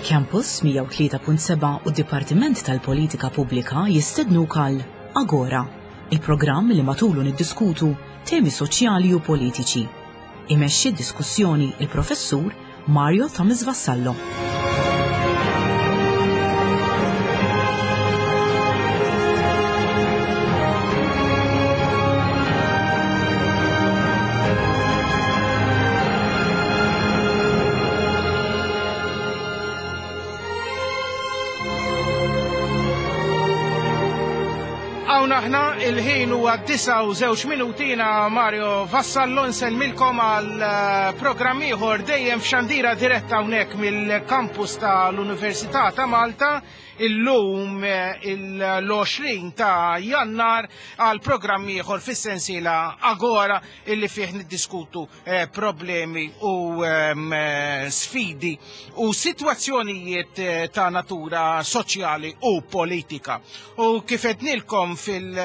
Campus 103.7 u d-Dipartiment tal-Politika Pubblika jistednuk għal Agora, il-programm li matulu niddiskutu temi soċjali u politiċi. Imexxi d-diskussjoni il-professur Mario Thomas Vassallo. Aħna il-ħin huwa 9:02 Mario Vassallo nsellmilkom għal programm ieħor dejjem f'xandira diretta hawnhekk mill-kampus tal-Università ta' Malta illum l-20 ta' Jannar għal programm ieħor fis-sensiela Agora illi fih niddiskutu problemi u sfidi u sitwazzjonijiet ta' natura soċjali u politika. U kif qednilkom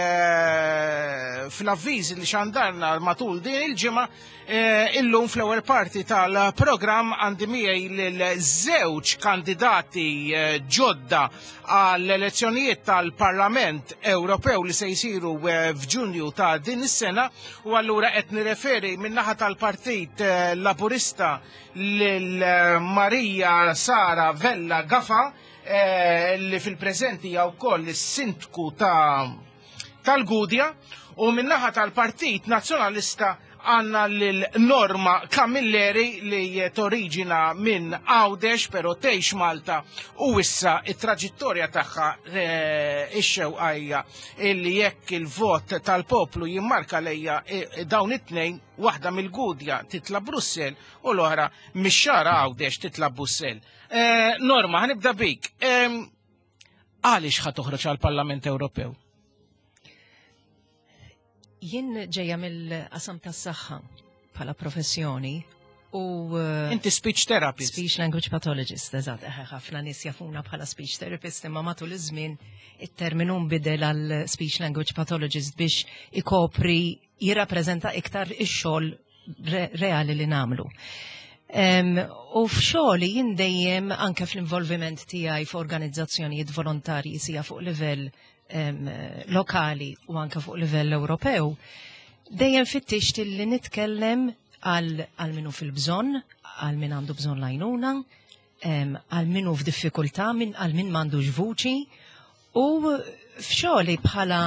fil-avviż li xandarna matul din il-ġimgħa illum fl-ewwel parti tal-programm għandi miegħi l-żewġ kandidati ġodda għall-elezzjonijiet tal-Parlament Ewropew li se jsiru f'Ġunju ta' din is-sena u allura qed nirreferi min-naħa tal-Partit Laburista lil Marija Sara Vella Gafa li fil-preżenti hija wkoll is-sindku tal-Gudja u min-naħa tal-Partit Nazzjonalista għanna l-Norma Camilleri li toriġina minn Għawdex pero tgħix Malta u issa it-traġittorja tagħha ix-xewqajja illi jekk il-vot tal-poplu jimmarka lejja dawn it-tnejn waħda mill-Gudja titla' Brussell u l-oħra mix-xara Għawdex titla' Brussell. Norma, ħanibda bik. Għaliex ħad toħroġ għall-Parlament Ewropew? Jien ġejja mill-qasam tas-saħħa bħala professjoni u inti speech therapist. Speech language pathologist, eżatt, ħafna nies jafuna bħala speech therapist imma matul iż-żmien it-terminu nbidel għal speech language pathologist biex ikopri jirrappreżenta iktar ix-xogħol reali li nagħmlu. U f'xogħli jien dejjem anke fl-involviment tiegħi f'organizzazzjonijiet volontarji sija fuq livell lokali u anke fuq livell Ewropew, dejjem fittixt li nitkellem għal minu fil-bżonn, għal min għandu bżonn lajnuna, għal minu f'diffikultà, għal min m'għandux vuċi, u f'xogħli bħala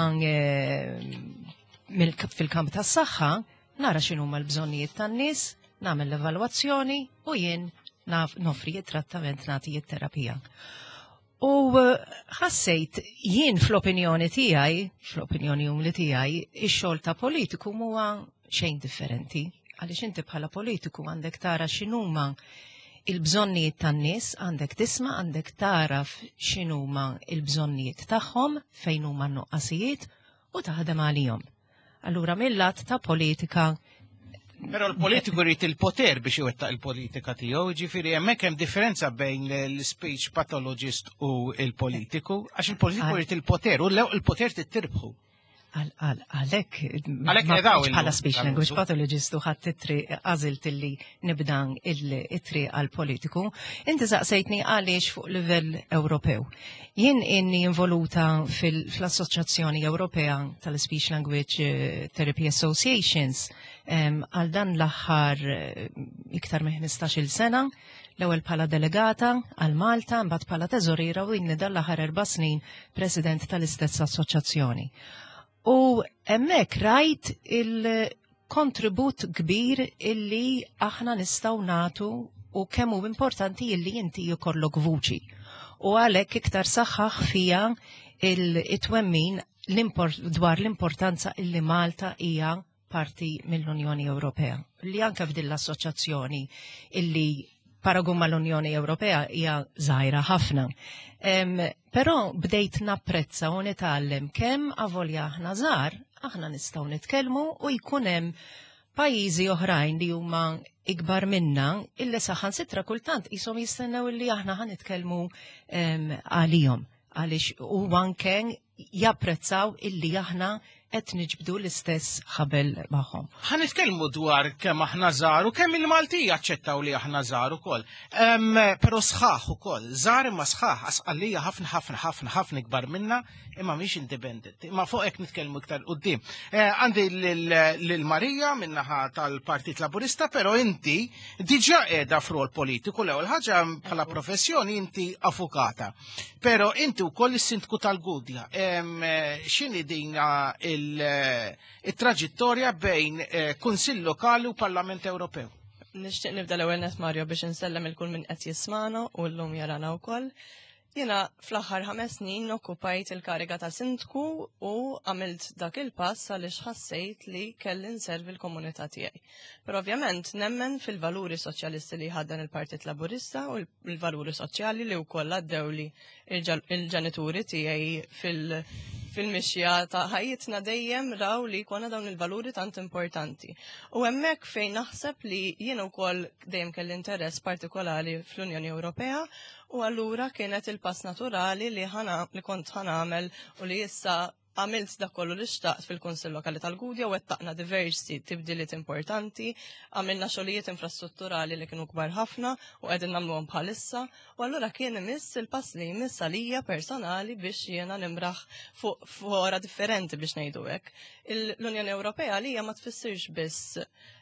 fil-kamp tas-saħħa nara x'inhuma l-bżonnijiet tan-nies, nagħmel l-evalwazzjoni u jien nofri trattament nagħti terapija. U ħassejt jien fl-opinjoni tiegħi, fl-opinjoni umli tiegħi, ix-xogħol ta' politiku huwa xejn differenti. Għaliex inti bħala politiku għandek tara x'inhuma il-bżonnijiet tan-nies, għandek tisma', għandek taraf x'inhuma il-bżonnijiet tagħhom, fejn huma n-nuqqasijiet u taħdem għalihom. Allura mill-lat ta' politika. Però l-politiku rrit il-poter biex iwettaq il-politika tiegħu, ġifieri hemmhekk hemm differenza bejn l-speech pathologist u l-politiku, għax il-politiku rrit il-poter u l-poter tittirbħu. Għalhekk bħala speech language pathologist u ħadd it-triq għażilt illi nibda it-triq għall-politiku. Inti saqsejtni għaliex fuq livell Ewropew. Jien inni involuta fl-Assoċjazzjoni Ewropea tal-Speech Language Therapy Associations għal dan l-aħħar iktar minn 15-il sena, l-ewwel bħala delegata għal Malta, mbagħad bħala teżoriera u inni dan l-aħħar 4 snin president tal-istess assoċjazzjoni. U hemmhekk rajt il-kontribut kbir illi aħna nistgħu nagħtu u kemm hu importanti illi inti jkollok vuċi. U għalhekk iktar saħħaħ fija it-twemmin dwar l-importanza illi Malta hija parti mill-Unjoni Ewropea. Li anke f'din l-assoċjazzjoni illi paragun mal-Unjoni Ewropea hija żgħira ħafna. Però bdejt napprezza u nitgħallem kemm avolja aħna żgħar, aħna nistgħu nitkellmu u jkun hemm pajjiżi oħrajn li huma ikbar minna illi saħansitra kultant qishom jistennew illi aħna ħanitkellmu għalihom għaliex u anke japprezzaw illi aħna qed niġbdu l-istess ħabel magħhom. Ħanitkellmu dwar kemm aħna żgħar u kemm il-Malti jaċċettaw li aħna żgħar ukoll. Però sħaħ ukoll, żgħar imma sħaħ għasqallija ħafna kbar minna imma mhix independent. Imma fuq hekk nitkellmu iktar quddiem. Għandi lil Marija minnaħa tal-Partit Laburista, però inti diġà qiegħda f'rol politiku l-ewwel ħaġa bħala professjoni inti avukata. Però inti wkoll is-Sindku tal-Gudja. X'inhi din il-traġittorja bejn Kunsill Lokali u Parlament Ewropew? Nixtieq nibda l-ewwel net Mario biex insellem il-kull min qed jismana u llum jarana wkoll. Jiena fl-aħħar 5 snin okkupajt il-kariga ta' sindku u għamilt dak il-pass għaliex ħassejt li kelli nservi l-komunità tiegħi. Però ovvjament nemmen fil-valuri soċjalisti li ħaddan il-Partit Laburista u l-valuri soċjali li wkoll għaddewli il-ġenituri tiegħi fil-mixja ta' ħajjitna dejjem raw li jkollna dawn il-valuri tant importanti. U hemmhekk fejn naħseb li jien ukoll dejjem kelli interess partikolari fl-Unjoni Ewropea u allura kienet il-pass naturali li kont ħanamel u li issa għamilt dak kollu li xtaqt fil-Kunsill Lokali tal-Gudja u wettaqna diversi tibdiliet importanti, għamilna xogħlijiet infrastrutturali li kienu kbar ħafna u qegħdin nagħmluhom bħalissa, u allura kien imiss il-pass li jmiss għalija personali biex jiena nimraħ fuq fora differenti biex ngħidu hekk. L-Unjoni Ewropea għalija ma tfissirx biss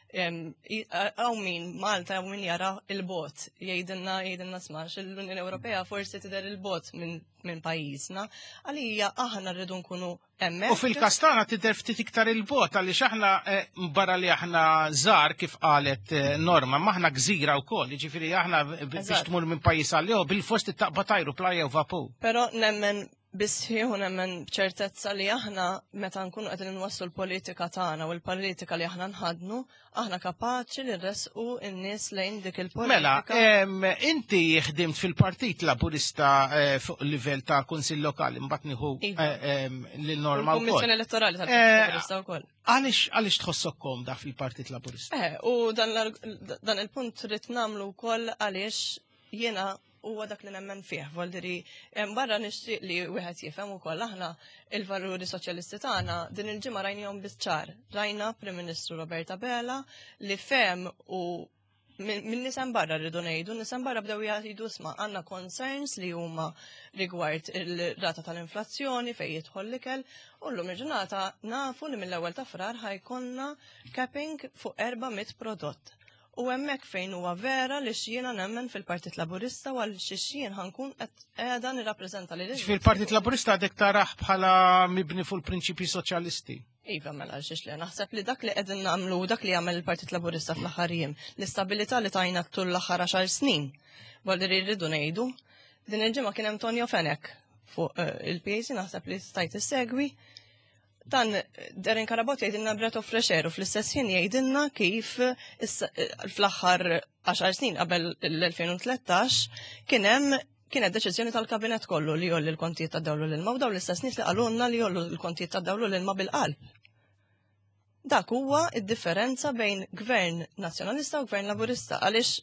għaw min Malta għaw min jara il-bot jgħidilna smax l-Unjoni Ewropea forsi tidher il-bot minn pajjiżna għalija aħna rridu nkunu hemmhekk. U fil-Kastana tidher ftit iktar il-bot għaliex aħna barra li aħna żgħar kif qalet Norma maħna gżira wkoll, jiġifieri aħna biex tmur minn pajjiż għal ieħor bil-forsi tittaqba' tajru plajja u vapu. Però nemmen bisħieħu nemmen ċertezza li aħna meta nkunu qegħdin nwasslu l-politika tagħna u l-politika li aħna nħadnu, aħna kapaċi li nresqu n-nies lejn dik il-politika. Mela, inti ħdimt fil-Partit Laburista fuq livell ta' Kunsill Lokali, mbagħad nieħu lil-Norma wkoll. Kummissjoni Elettorali tal-Partit Laburista wkoll. Għaliex tħossok komda fil-Partit Laburista? U dan il-punt rid nagħmlu wkoll għaliex jiena huwa dak li nemmen fih, voldiri barra nixtieq li wieħed jifhem ukoll aħna il-valuri soċjalisti tagħna din il-ġimgħa rajnihom biċ-ċar. Rajna Prim Ministru Roberta Bela li fem u minn nisem barra rridu ngħidu, nisem barra bdew jgħidu isma' għandna concerns li huma rigward il-rata tal-inflazzjoni fejn jidħol l-ikel u llum il-ġurnata nafu li mill-ewwel ta' frar ħajkonna capping fuq 400 prodott. U hemmhekk fejn huwa vera li xjiena nemmen fil-Partit Laburista u għal xien ħankun qed qiegħda nirrappreżenta lil fil-Partit Laburista għadek taraħ bħala mibni fuq il-prinċipji soċjalisti. Iva mela xiex li naħseb li dak li qegħdin nagħmlu dak li jagħmel il-Partit Laburista fl-aħħar jiem, l-istabilità li tajna tul l-aħħar 10 snin. Voldiri rridu ngħidu. Din il-ġimgħa kien hemm Tonio Fenek fuq il-pjesi naħseb li stajt issegwi. Dan Darren Karabot jgħidilna breath of fresh air u fl-istess ħin jgħidilna kif fl-aħħar 10 snin qabel l-2013 kienet deċiżjoni tal-kabinet kollu li jolli l-kontijiet tad-dawlu l-ilma u dawn l-istess nies li qalulna li jollu l-kontijiet tad-dawlu l-ilma bil-qalb. Dak huwa id-differenza bejn gvern nazzjonalista u gvern laburista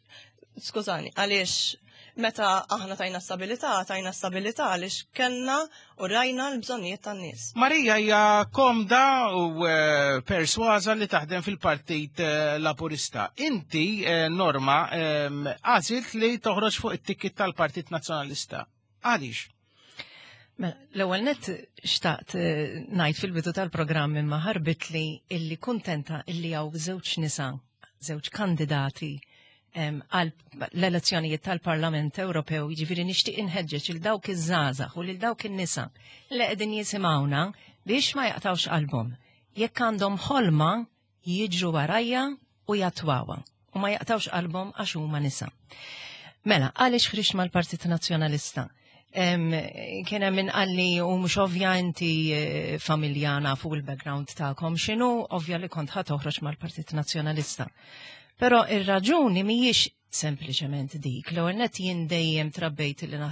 għaliex meta aħna tajna stabilità għaliex kellna u rajna l-bżonnijiet tan-nies. Marija hija komda u persważa li taħdem fil-Partit Laburista. Inti, Norma, għażilt li toħroġ fuq it-tikkit tal-Partit Nazzjonalista. Għaliex? L-ewwel nett xtaqt ngħid fil-bidu tal-programm imma ħarbit li illi kuntenta illi hawn żewġ nisa, żewġ kandidati għal l-elezzjonijiet tal-Parlament Ewropew, jiġifieri nixtieq inħeġġeġ il dawk iż-żgħażagħ u lil dawk in-nisa li qegħdin jisimgħuna biex ma jaqtawx qalbhom. Jekk għandhom ħolma jiġru warajja u jatwawha u ma jaqtawx qalbhom għax huma nisa. Mela, għaliex ħriġt mal-Partit Nazzjonalista? Kien hemm inqalli u mhux ovvja inti familjana fuq il-background tagħkom x'inhu, ovvja li kont ħadd toħroġ mal-Partit Nazzjonalista. Però ir-raġuni mhijiex sempliċement dik. L-ewwel nett jien dejjem trabbejt li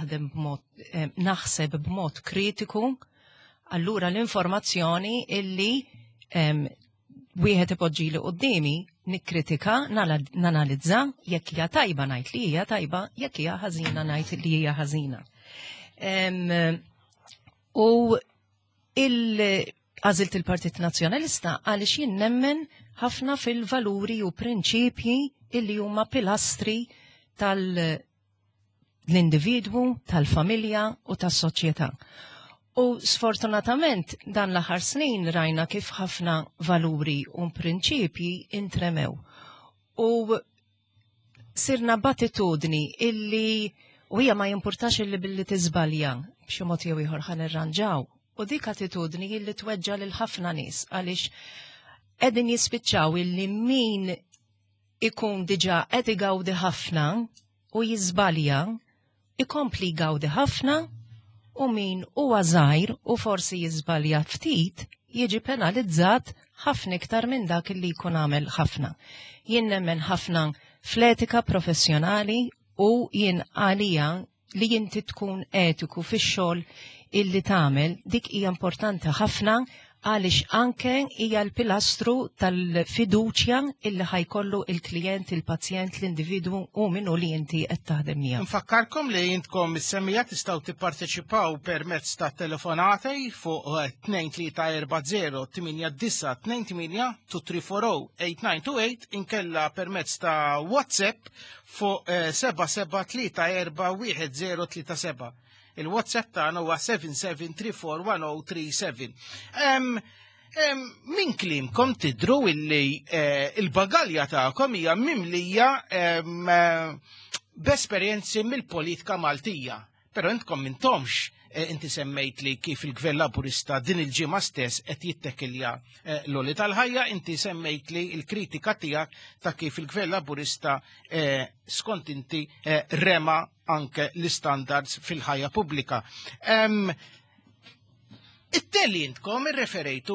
naħseb b'mod kritiku, allura l-informazzjoni illi wieħed ipoġġili qudiemi nikkritika, nanalizza jekk hija tajba ngħid li hija tajba, jekk hija ħażina ngħid li hija ħażina. U għażilt il-Partit Nazzjonalista għaliex jien nemmen ħafna fil-valuri u prinċipji illi huma pilastri tal-individwu, tal-familja u tas-soċjetà. U sfortunatament dan l-aħħar snin rajna kif ħafna valuri u prinċipji intremew. U sirna battitudni illi u hija ma jimpurtax illi billi tiżbalja b'xi mod jew ieħor ħanirranġaw. U dik attitudni illi tweġġa' lil ħafna nies għaliex qegħdin jispiċċaw illi min ikun diġà qed igawdi ħafna u jiżbalja ikompli jgawdi ħafna u min huwa żgħir u forsi jiżbalja ftit jiġi penalizzat ħafna iktar minn dak illi jkun għamel ħafna. Jien nemmen ħafna fl-etika professjonali u jien għalija li inti tkun etiku fix-xogħol illi tagħmel dik hija importanti ħafna għaliex anke hija l-pilastru tal-fiduċja illi ħajkollu il-klijent, il-pazjent, l-individwu u minnu li inti qed taħdem miegħu. Nfakkarkom li intkom is-semmija tistgħu tipparteċipaw permezz ta' telefonati fuq 2340-8928 inkella permezz ta' WhatsApp fuq 77341037. Il-WhatsApp tagħna huwa 77341037. Min klimkom tidru illi il-bagalja tagħkom hija mimlija b'esperjenzi mill-politika Maltija. Però intkom mintomx inti semmejt li kif il-Gvern Laburista din il-ġimgħa stess qed jittekilja l-oli tal-ħajja, inti semmejt li l-kritika tiegħek ta' kif il-Gvern Laburista skont inti rema anke l-standards fil-ħajja pubblika. It-telli intkom irreferejtu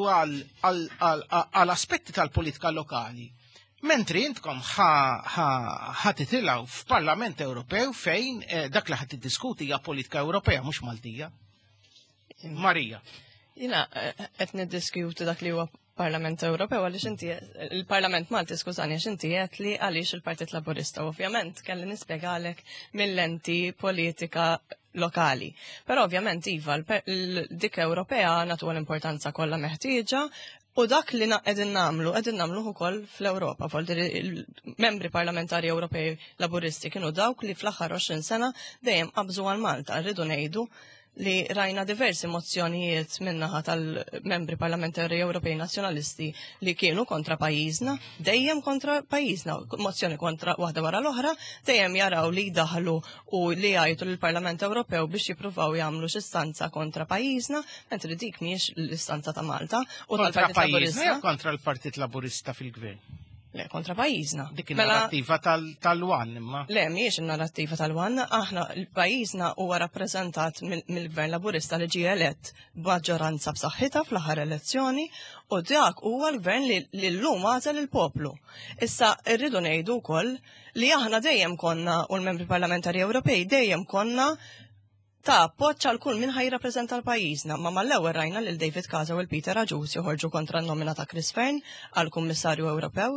għal aspetti tal-politika lokali. Mentri intkom ħatitilaw f'Parlament Ewropew fejn dak li ħatiddiskuti hija politika Ewropea mhux Maltija. Marija. Jina qed niddiskuti dak li huwa Parlament Ewropew għaliex inti il-Parlament Malti skużani għax inti qed li għaliex il-Partit Laburista ovvjament kelli nispjegalek mill-lenti politika lokali. Però ovvjament iva dik Ewropea nagħtu l-importanza kollha meħtieġa u dak li qegħdin nagħmlu ukoll fl-Ewropa. Il-membri parlamentari Ewropej Laburisti kienu dawk li fl-aħħar 20 sena dejjem qabżu għal Malta. Rridu ngħidu li rajna diversi mozzjonijiet minnaħa tal-membri parlamentari Ewropej Nazzjonalisti li kienu kontra pajjiżna, dejjem kontra pajjiżna, mozzjoni kontra waħda wara l-oħra, dejjem jaraw li jdaħlu u li jgħidu l-Parlament Ewropew biex jippruvaw jagħmlu xi stanza kontra pajjiżna, mentri dik mhijiex l-istanza ta' Malta u tal-Partit Laburista. Kontra l-Partit Laburista fil-Gvern. Le, kontra pajjiżna. Dik il-narrattiva tal-wan imma. Le, mhijiex il-narrattiva tal-wan, aħna l-pajjiżna huwa rappreżentat mill-Gvern Laburista li ġie elett b'maġġoranza b'saħħitha fl-aħħar elezzjoni u dak huwa l-gvern li llum għażel il-poplu. Issa rridu ngħidu wkoll li aħna dejjem konna u l-membri parlamentari Ewropej dejjem konna ta' appoġġ għal kull min ħajrappreżenta l-pajjiżna, ma mal-ewwel rajna lil David Casa u l-Peter Aġus joħorġu kontra n-nomina ta' Chris Fern għal Kummissarju Ewropew.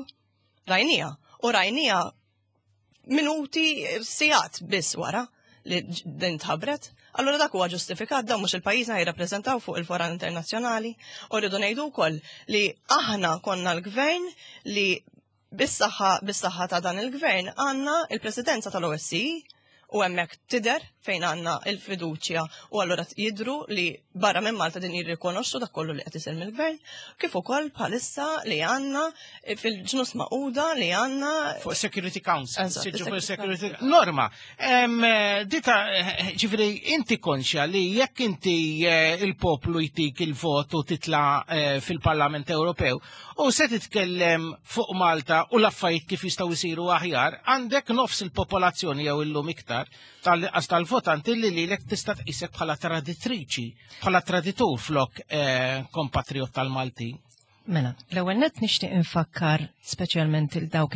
Rajnija minuti sigħat biss wara li din tħabbret. Allura dak huwa ġustifikat dawn mhux il-pajjiżna jirrappreżentaw fuq il-foran internazzjonali u rridu ngħidu wkoll li aħna konna l-gvern li bis-saħħa ta' dan il-gvern għandna il-presidenza tal-OSCE u hemmhekk tidher fejn għandna il-fiduċja u allura jidhru li barra minn Malta din jirrikonoxxu dak kollu li qed isir mill-gvern, kif ukoll bħalissa li għandna fil-ġnus maquda li għandna fuq Security Council. Norma, dita ġifieri inti konxja li jekk inti il-poplu jtik il-vot u titla' fil-Parlament Ewropew u se titkellem fuq Malta u l-affarijiet kif jistgħu jsiru aħjar, għandek nofs il-popolazzjoni jew illum iktar tal-votanti li lilek tista' tqisek bħala traditriċi, bħala traditur flok kompatriot tal-Malti. Mela, l-ewwel nett nixtieq infakkar speċjalment il-dawk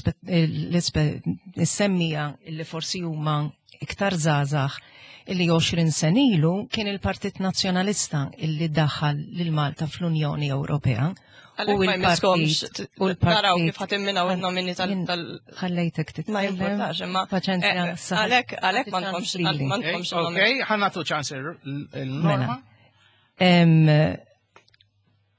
is-semmija illi forsi huma iktar żgħażagħ illi 20 sen ilu kien il-Partit Nazzjonalista illi daħħal lil Malta fl-Unjoni Ewropea. U naraw kif ħatimminaw il-nomini tal-ħallejtek ma jimportax, imma għalek ma nkomx Ok, ħannatu ċans il-norma.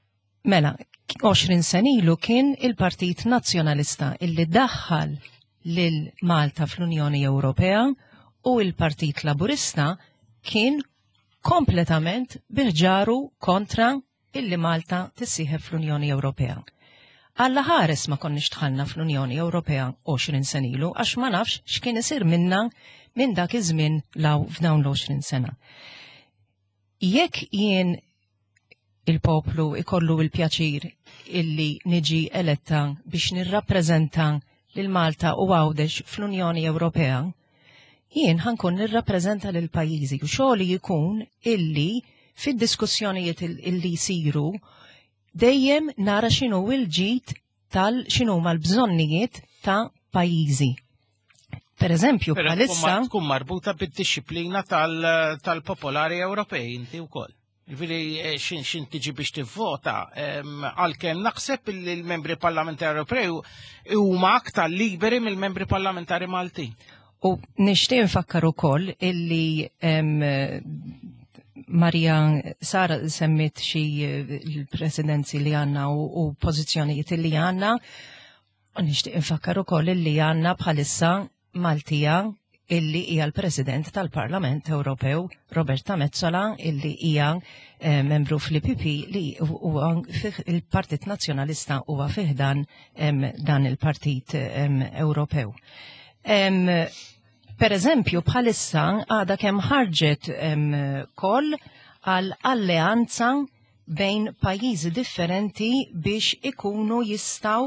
Mela, 20 sen ilu kien il-Partit Nazzjonalista illi daħħal lil Malta fl-Unjoni Ewropea u il-Partit Laburista kien kompletament bil-ġaru kontra illi Malta tissieħeb fl-Unjoni Ewropea. Alla ħares ma konniex dħalna fl-Unjoni Ewropea 20 sen ilu għax ma nafx x'kien isir minna minn dak iż-żmien law f'dawn l-20 sena. Jekk jien il-poplu ikollu il-pjaċir illi niġi eletta biex nirrappreżenta lil Malta u Għawdex fl-Unjoni Ewropea, jien ħankun nirrappreżenta lil pajjiżi u xogħli jkun illi fid-diskussjonijiet illi jsiru dejjem nara x'inhu l-ġid x'inhu l-bżonnijiet ta' pajjiżi. Pereżempju bħalissa tkun marbuta bid-disciplina tal-popolari Ewropej inti wkoll. Ġifieri xin tiġi biex tivvota għalkemm naħseb li l-membri parlamentari Ewropej huma aktar liberi mill-membri parlamentari Maltin. U nixtieq nfakkar ukoll illi Marja Sara semmit xi l-presidenzi li għandna u pożizzjonijiet li għandna, u nixtieq nfakkar ukoll illi għandna bħalissa Maltija illi hija l-President tal-Parlament Ewropew, Roberta Metsola, illi hija membru fl-IPP li huwa il-Partit Nazzjonalista huwa fih dan il-Partit Ewropew. Per eżempju, bħalissa għada kemm ħarġet koll għal alleanza bejn pajjiżi differenti biex ikunu jistaw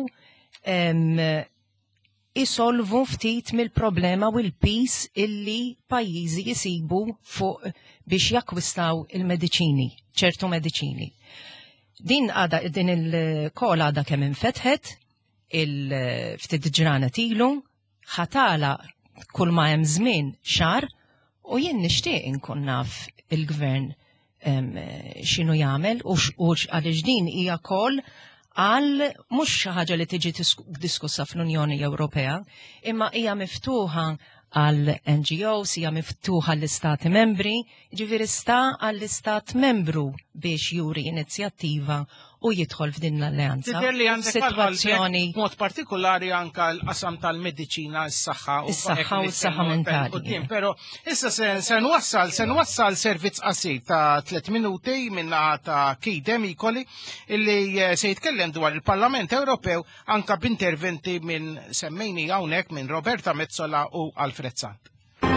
isolvu ftit mill-problema u l-pis illi pajjiżi jisibu fuq biex jakkwistaw il-mediċini, ċertu mediċini. Din il-kol għada kemm infetħet, ftit ġranet ilu, ħatala kull ma hemm żmien xar, u jien nixtieq inkun naf il-gvern x'inhu jagħmel u għaliex din hija kol għal mhux xi ħaġa li tiġi diskussa fl-Unjoni Ewropea, imma hija miftuħa għal NGOs, hija miftuħa l-istati membri, ġifieri sta għall-istat membru biex juri inizjattiva u jidħol f'din l-alleanza. Situazzjoni mod partikolari anka l-qasam tal-mediċina, s-saħħa u s-saħħa mentali. Però issa se nwassal servizz qasir ta' 3 minuti minna ta' Kidem Ikoli illi se jitkellem dwar il-Parlament Ewropew anka b'interventi minn semmejni hawnhekk minn Roberta Metsola u Alfred Sant.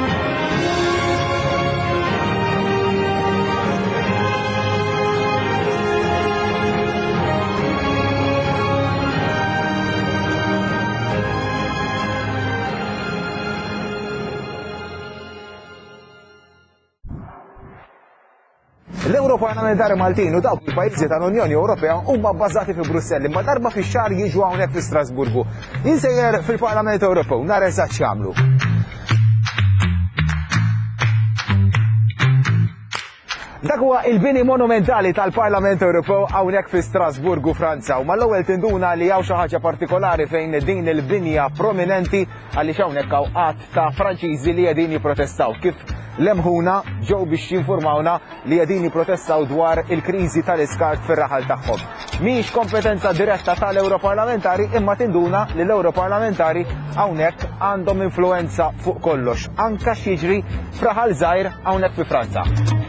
L-Europarlamentari Maltin u dawk il-pajjiżi tal-Unjoni Ewropea huma bbażati fi Brussell, imma darba fix-xahar jiġu hawnhekk fi Strasburgu. Jinsejjer fil-Parlament Ewropew nara eżatt x'jagħmlu. Dak huwa il-bini monumentali tal-Parlament Ewropew hawnhekk fi Strasburgu, Franza, u mal-ewwel tinduna li hawn xi ħaġa partikolari fejn din il-binja prominenti għaliex hawnhekk hawn qatt ta' Franċiżi li qegħdin jipprotestaw kif l-emħuna ġew biex jinformawna li qegħdin jipprotestaw dwar il-kriżi tal-iskart fir-raħal tagħhom. Mhix kompetenza diretta tal-Europarlamentari imma tinduna li l-Europarlamentari hawnhekk għandhom influenza fuq kollox, anke x'jiġri f'raħal żgħir hawnhekk fi Franza.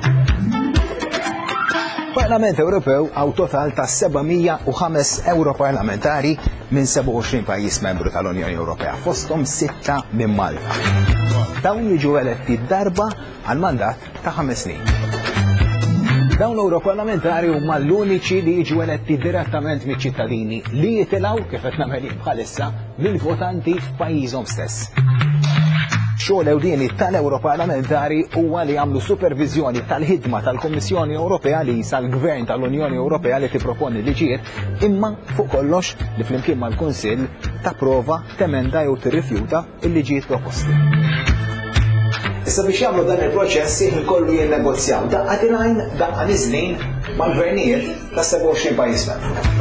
Parlament Ewropew għaw total ta' 705 Europarlamentari minn 27 pajjiż membru tal-Unjoni Ewropea, fosthom 6 minn Malta. Dawn jiġu eletti darba għal mandat ta' 5 snin. Dawn l-Europarlamentari huma l-uniċi li jiġu eletti direttament miċ-ċittadini li jitilgħu kif qed nagħmel bħalissa mill-votanti f'pajjiżhom stess. Xogħol ewlieni tal-Europarlamentari huwa li jagħmlu supervizjoni tal-ħidma tal-Kummissjoni Ewropea li jisa l-Gvern tal-Unjoni Ewropea li tipproponi liġijiet imma fuq kollox li flimkien mal-Kunsill tapprova, temenda jew tirrifjuta l-liġijiet proposti. Issa biex jagħmlu dan il-proċess jkollu jinnegozjaw daqqatilgħin daqqa niżlin mal-gvernijiet ta' 27 pajjiż membru.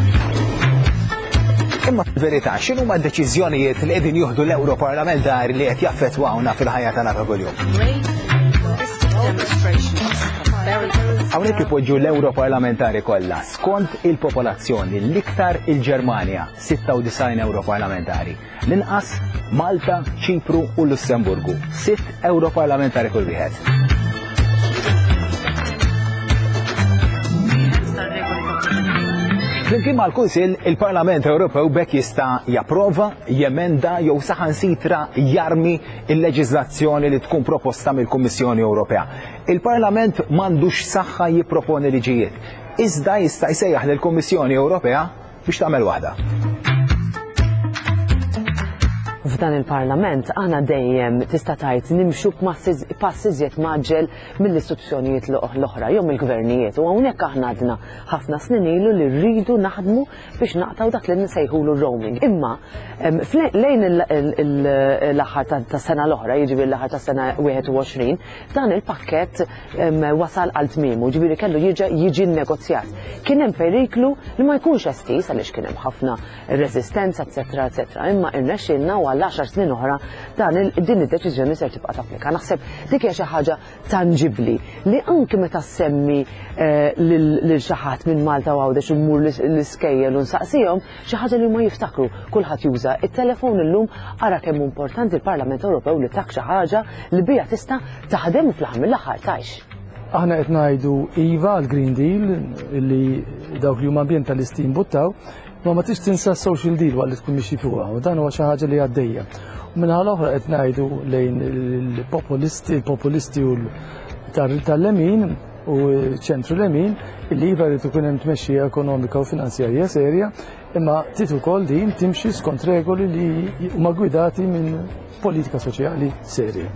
Imma fil-verità, x'inhu huma d-deċiżjonijiet li qegħdin jieħdu l-Europarlamentari li qed jaffettwawna fil-ħajja tagħna ta' kuljum? Hawnhekk ipoġġu l-Europarlamentari kollha skont il-popolazzjoni l-iktar il-Ġermanja 96 Europarlamentari. L-inqas Malta, Ċipru u Lussemburgu 6 Europarlamentari kull wieħed. Flimkien mal-Kunsill, il-Parlament Ewropew bekk jista' japprova, jemenda jew saħansitra jarmi il-leġiżlazzjoni li tkun proposta mill-Kummissjoni Ewropea. Il-Parlament m'għandux saħħa jipproponi liġijiet, iżda jista' jsejjaħ lill-Kummissjoni Ewropea biex tagħmel waħda. F'dan il-Parlament għana dejjem tista' tgħid nimxu pass iżjed maġġel mill-istituzzjonijiet l-oħra jew mill-gvernijiet u hawnhekk aħna għadna ħafna snin ilu li rridu naħdmu biex naqtaw dak li nsejħulu roaming. Imma lejn l-aħħar ta' sena l-oħra, jiġifieri l-aħħar ta' sena 21, dan il-pakkett wasal għal tmiemu, ġifieri kellu jiġi nnegozjat. Kien hemm periklu li ma jkunx estis għaliex kien hemm ħafna resistenza, eċetera, eċetera. Imma irnexxielna l-10 snin oħra din id-deċiżjoni se tibqa' tapplika. Naħseb dik hija xi ħaġa tangibbli li anke meta semmi lil xi ħadd minn Malta u għawdex immur l-iskejjel u nsaqsihom xi ħaġa li huma jiftakru. Kulħadd juża it-telefon illum ara kemm importanti l-Parlament Ewropew li tak xi ħaġa li biha tista' taħdem fl-aħħar mill-aħħar tgħix. Aħna qed ngħidu iva l-Green Deal illi dawk li huma ambjentalisti mbuttaw, ma tix tinsa social deal għalli tkun mixi fuqha u dan huwa xi ħaġa li għaddejja. U minħa l-oħra qed ngħidu lejn il-populisti u tal-lemin u ċentru lemin illi iva li tkun hemm tmexxija ekonomika u finanzjarja serja, imma trid ukoll din timxi skont regoli li huma gwidati minn politika soċjali serja.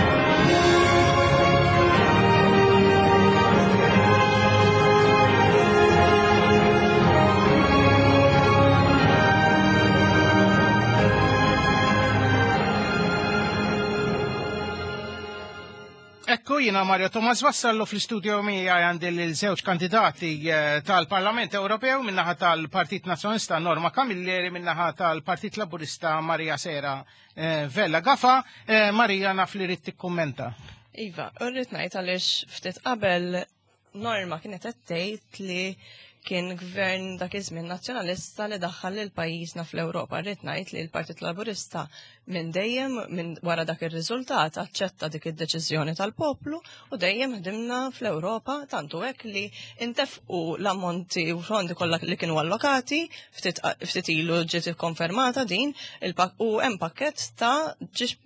Ekku jina Mario Tomas Vassallo fl-istudio mija għandi l-żewġ kandidati tal-Parlament Ewropew minnaħa tal-Partit Nazzjonista Norma Camilleri minnaħa tal-Partit Laburista Marija Sera Vella Gafa. Marija naf li rrid tikkummenta. Iva, rrid ngħid għaliex ftit qabel Norma kienet qed tgħid li kien gvern dak iż-żmien nazzjonalista li daħħal lil pajjiżna fl-Ewropa. Rrid ngħid li l-Partit Laburista minn dejjem minn wara dak ir-riżultat aċċetta dik id-deċiżjoni tal-poplu u dejjem ħdimna fl-Ewropa tantu hekk li intefqu l-ammonti u fondi kollha li kienu allokati ftit ilu ġiet ikkonfermata din u hemm pakkett ta'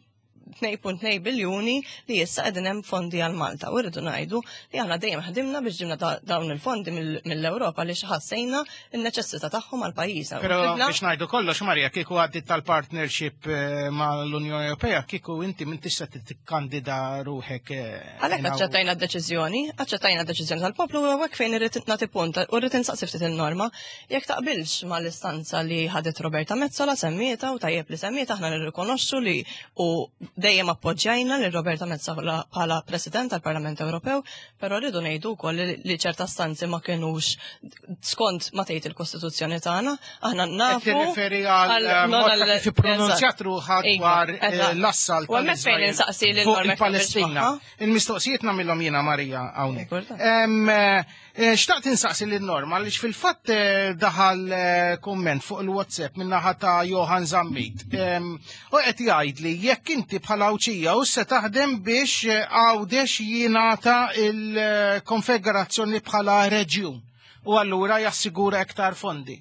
2.2 biljuni li issa qegħdin hemm fondi għal Malta. U rridu ngħidu li aħna dejjem ħdimna biex ġibna dawn il-fondi mill-Ewropa li ħassejna n-neċessità tagħhom għal pajjiżna. Però biex ngħidu kollox Marja kieku għaddit tal-partnership mal-Unjoni Ewropea kieku inti minn tista' tikkandida ruħek. Għalhekk aċċettajna d-deċiżjoni tal-poplu u hekk fejn irrid nagħti punt u rrid insaqsi ftit il-Norma jekk taqbilx mal-istanza li ħadet Roberta Mezzola semmieta u tajjeb li semmieta aħna nirrikonoxxu li u dejjem appoġġjajna lil Roberta Mezzola bħala President tal-Parlament Ewropew, però rridu ngħidu wkoll li ċerta stanzi ma kinux skont ma tgħid il-Kostituzzjoni tagħna, aħna nafu. Tirriferi għal fi pronunzjat ruħha dwar l-assalt tal-Palestina. Il-mistoqsijiet nagħmilhom jiena Marija hawnhekk. Xtaqt insaqsi lin-Norma għaliex fil-fatt daħal kumment fuq il-WhatsApp min-naħa ta' Johan Zammit. U qed jgħidli jekk inti bħala Awċija u se taħdem biex Għawdex jingħata il-konfederazzjoni bħala reġjun u allura jassigura iktar fondi.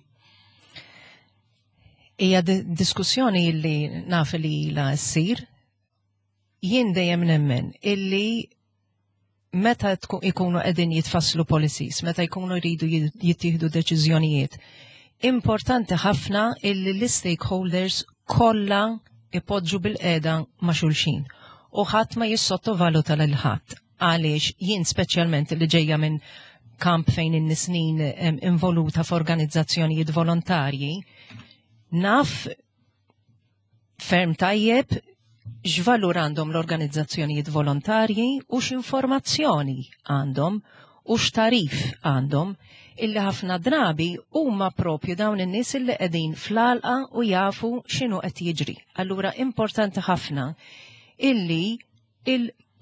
Hija diskussjoni li naf li la ssir jien dejjem nemmen illi meta ikunu qegħdin jitfasslu policies, meta jkunu jridu jittieħdu deċiżjonijiet, importanti ħafna illi l-stakeholders kollha ipoġġu bil-qiegħda ma' xulxin u ħadd ma jissottovaluta lil ħadd għaliex jien speċjalment li ġejja minn kamp fejn in-nisnin involuta f'organizzazzjonijiet volontarji naf ferm tajjeb x'valur għandhom l-organizzazzjonijiet volontarji u x'informazzjoni għandhom u x'tarif għandhom illi ħafna drabi huma propju dawn in-nies illi qegħdin fl-għalqa u jafu x'inhu qed jiġri. Allura importanti ħafna illi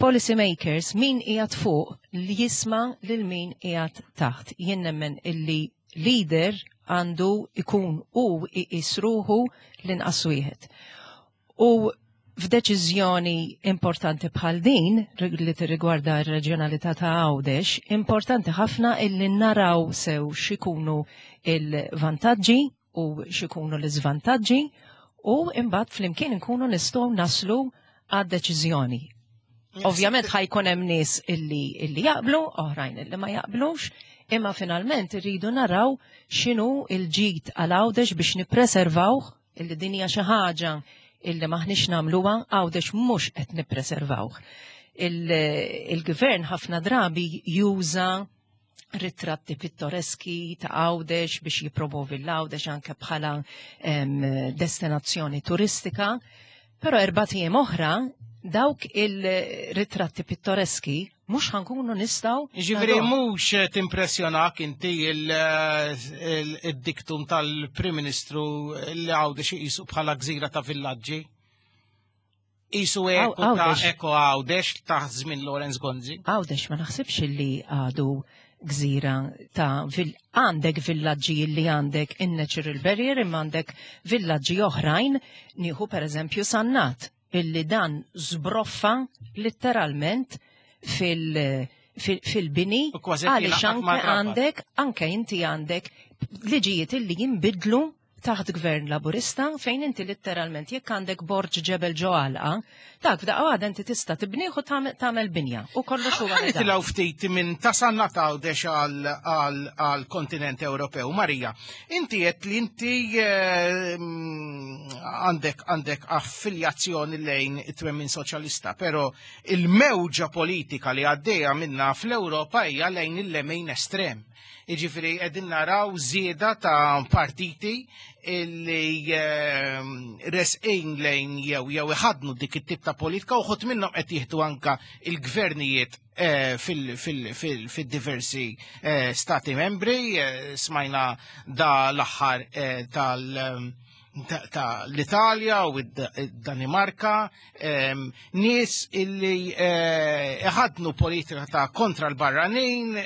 il-policy makers min qiegħed fuq li jisma' lil min qiegħed taħt. Jien nemmen illi leader għandu ikun u jisruħu l-inqas wieħed. U f'deċiżjoni importanti bħal din li tirrigwarda r-reġjonalità ta' Għawdex, importanti ħafna illi naraw sew x'ikunu il-vantaġġi u x'ikunu l-iżvantaġġi u imbagħad flimkien inkunu nistgħu naslu għad-deċiżjoni. Ovvjament ħajkun hemm nies illi jaqblu, oħrajn illi ma jaqblux, imma finalment irridu naraw x'inhu il-ġid għal Għawdex biex nippreservawh illi din hija xi ħaġa illi maħniex nagħmluha Għawdex mhux qed nippreservawh. Il-gvern ħafna drabi juża ritratti pittoreski ta' Għawdex biex jippromovi l-Għawdex anke bħala destinazzjoni turistika, però 4 ijiem oħra dawk il-ritratti pittoreski mhux ħankunu nistgħu. Ġifieri mhux timpressjonak inti il-diktum tal-Prim Ministru li Għawdex iqisu bħala gżira ta' villaġġi? Isu eko Għawdex ta' żmien Lorenz Gonzi? Għawdex ma naħsibx li għadu gżira ta' għandek villaġġi li għandek in-natural barrier imma għandek villaġġi oħrajn nieħu pereżempju Sannat illi dan żbroffa letteralment fil-bini għaliex anke inti għandek liġijiet illi jinbidlu taħt gvern laburista fejn inti letteralment jekk għandek borġ ġebel ġoalqa, dak f'daqqa għad inti tista' tibnieh u tagħmel binja u kollox huwa. Nitilgħu ftit minn ta' Sannat Għawdex għall-kontinent Ewropew. Marija, inti qed li inti għandek affiljazzjoni lejn it-Twemmin Soċjalista, però il-mewġa politika li għaddejja minnha fl-Ewropa hija lejn il-lemin estrem. Iġifiri qegħdin naraw żieda ta' partiti illi resqin lejn jew iħadnu dik it-tip ta' politika u ħodt minnhom qed jieħdu anke il-gvernijiet fil-diversi stati membri, smajna da l-aħħar l-Italja u d-Danimarka, nies illi ħadnu politika ta' kontra l-barranin,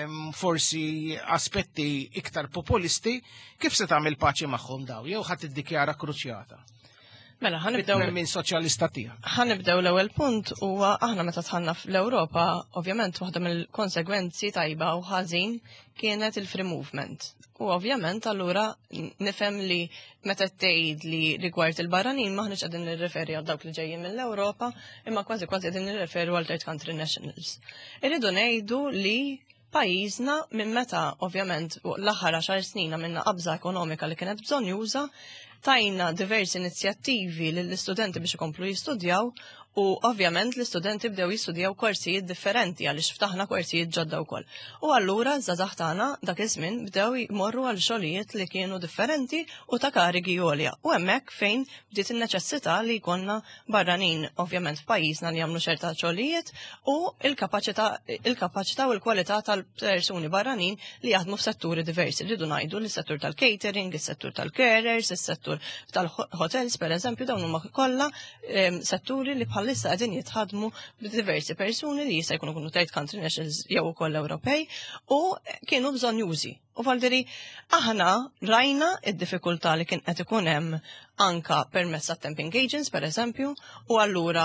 forsi aspetti iktar populisti, kif se tagħmel paċi magħhom daw? Jew ħadd iddikjara kruċjata? Mela, ħanibdew minn soċjalista tiegħek. Ħanibdew l-ewwel punt huwa aħna meta tħanna fl-Ewropa, ovvjament waħda mill-konsegwenzi tajba u ħażin kienet il-free movement. U ovvjament allura nifhem li meta tgħid li rigward il-barranin maħniex qegħdin nirreferi għal dawk li ġejjin mill-Ewropa, imma kważi qegħdin nirreferu għal third country nationals. Irridu ngħidu li pajjiżna minn meta ovvjament l-aħħar 10 snin minna qabża ekonomika li kienet bżonn juża, tajna diversi inizjattivi lill-istudenti biex ikomplu jistudjaw u ovvjament l-istudenti bdew jistudjaw korsijiet differenti għaliex ftaħna korsijiet ġodda wkoll. U allura żgħażagħ tagħna dak iż-żmien bdew jmorru għal xogħlijiet li kienu differenti u ta' karigi għolja. U hemmhekk fejn bdiet in-neċessità li jkollna barranin ovvjament f'pajjiżna li jagħmlu ċerta xogħlijiet u il-kapaċità u l-kwalità tal-persuni barranin li jaħdmu f'setturi diversi. Rridu ngħidu li s-settur tal-catering, is-settur tal-carers, is-settur tal-hotels pereżempju dawn huma kollha setturi li bħalissa għadin jitħadmu b'diversi persuni li jista' jkunu third country nationals jew ukoll Ewropej u kienu bżonn jużi. U faldiri aħna rajna id-diffikultà li kien qed ikun hemm anka permezz tat-temping agents pereżempju u allura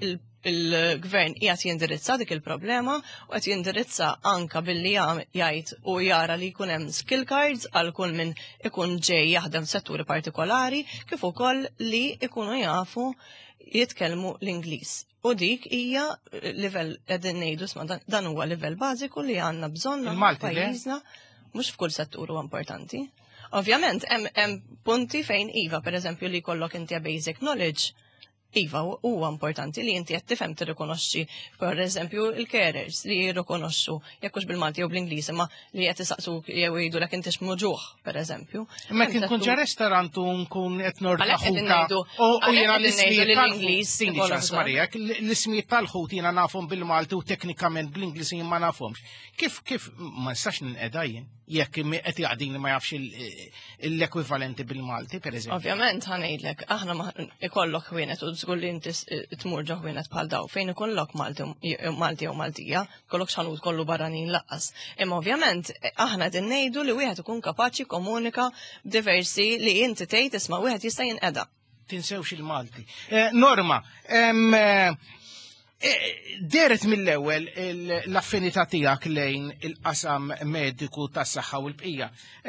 il-gvern qiegħed jindirizza dik il-problema u qed jindirizza anka billi jgħid u jara li jkun hemm skill cards għal kull min ikun ġej jaħdem setturi partikolari kif ukoll li ikunu jafu jitkellmu l-Ingliż. U dik hija livell qegħdin ngħidu dan huwa livell bażiku li għandna bżonn f'pajjiżna mhux f'kull settur huwa importanti. Ovvjament hemm punti fejn iva pereżempju li jkollok inti basic knowledge iva huwa importanti li inti qed tifhem tirrikonoxxi pereżempju il-carers li jirrikonoxxu jekk hux bil-Malti jew bl-Ingliż imma li qed isaqsuk jew jgħidulek inti x'muġuħ pereżempju. Imma kien kun ġa ristorant u nkun qed nordaħuta u jiena l-ismijiet Marija, l-ismijiet tal-ħut jiena nafhom bil-Malti u teknikament bl-Ingliż jien ma nafhomx. Kif ma nistax ninqeda jien? jekk qed jaqdin li ma jafx l-ekwivalenti bil-Malti, pereżempju. Ovvjament ħanejdlek, aħna ikollok ħwienet u żgur li inti tmur ġo ħwienet bħal daw fejn ikollok Malti jew Maltija, kollok xanut kollu barranin laqqas. Imma ovvjament aħna qed ngħidu li wieħed ikun kapaċi komunika b'diversi li inti tgħid isma' wieħed jista' jinqeda'. Tinsewx il-Malti. Norma, deret mill-ewwel l-affinità tiegħek lejn il-qasam mediku tas-saħħa u l-bqija.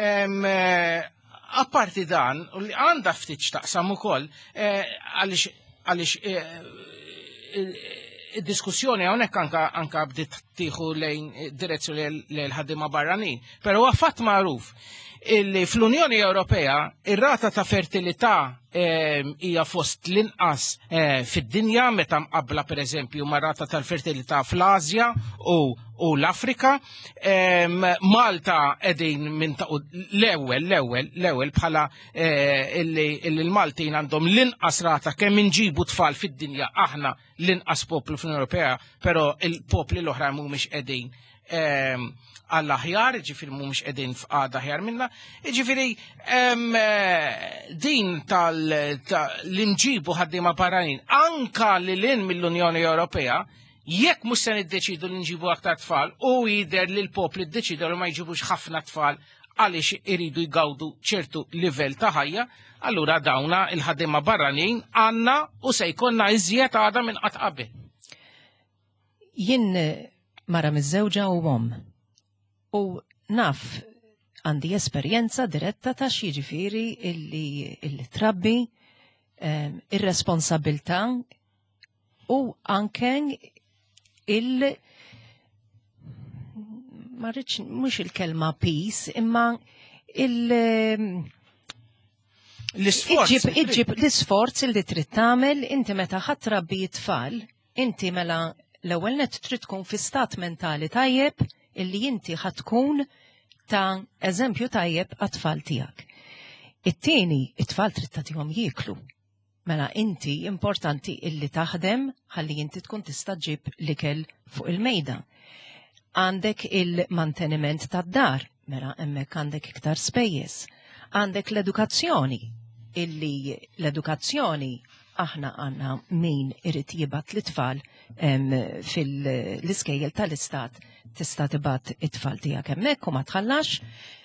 Apparti dan, għandha ftit x'taqsam ukoll għaliex id-diskussjoni hawnhekk anke bdiet tieħu lejn direzzjoni lejn ħaddiema barranin, però huwa fatt magħruf illi fl-Unjoni Ewropea ir-rata ta' fertilità hija fost l-inqas fid-dinja meta mqabbla pereżempju ma' rata tal-fertilità fl-Asja u l-Afrika. Malta qegħdin minn l-ewwel bħala illi l-Maltin għandhom l-inqas rata kemm inġibu tfal fid-dinja aħna l-inqas poplu fl-Unjoni Ewropea, però il-popli l-oħra mhumiex qegħdin għall-aħjar, ġifiri mhumiex qegħdin f'qagħda aħjar minna. Ġifiri din l-inġibu ħaddiema barranin anka lil mill-Unjoni Ewropea, jekk mhux se niddeċidu li nġibu aktar tfal u jidher li l-popli ddeċidu li ma jġibux ħafna tfal għaliex iridu jgawdu ċertu livell ta' ħajja, allura dawna il-ħaddiema barranin għandna u se jkollna iżjed għada minn qatt qabel. Jien mara miż-żewġa u om. U naf għandi esperjenza diretta ta' xiġifieri illi trabbi, ir-responsabilità u anke mhux il-kelma peace, imma l-isforz li trid tagħmel inti meta ħadd trabbi tfal, inti mela l-ewwel nett trid tkun fi stat mentali tajjeb illi inti ħatkun ta' eżempju tajjeb għat-tfal tiegħek. It-tieni, it-tfal trid tagħtihom jieklu. Mela inti importanti illi taħdem ħalli inti tkun tista' ġib l-ikel fuq il-mejda. Għandek il-manteniment tad-dar, mela hemmhekk għandek iktar spejjeż. Għandek l-edukazzjoni, illi l-edukazzjoni aħna għandna min irid jibgħat l-tfal fil-iskejjel tal-istat tista' tibgħat it-tfal tiegħek hemmhekk u ma tħallax.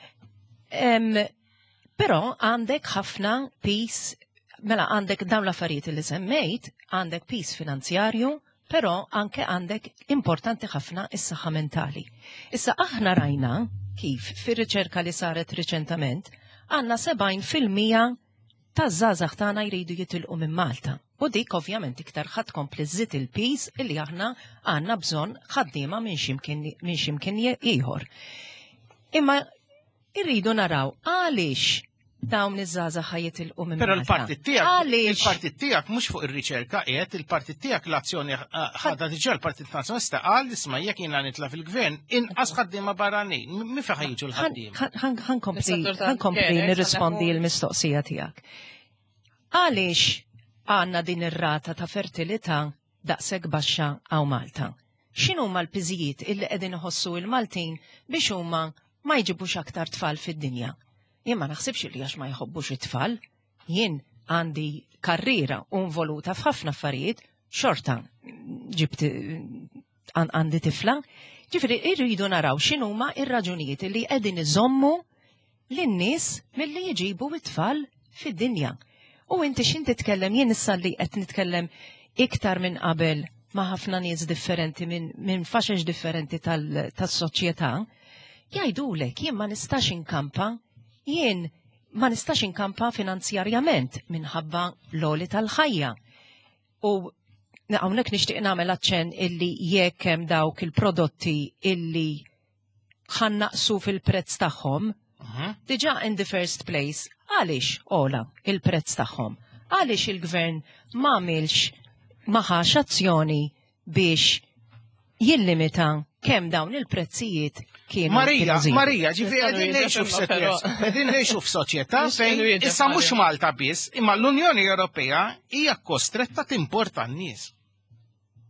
Però għandek ħafna peace, mela għandek dawn l-affarijiet li semmejt, għandek peace finanzjarju, però anke għandek importanti ħafna is-saħħa mentali. Issa aħna rajna kif fir-riċerka li saret riċentament għandna 70% taż-żgħażagħ tagħna jridu jitilqu minn Malta. U dik ovvjament iktar ħadd kompli żżid il-peace illi aħna għandna bżonn ħaddiema minn x'imkien ieħor. Imma irridu naraw għaliex dawn iż-żgħażagħ ħajitilqu minn Malta. Però il-partit tiegħek mhux fuq ir-riċerka qiegħed, il-partit tiegħek l-azzjoni ħadha diġà l-Partit Nazzjonalista qal isma' jekk jiena nitla' fil-gvern inqas ħaddiema barranin. Min fejn ħajġu l-ħaddiema? Ħankompli nirrispondi l-mistoqsija tiegħek. Għaliex għandna din ir-rata ta' fertilità daqshekk baxxa hawn Malta? X'inhuma l-piżijiet illi qegħdin iħossu l-Maltin biex huma ma jġibux aktar tfal fid-dinja? Jien ma naħsibx li għax ma jħobbux it-tfal, jien għandi karriera involuta f'ħafna affarijiet, xorta ġibt għandi tifla, ġifri irridu naraw x'inhuma ir-raġunijiet li qegħdin iżommu lin-nies milli jġibu it-tfal fid-dinja. U inti x'in titkellem, jien issa li qed nitkellem iktar minn qabel ma' ħafna nies differenti minn faxex differenti tas-soċjetà, jgħidulek jien ma nistax inkampa finanzjarjament minħabba l-oli tal-ħajja. U hawnhekk nixtieq nagħmel aċċenn illi jekk hemm dawk il-prodotti illi ħannaqsu fil-prezz tagħhom, diġà in the first place, għaliex ola il-prezz tagħhom? Għaliex il-gvern m'għamilx maħax azzjoni biex jillimita kemm dawn il-prezzijiet kienu. Marija, ġifieri qegħdin ngħixu f'soċjetà fejn issa mhux Malta biss, imma l-Unjoni Ewropea hija kostretta timporta n-nies.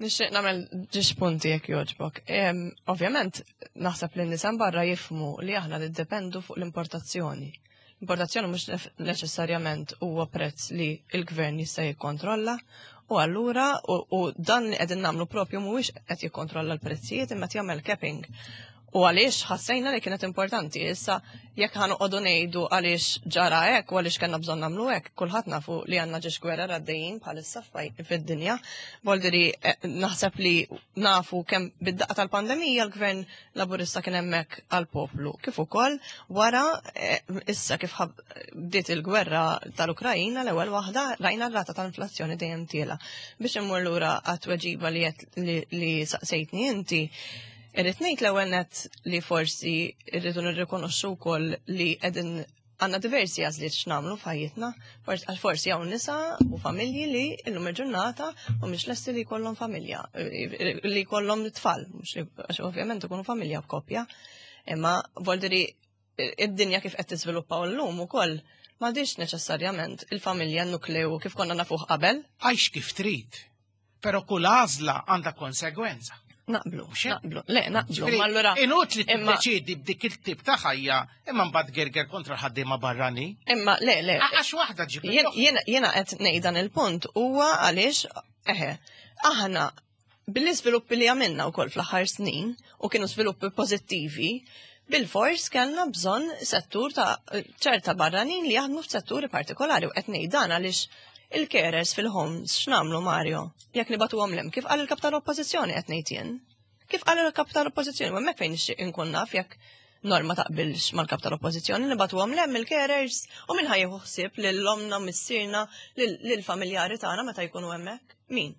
Nixtieq nagħmel ġiex punti jekk jogħġbok. Ovvjament, naħseb li n-nies barra jifhmu li aħna niddependu fuq l-importazzjoni. L-importazzjoni mhux neċessarjament huwa prezz li l-gvern jista' jikkontrolla, u allura u dan li qegħdin nagħmlu propju mhuwiex qed jikkontrolla l-prezzijiet imma jagħmel capping. U għaliex ħassejna li kienet importanti. Issa jekk ħanoqogħdu ngħidu għaliex ġara hekk u għaliex kellna bżonn nagħmlu hekk, kulħadd nafu li għandna ġiex gwerra għaddejjin bħalissa fid-dinja. Voldiri naħseb li nafu kemm bid-daqqa tal-pandemija l-Gvern Laburista kien hemmhekk għall-poplu. Kif ukoll wara issa kif bdiet il-gwerra tal-Ukrajina l-ewwel waħda rajna r-rata tal-inflazzjoni dejjem tiela. Biex immur lura għat-tweġiba li saqsejtni inti, irrid ngħid l-ewwel nett li forsi rridu nirrikonoxxu wkoll li qegħdin għandna diversi għażliet x'nagħmlu f'ħajjitna, forsi hawn nisa u familji li llum il-ġurnata mhumiex lesti li jkollhom familja, li jkollhom tfal, għax ovvjament ikunu familja b'koppja, imma voldiri id-dinja kif qed tiżviluppaw llum ukoll m'għadix neċessarjament il-familja nukleu kif konna nafuh qabel. Għajx kif trid, però kull għażla għandha konsegwenza. Naqblu. Le, naqblu. Allura. Inut li tiddeċidi b'dik il-tip ta' ħajja, imma mbagħad gerger kontra ħaddiema barrani. Imma le. Għax waħda ġibri. Jiena qed ngħid dan il-punt huwa għaliex aħna bil-iżviluppi li għamilna wkoll fl-aħħar snin u kienu żviluppi pożittivi, bil-fors kellna bżonn settur ta' ċerta barranin li jaħdmu f'setturi partikolari u qed ngħid dan għaliex il-carers fil-homes x'namlu Mario? Jekk nibatuhom lem, kif qal il-kap tal-oppożizzjoni qed ngħid jien? Kif qal il-kap tal-oppożizzjoni? Hemmhekk fejn nixtieq inkun naf jekk Norma taqbilx mal-kap tal-oppożizzjoni nibatuhom lem il-carers u min ħajjieħu ħsieb lil-omna missierna lill-familjari tagħna meta jkunu hemmhekk? Min?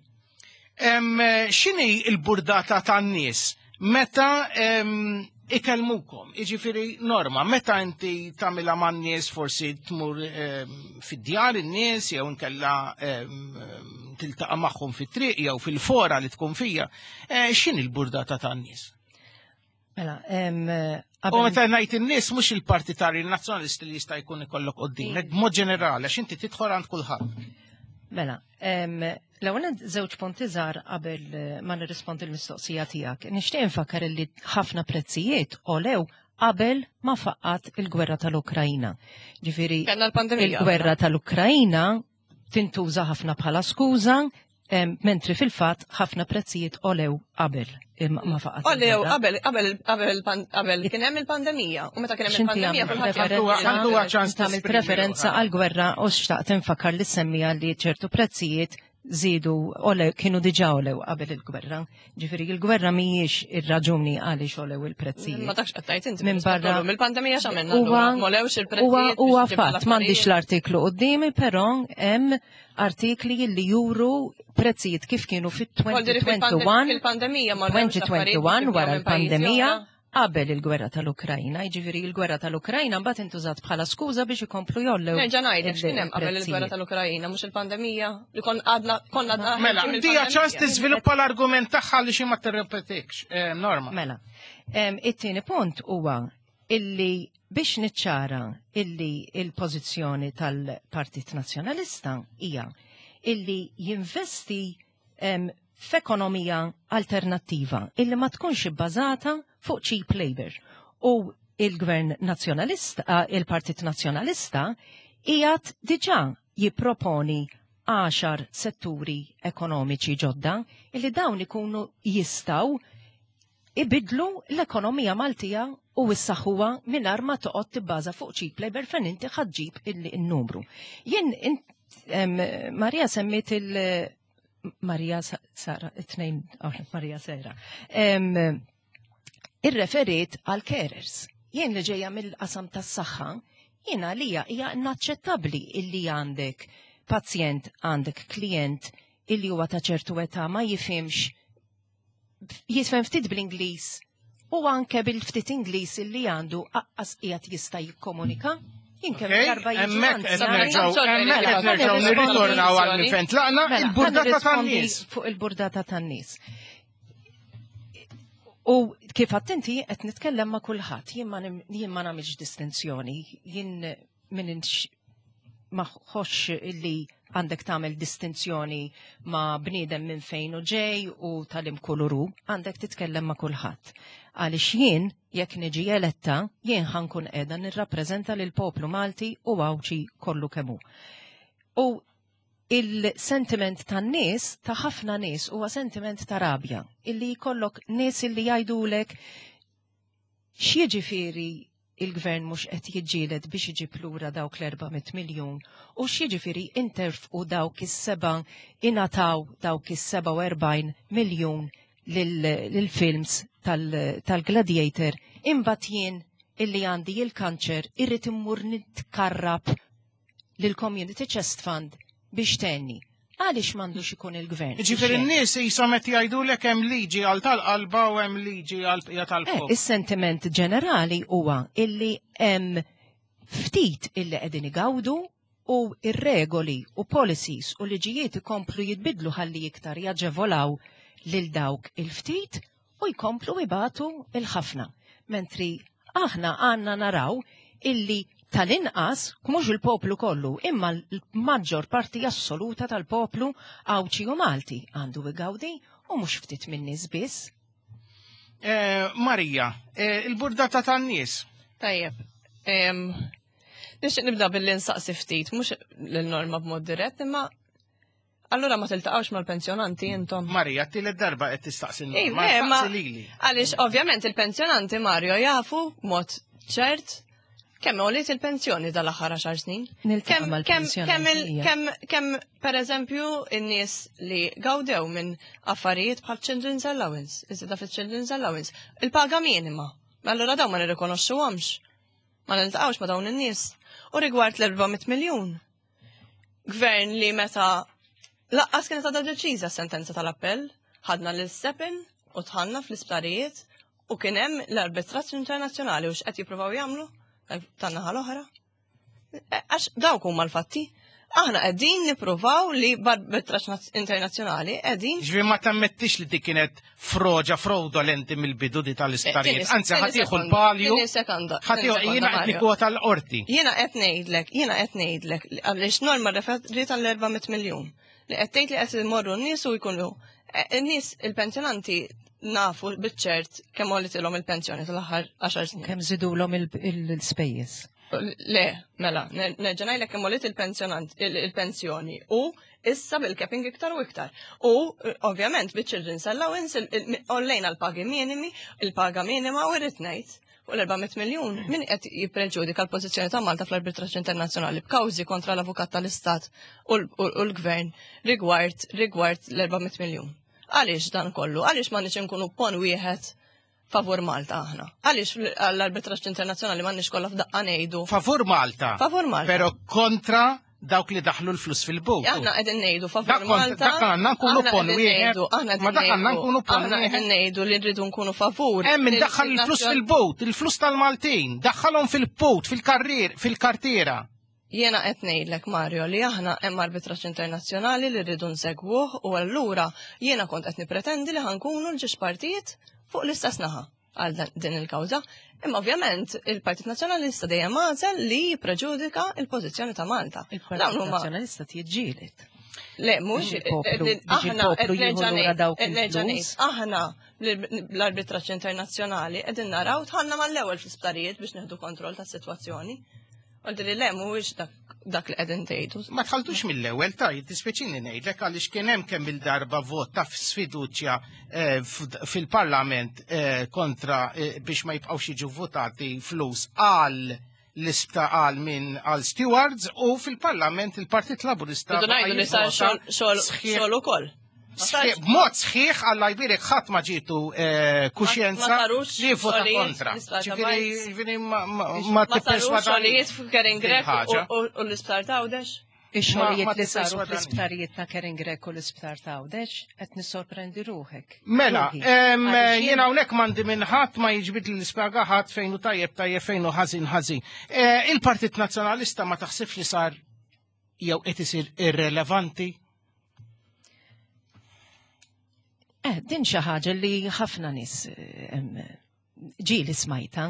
X'inhi l-burdata tan-nies meta ikellmukom, iġifiri Norma, meta inti tagħmilha man-nies forsi tmur fid-djar in-nies jew inkella tiltaqa' magħhom fit-triq jew fil-fora li tkun fija, x'inhi l-burdata tan-nies? Mela, u meta ngħid in-nies mhux il-partitari nazzjonalisti li jista' jkun ikollok quddiem, b'mod ġenerali għax inti tidħol għand kulħadd. Mela, l-ewwel żewġ punti żgħar qabel ma nirrispondi l-mistoqsija tiegħek. Nixtieq infakkar li ħafna prezzijiet olew qabel ma faqqat il-gwerra tal-Ukrajna. Ġifieri il-gwerra tal-Ukrajna tintuża ħafna bħala skuża, mentri fil-fatt ħafna prezzijiet olew qabel ma faqqat. Olew qabel kien hemm il-pandemija u meta kien hemm il-pandemija tagħmel preferenza għall-gwerra u xtaqt infakkar li semmija li ċertu prezzijiet zidu olew kienu diġà olew qabel il-gwerra. Ġifieri il-gwerra mhijiex ir-raġuni għaliex olew il-prezzijiet. Ma dakx qed tgħid inti minn barra mill-pandemija x'għamilna molewx il-prezzijiet. Huwa fatt m'għandix l-artiklu qudiemi, però hemm artikli li juru prezzijiet kif kienu fit-2021 wara l-pandemija qabel il-gwerra tal-Ukrajna, jiġifieri il-gwerra tal-Ukrajna mbagħad intużat bħala skuża biex ikomplu jollew. Nerġa' ngħidlek x'kien hemm qabel il-gwerra tal-Ukrajna mhux il-pandemija li konna Mela, dija ċans tiżviluppa l-argument tagħha li xi ma tirrepetikx, Norma. Mela. It-tieni punt huwa illi biex niċċara illi il-pożizzjoni tal-Partit Nazzjonalista hija illi jinvesti f'ekonomija alternattiva illi ma tkunx ibbażata fuq cheap labor. U il-Gvern Nazzjonalista, il-Partit Nazzjonalista, qiegħed diġà jipproponi 10 setturi ekonomiċi ġodda illi dawn ikunu jistgħu ibidlu l-ekonomija Maltija u issaħħuha mingħajr ma toqgħod tibbaża fuq cheap labor fejn inti ħaġġib il-numru. Jien Marija semmiet Marija Sara, it-tnejn Marija Sera. Irreferiet għal carers. Jien li ġejja mill-qasam tas-saħħa, jiena għalija hija inaċċettabbli illi għandek pazjent, għandek klient illi huwa ta' ċertu età ma jifhimx jifhem ftit bl-Ingliż u anke bil-ftit Ingliż illi għandu aqqas qiegħed jista' jikkomunika. Nirritornaw għal-mifent laqna il-burdata tan-nies. Fuq il-burdata tan-nies. U kif attenti qed nitkellem ma' kulħadd, jien ma nagħmilx distinzjoni, jien minix ma ħoxx li għandek tagħmel distinzjoni ma' bniedem minn fejn u ġej u tal-imkuluru, għandek titkellem ma' kulħadd. Għaliex jien jekk niġi eletta, jien ħankun qiegħda nirrappreżenta lil poplu Malti u għawċi kollu kemm hu. U il-sentiment tan-nies, ta' ħafna nies, huwa sentiment ta' rabja, illi jkollok nies illi jgħidulek x'jiġifieri il-gvern mhux qed jiġġieled biex iġib lura dawk l-400 miljun u x'jiġifieri interfqu dawk is-7 ingħataw dawk is-47 miljun lil-films tal-Gladiator imbagħad jien illi għandi il-kanċer irrid immur nitkarrab lill-Community Chest Fund biex tenni. Għaliex m'għandux ikun il-gvern? Ġifieri n-nies jisom qed jgħidulek hemm liġi għal tal-qalba u hemm liġi għal bqija tal-fuq. Is-sentiment ġenerali huwa illi hemm ftit illi qegħdin igawdu u ir-regoli u policies u liġijiet ikomplu jitbidlu ħalli iktar jaġevolaw lil dawk il-ftit u jkomplu ibatu il-ħafna. Mentri aħna għandna naraw illi tal-inqas, mhux il-poplu kollu, imma l-maġġor parti assoluta tal-poplu Għawċi u Malti għandu igawdi u mhux ftit minn nies biss. Marija, il-burdata tan-nies. Tajjeb. Nixtieq nibda billi nsaqsi ftit, mhux l-norma b'mod dirett, imma allura ma tiltaqgħux mal-pensjonanti intom. Marija, tielet darba qed tistaqsi n-norma, lili. Għaliex ovvjament il-pensjonanti Mario jafu mod ċert kemm għolit il-pensjoni dal-aħħar 10 snin. Kemm pereżempju in-nies li gawdew minn affarijiet bħal Children's Allowance, iżda fil-Children's Allowance, il-paga minima. Allura dawn ma nirrikonoxxuhomx. Ma niltaqgħux ma dawn in-nies. U rigward l-400 miljun. Gvern li meta laqqas kienet għadha deċiża s-sentenza tal-appell, ħadna l-stepin u tħanna fl-isptarijiet u kien hemm l-arbitraġġ internazzjonali u x'qed jippruvaw jagħmlu tan-naħa l-oħra. Għax dawk huma l-fatti. Aħna qegħdin nippruvaw li b'arbitraġġ internazzjonali qegħdin. Ġifieri ma tammettix li dik kienet fraudolenti mill-bidu di tal-isptarijiet. Anzi ħadd jieħu l-palju. Jiena qed nikkwota l-qorti. Jiena qed ngħidlek għaliex norma referi tal-400 miljun. Li qed tgħid li qed imorru n-nies u jkunu n-nies il-pensjonanti nafu biċ-ċert kemm għolitilhom il-pensjoni tal-aħħar 10 snin. Kemm żidulhom il-spejjeż. Le, mela, nerġa' ngħidlek kemm għolit il-pensjoni u issa bil-capping iktar u iktar. U ovvjament biċ-Children's Allowance ollejna l-pagi minimi, il-paga minima u irrid ngħid u l-400 miljun min qed jippreġudika l-pożizzjoni ta' Malta fl-arbitraġġ internazzjonali b'kawżi kontra l-Avukat tal-Istat u l-Gvern rigward l-400 miljun. Għaliex dan kollu? Għaliex ma nix nkunu pon wieħed favur Malta aħna? Għaliex l-arbitraġġ internazzjonali ma nix kollha f'daqqa ngħidu? Favur Malta. Favur Malta. Pero kontra dawk li daħlu l-flus fil-bot. Aħna qegħdin ngħidu favur Malta. Dak għandna nkunu pon wieħed. Ma dak għandna nkunu pon wieħed. Aħna qegħdin ngħidu li rridu nkunu favur. Hemm min daħħal il-flus fil-bot, il-flus tal-Maltin, daħħalhom fil-bot, fil-kartiera. Jiena qed ngħidlek Mario li aħna hemm arbitraġġ internazzjonali li rridu nsegwuh u allura jiena kont qed nippretendi li ħankunu l-ġiex partijiet fuq l-istess naħa għal din il-kawża. Imma ovvjament il-Partit Nazzjonalista dejjem għażel li jippreġudika l-pożizzjoni ta' Malta. Il-Partit Nazzjonalista tiġġieled. Le, mhux aħna l-arbitraġġ internazzjonali qegħdin naraw tħanna mal-ewwel fl-isptarijiet biex neħdu kontroll tas-sitwazzjoni. Għaldi li le, mhuwiex dak li qegħdin tgħidu. Ma tħaltux mill-ewwel tispeċini ngħidlek għaliex kien hemm kemm il-darba vot ta' sfiduċja fil-Parlament kontra biex ma jibqgħux jiġu votati flus għal stewards u fil-Parlament il-Partit Laburista. Ngħidu li sar xogħol ukoll. B'mod sħiħ għalla jbirek ħadd ma ġietu kuxjenza li vota kontra. Ġifieri ma tipperswadax Kering Grek u l-isptar ta' Għawdex? Ix-xogħlijiet li saru fl-isptarijiet ta' Kering Grek u l-isptar ta' Għawdex qed nissorprendi ruħek. Mela, jiena hawnhekk m'għandi minn ħadd ma jiġbid l-ispjaga ħadd fejn hu tajjeb fejn hu ħażin. Il-Partit Nazzjonalista ma taħsibx li sar jew qed isir irrelevanti? Din xi ħaġa li ħafna nies ġieli smajta.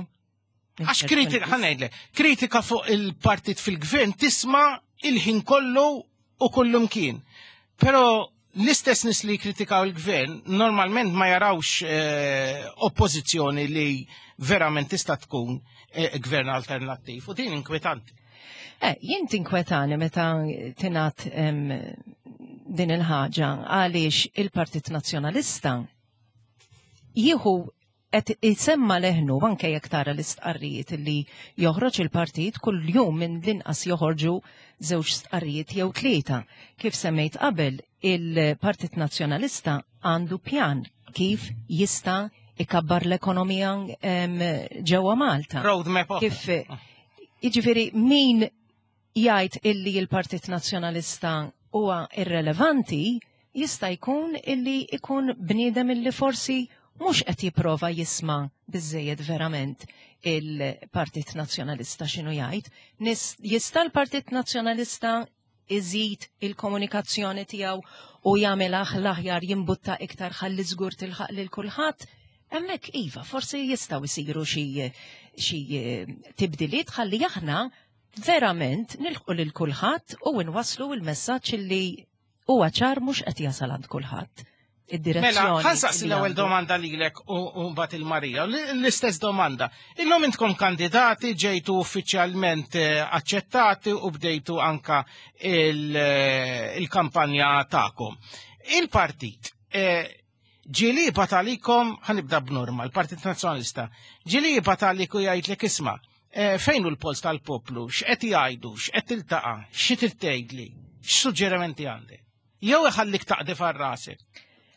Għax kritika fuq il-partit fil-gvern tisma' il-ħin kollu u kullum kien. Pero l-istess nis li kritikaw il-gvern normalment ma jarawx oppożizzjoni li verament tista' tkun gvern alternattiv u din inkwetanti. Jien tinkwetani meta tingħat din il-ħaġa għaliex il-Partit Nazzjonalista jieħu qed isemma leħnu anke jekk tara l-istqarrijiet li joħroġ il-partit kull jum minn l-inqas joħorġu żewġ stqarrijiet jew tlieta. Kif semmejt qabel, il-Partit Nazzjonalista għandu pjan kif jista' ikabbar l-ekonomija ġewwa Malta. Roadmap. Kif jiġifieri min jgħid illi il-Partit Nazzjonalista huwa irrelevanti jista' jkun illi ikun bniedem illi forsi mhux qed jipprova jisma' biżżejjed verament il-Partit Nazzjonalista x'inhu jgħid. Jista' l-Partit Nazzjonalista iżid il-komunikazzjoni tiegħu u jagħmel l-aħjar jimbutta iktar ħalli żgur tilħaq lil kulħadd. Hemmhekk iva, forsi jistgħu jsiru xi tibdiliet ħalli aħna verament nilħqu lil kulħadd u nwasslu l-messaġġ li huwa ċar mhux qed jasal għand kulħadd. Mela, ħansaqs l-ewwel domanda lilek u mbagħad il-Marija. L-istess domanda. Illum intkom kandidati ġejtu uffiċjalment aċċettati u bdejtu anka il-kampanja tagħkom. Il-partit ġieli batalikom, ħanibda b'norma, il-Partit Nazzjonalista, ġieli bataliku jgħidlek isma' fejn hu l-pols tal-poplu, x'qed jgħidu, x'qed tiltaqa', xi trid tgħidli, x'suġġerimenti għandek. Jew iħallik taqdef għal rasek.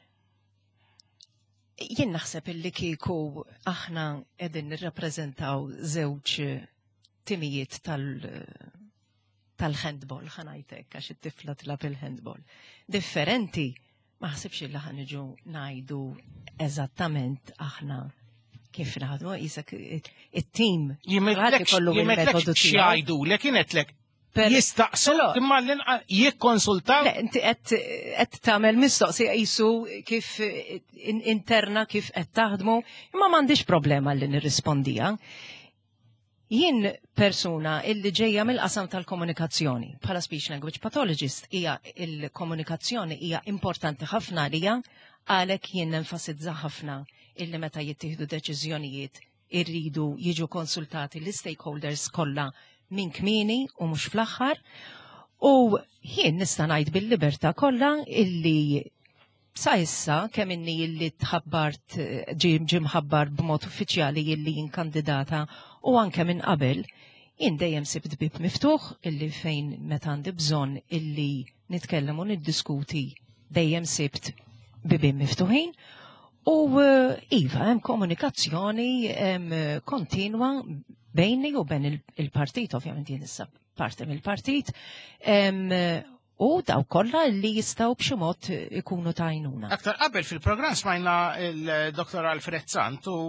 Jien naħseb illi kieku aħna qegħdin nirrappreżentaw żewġ timijiet tal-handball ħanajtek għax it-tifla tilab il-handball. Differenti, ma ħsibx illi ħaniġu ngħidu eżattament aħna kif naħdmu isek it-tim. Jimetlek x'jgħidu, kienetlek jistaqsu imma jikkonsultaw. Inti qed tagħmel mistoqsija qisu kif interna kif qed taħdmu, imma m'għandix problema li nirrispondija. Jien persuna illi ġejja mill-qasam tal-komunikazzjoni bħala speech language pathologist hija il-komunikazzjoni hija importanti ħafna għalija għalhekk jien nenfasizza ħafna illi meta jittieħdu deċiżjonijiet irridu jiġu konsultati l-stakeholders kollha minn kmieni u mhux fl-aħħar u jien nista' ngħid bil-libertà kollha illi sa issa kemm inni illi tħabbart ġie mħabbar b'mod uffiċjali illi jien kandidata u anke minn qabel jien dejjem sibt bib miftuħ illi fejn meta għandi bżonn illi nitkellem u niddiskuti dejjem sibt bibien miftuħin u iva hemm komunikazzjoni kontinwa bejni u bejn il-partit, ovvjament jien issa parti mill-partit, u daw kollha li jistgħu b'xi mod ikunu ta' għajnuna. Aktar qabel fil-programm smajna il-Dr. Alfred Sant u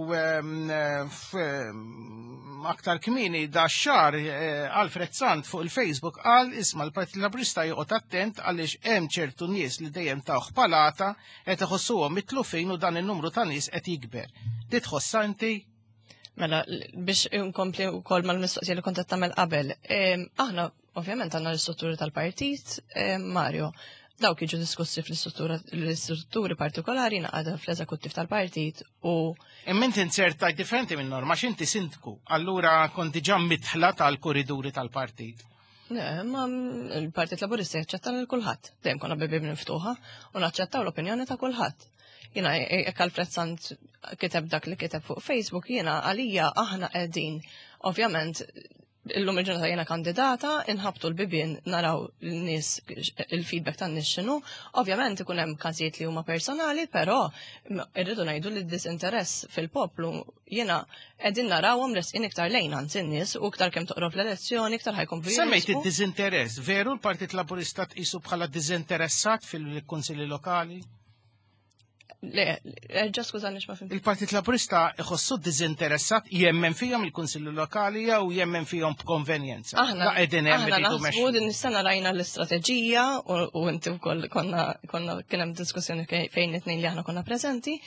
aktar kmieni da xar Alfred Sant fuq il-Facebook qal isma' l-Partit Laburista joqgħod attent għaliex hemm ċertu nies li dejjem tawh palata qed iħossuhom mitlufin u dan in-numru ta' nies qed jikber. Titħossa inti? Mela, biex inkompli wkoll mal-mistoqsija li kont qed tagħmel qabel. Aħna ovvjament għandna l-istrutturi tal-partit, Mario, dawk jiġu diskussi fl-istrutturi partikolari naqgħda fl-eżekuttiv tal-partit u. Imment insertaj differenti minn norma x'inti sindku, allura kont diġà mitħla tal-kuriduri tal-partit. Ma il-Partit Laburista jaċċetta lil kulħadd, dejjem konna bibien miftuħa u naċċettaw l-opinjoni ta' kulħadd. Jiena jekk Alfred Sant kiteb dak li kiteb fuq Facebook, jiena għalija aħna qegħdin ovvjament illum il-ġurnata jiena kandidata, inħabtu l-bibien naraw l-nies il-feedback tan-nies x'inhu. Ovvjament ikun hemm każijiet li huma personali, però irridu ngħidu li d-disinteress fil-poplu jiena qegħdin narawhom resqin iktar lejn anzi n-nies u iktar kemm toqrob l-elezzjoni iktar ħajkomplu. Semmejt id-diżinteress, veru l-Partit Laburista tqisu bħala diżinteressat fil-Kunsilli Lokali? Le, skużani x'ma fim. Il-Partit Laburista iħossu diżinteressat jemmen fihom il-Kunsilli Lokali jew jemmen fihom b'konvenjenza. Aħna naħsbu din is-sena rajna l-istrateġija u inti wkoll kien hemm diskussjoni fejn it-tnejn li aħna konna preżenti.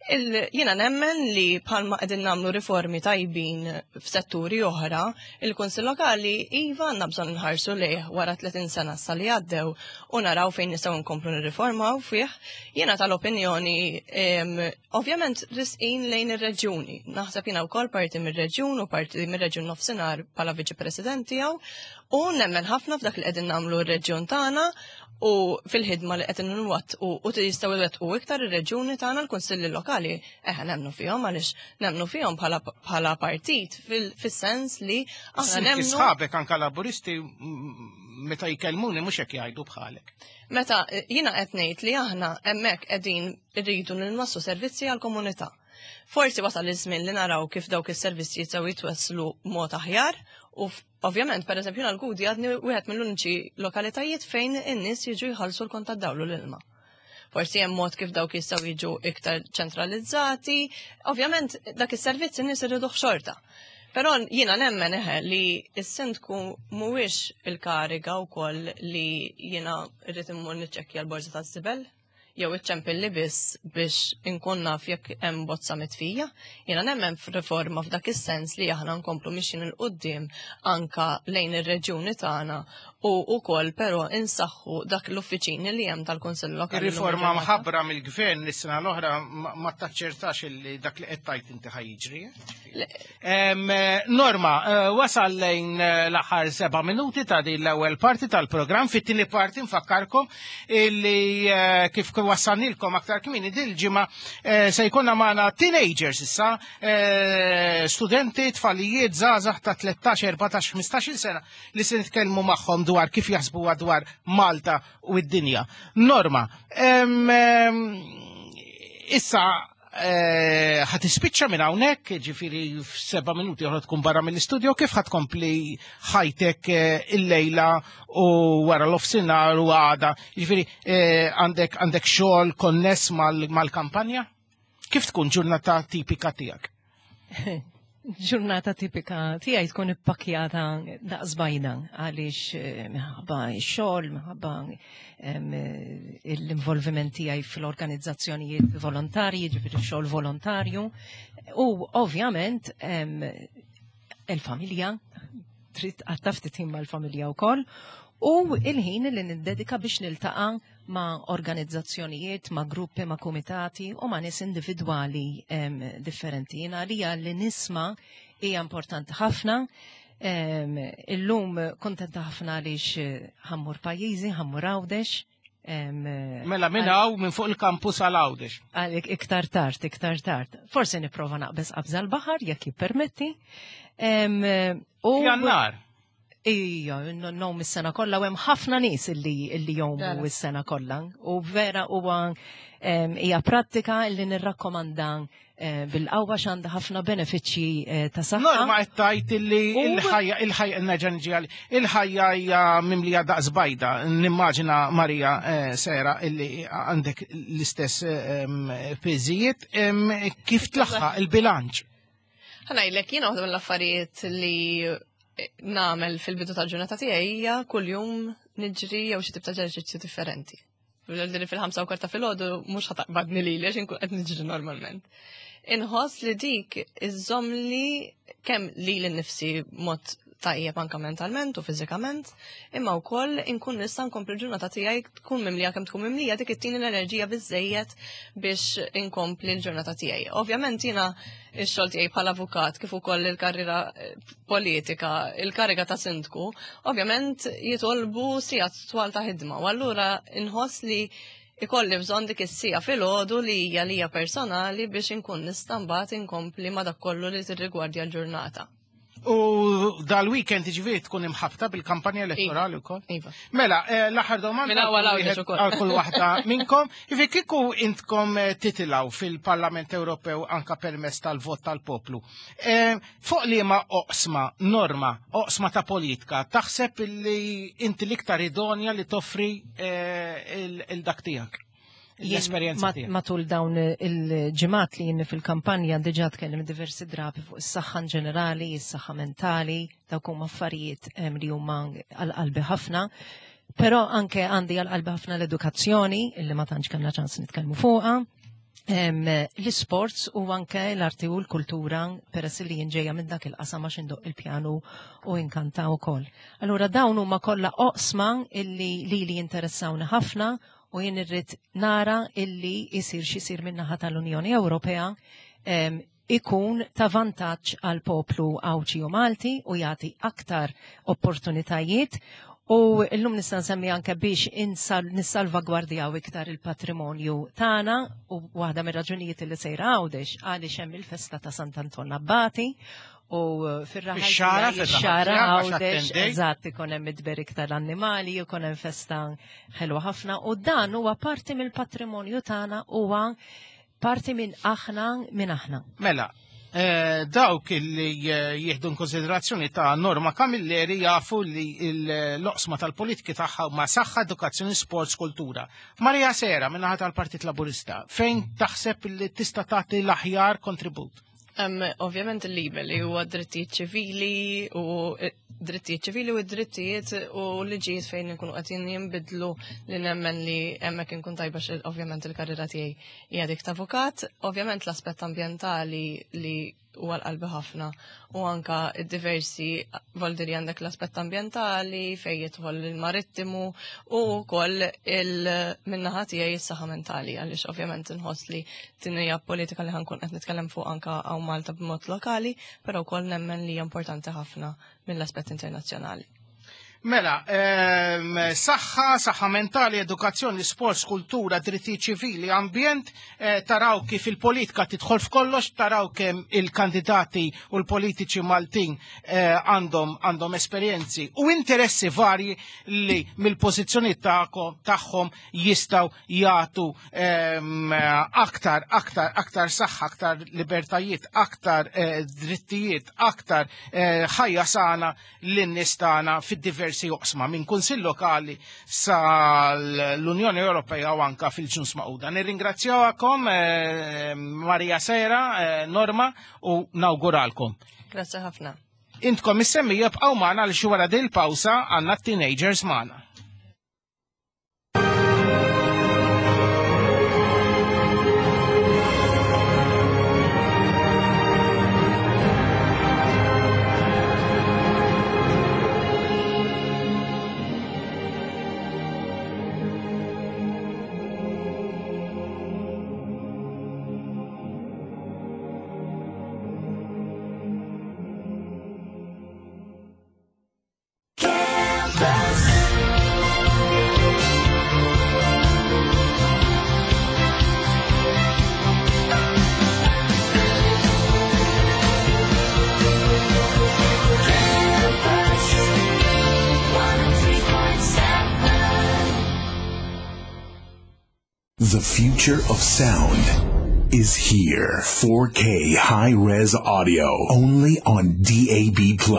Jiena nemmen li bħalma qegħdin nagħmlu riformi tajbin f'setturi oħra, il-Kunsill Lokali iva għandna bżonn nħarsu lejh wara 30 sena sa li għaddew u naraw fejn nistgħu nkomplu nirriformaw fih. Jiena tal-opinjoni ovvjament risqin lejn ir-reġjuni. Naħseb jiena wkoll parti mir-reġjun u parti mir-reġjun nofsinhar bħala viċi president tiegħu u nemmen ħafna f'dak li qegħdin nagħmlu r-reġjun tagħna u fil-ħidma li qegħdin nwattqu u jistgħu jwettqu iktar ir-reġjuni tagħna l-Kunsilli Lokali nemmnu fihom għaliex nemmnu fihom bħala partit fis-sens li aħna nemmnu. Sħabek anke laburisti meta jkellmuni mhux hekk jgħidu bħalek. Meta jiena qed ngħid li aħna hemmhekk qegħdin irridu nwasslu servizzi għall-komunità. Forsi wasal iż-żmien li naraw kif dawk is-servizzi jistgħu jitwesslu mod aħjar u ovvjament pereżempju l-Gudi għadni wieħed mill-uniċi lokalitajiet fejn in-nies jiġu jħallsu l-kont tad-dawl u l-ilma. Forsi hemm mod kif dawk jistgħu jiġu iktar ċentralizzati, ovvjament dak is-servizz in-nies irriduh xorta. Però jiena nemmen li s-sindku mhuwiex il-kariga wkoll li jiena rrid immur niċċekkja l-borża taż-żibel jew iċċempilli biss biex inkun naf jekk hemm bozza mitfija. Jiena nemmen f'riforma f'dak is-sens li aħna nkomplu mixin il-qudiem anka lejn ir-reġjuni tagħna u wkoll però insaħħu dak l-uffiċini li hemm tal-Kunsill Lokali. Ir-riforma mħabbra mill-Gvern is-sena l-oħra ma taċċertax li dak li qed tgħid inti ħajjiġri. Norma, wasal lejn l-aħħar 7 minuti ta' din l-ewwel parti tal-programm, fit-tieni parti nfakkarkom li kif wassanilkom aktar kmini dil-ġimgħa se jkollna magħna teenagers issa, studenti tfalijiet żgħażagħ ta' 13, 14, 15 sena li se nitkellmu magħhom dwar kif jaħsbuha dwar Malta u d-dinja. Norma, issa ħatispiċċa minn hawnhekk, ġifieri f'7 minuti oħra tkun barra mill-istudio, kif ħatkompli ħajtek il-lejla u wara l-ofsinhar u għada, ġifieri għandek xogħol konness mal-kampanja? Kif tkun ġurnata tipika tiegħek? Ġurnata tipika tiegħi tkun ippakjata daqs bajda għaliex minħabba x-xogħol, minħabba l-involviment tiegħi fl-organizzazzjonijiet volontarji, ġifieri x-xogħol volontarju, u ovvjament il-familja trid għattaf titim mal-familja wkoll, u il-ħin li niddedika biex niltaqa' ma' organizzazzjonijiet, ma' gruppi, ma' komitati u ma' nies individwali differenti. Jiena għalija li nisma' hija importanti ħafna. Illum kontenta ħafna għaliex ħammur pajjiżi, ħammur Għawdex. Mela minn hawn minn fuq il-kampus għal Għawdex. Iktar tard. Forsi nipprova naqbeż qabża l-baħar jekk jippermetti. Jannar. Ija, n-nom is-sena kollha u hemm ħafna nies illi jommu is-sena kollha. U vera huwa hija prattika li nirrakkomanda bil-qawwa x'għandha ħafna benefiċċji ta' saħħa. Norma qed tgħid illi il-ħajja nerġa' il-ħajja hija mimlija daqs bajda. Nimmaġina Marija Sera illi għandek l-istess piżijiet. Kif tlaħħaq il-bilanċ? Ħanajlek jiena waħda mill-affarijiet li nagħmel fil-bidu tal-ġurnata tiegħi hija kuljum niġri jew xi tip ta' eżerċizzju differenti. Fil-5 u kwarta filgħodu mhux ħataqbadni lili għax inkun qed niġri normalment. Inħoss li dik iżżomm li kemm lili nnifsi mod tajjeb anke mentalment u fiżikament, imma wkoll inkun nista' nkompli l-ġurnata tiegħi tkun mimlija kemm tkun mimlija dik ittini l-enerġija biżżejjed biex inkompli l-ġurnata tiegħi. Ovvjament jiena x-xogħol tiegħi bħala avukat kif ukoll il-karriera politika, il-kariga ta' sindku, ovvjament jitolbu sigħat twal ta' ħidma u allura inħoss li ikolli bżonn dik is-sija filgħodu li hija personali biex inkun nista' mbagħad inkompli ma' dak kollu li tirrigwardja l-ġurnata. U dal-weekend ġifieri tkun imħabta bil-kampanja elettorali wkoll? Iva. Mela, l-aħħar domanda għal kull waħda minnkom, ifi kieku intkom titilgħu fil-Parlament Ewropew anke permezz tal-vot tal-poplu. Fuq liema oqsma, Norma, oqsma ta' politika, taħseb li inti l-iktar idonja li toffri il-dak tiegħek? L-esperjenza tiegħek. Matul dawn il-ġimgħat li jien fil-kampanja diġà tkellem diversi drabi fuq is-saħħa ġenerali, is-saħħa mentali, dawk huma affarijiet li huma għall-qalbi ħafna, però anke għandi għall-qalbi ħafna l-edukazzjoni illi ma tantx kellna ċans nitkellmu fuqha. l-sports u anke l-arti u l-kultura peress li jinġeja minn dak il-qasam għax indoq il-pjanu u inkanta wkoll. Allura dawn huma kollha oqsma illi li jinteressawni ħafna u jien irrid nara illi jsir xisir min-naħa tal-Unjoni Ewropea ikun ta' vantaġġ għal poplu Awċi u Malti u jagħti aktar opportunitajiet. U l-lum nista' nsemmi anke biex nissalvagwardjaw iktar il-patrimonju tagħna u waħda mir-raġunijiet li sejra għawdex għaliex hemm il-festa ta' Sant'Anton Abbati u fir-xara għawdex eżatt ikun hemm id-berik tal-annimali, ikun hemm festa ħelwa ħafna u dan huwa parti mill-patrimonju tagħna huwa parti minn aħna. Mela, dawk li jieħdu konsiderazzjoni ta' Norma Camilleri jafu li l-oqsma tal-politiki tagħha ma' saħħa, edukazzjoni, sports, kultura. Marija Sera minnaħa tal-Partit Laburista, fejn taħseb li tista' tagħti l-aħjar kontribut? Ovvjament il-libel li huwa drittijiet ċivili u d-drittijiet u liġijiet fejn nkunu qed jinbidlu li nemmen li hemmhekk inkun tajba ovvjament il-karriera tiegħi hija dik ta' avukat, ovvjament l-aspett ambjentali li huwa l-qalbi ħafna u anka id-diversi voldi li għandek l-aspett ambjentali fejn jidħol il-marittimu u wkoll min-naħa tiegħi is-saħħa mentali għaliex ovvjament inħoss li din hija politika li ħankun qed nitkellem fuq anka hawn Malta b'mod lokali, però wkoll nemmen li hija importanti ħafna mill-aspett internazzjonali. Mela, saħħa mentali, edukazzjoni, sports, kultura, drittijiet ċivili, ambjent, taraw kif il-politika tidħol f'kollox, taraw kemm il-kandidati u l-politiċi Maltin għandhom esperjenzi u interessi varji li mill-pożizzjoni tagħhom jistgħu jagħtu aktar saħħa, aktar libertajiet, aktar drittijiet, aktar ħajja sana lin-nies tagħna fid-diversi joqsma minn kunsill lokali sa l-Unjoni Ewropea u anka fil-ġnus Magħquda. Nirringrazzjawkom Marija Sera, Norma u nawguralkom. Grazzi ħafna. Intkom issemmi jibqgħu magħna għal xi wara din il-pawsa għandna t-teenagers magħna. The future of sound is here. 4K high-res audio only on DAB+.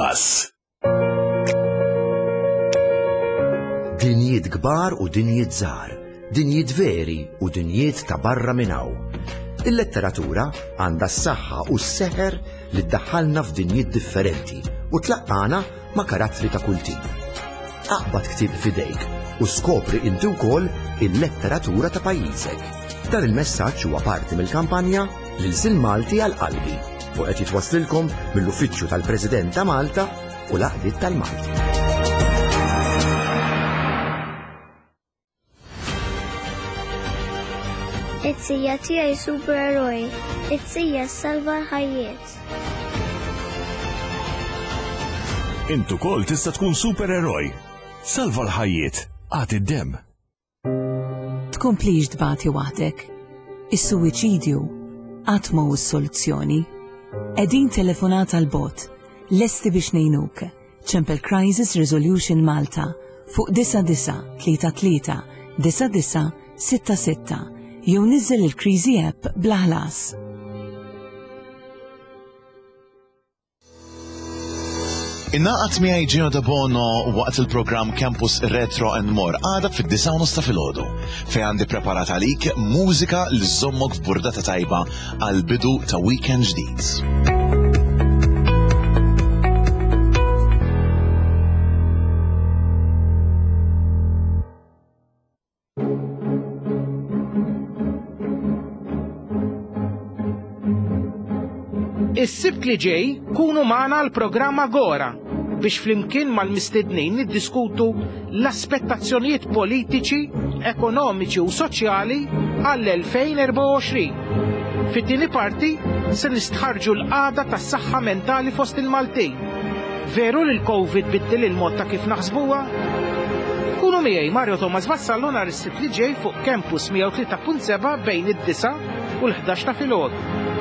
Dinjiet kbar u dinjiet żgħar, dinjiet veri u dinjiet ta' barra minn hawn. Il-letteratura għandha s-saħħa u s-seħer li ddaħħalna f'dinjiet differenti u tlaqqana ma' karattri ta' kull tip. Aqbad ktieb f'idejk u skopri inti wkoll il-letteratura ta' pajjiżek. Dan il-messaġġ huwa parti mill-kampanja Lil Malti għal qalbi u qed jitwasslilkom mill-Uffiċċju tal-President ta' Malta u l-Għaqdiet tal-Malti. It-sija tiegħi supereroj, it-sija salva ħajjiet. Intu kol tista' tkun supereroj. Salva l-ħajjiet, għati d-dem. Tkomplix dbati waħdek. Is-suwiċidju qatt ma hu s-soluzzjoni. Qegħdin telefonat għal bot, lesti biex ngħinuk. Ċempel Crisis Resolution Malta fuq 9933 9966 jew niżel il-Kriżi App bla ħlas. Innaqat miegħi Gino De Bono waqt il-programm Campus Retro and More għada fid-9 ta' filgħodu fejn għandi preparat għalik mużika li żommok f'burdata tajba għal bidu ta' weekend ġdid. Is-sibt li ġej kunu magħna l-programm Agora biex flimkien mal-mistednin niddiskutu l-aspettazzjonijiet politiċi, ekonomiċi u soċjali għall-2024. Fit-tieni parti se nistħarġu l-qagħda tas-saħħa mentali fost il-Maltin. Veru li l-Covid biddel il-mod ta' kif naħsbuha? Kunu miegħi Mario Thomas Vassallo nhar is-sibt li ġej fuq Campus 103.7 bejn id-9 u l-11 ta' filgħodu.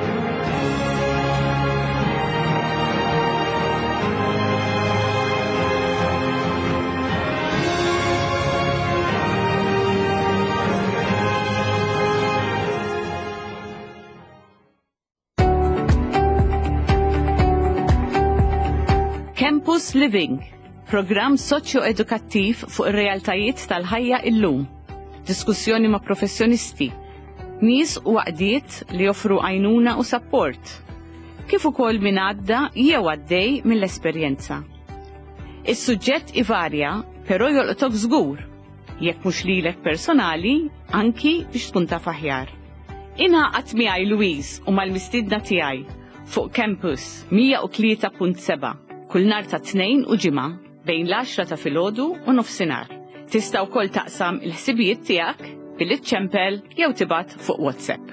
Campus Living, programm soċjo-edukattiv fuq ir-realtajiet tal-ħajja illum. Diskussjoni ma' professjonisti, nies u għaqdiet li joffru għajnuna u support. Kif ukoll min għadda jew għaddej mill-esperjenza. Is-suġġett ivarja, però jolqotok żgur, jekk mhux lilek personali, anki biex tkun taf aħjar. Inħaqad miegħi Louise u mal-mistiedna tiegħi fuq Campus 103.7. Kull nar ta' tnejn u ġimgħa bejn l-10 ta' filgħodu u nofsinhar. Tista' wkoll taqsam il-ħsibijiet tiegħek billi tċempel jew tibgħat fuq WhatsApp.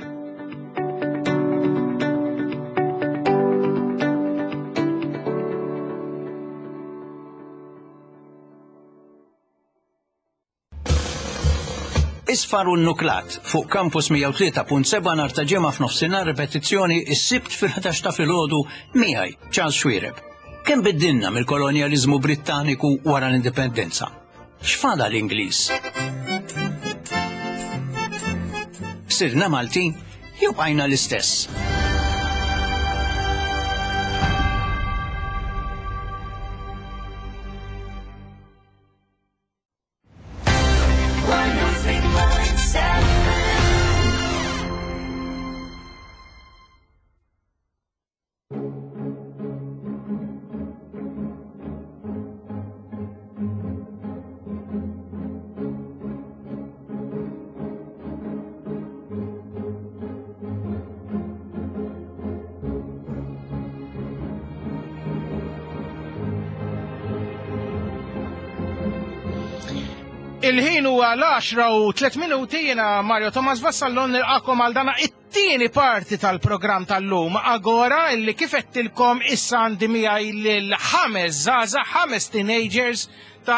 Isfaru n-nuklat fuq Campus 103.7 nhar ta' ġimgħa f'nofsinhar ripetizzjoni is-sibt fil-11 ta' filgħodu miegħi Charles Schwireb. Kemm biddilna mill-kolonjaliżmu Brittaniku wara l-indipendenza? X'fada l-Ingliż? Sirna Maltin jew bqajna l-istess? Il-ħin huwa l-10:03 jiena Mario Thomas Vassallo nilqakom għal dana it-tieni parti tal-programm tal-lum Agora illi kif qedtilkom issa għandi miegħi lil-ħames żgħażagħ, ħames teenagers ta'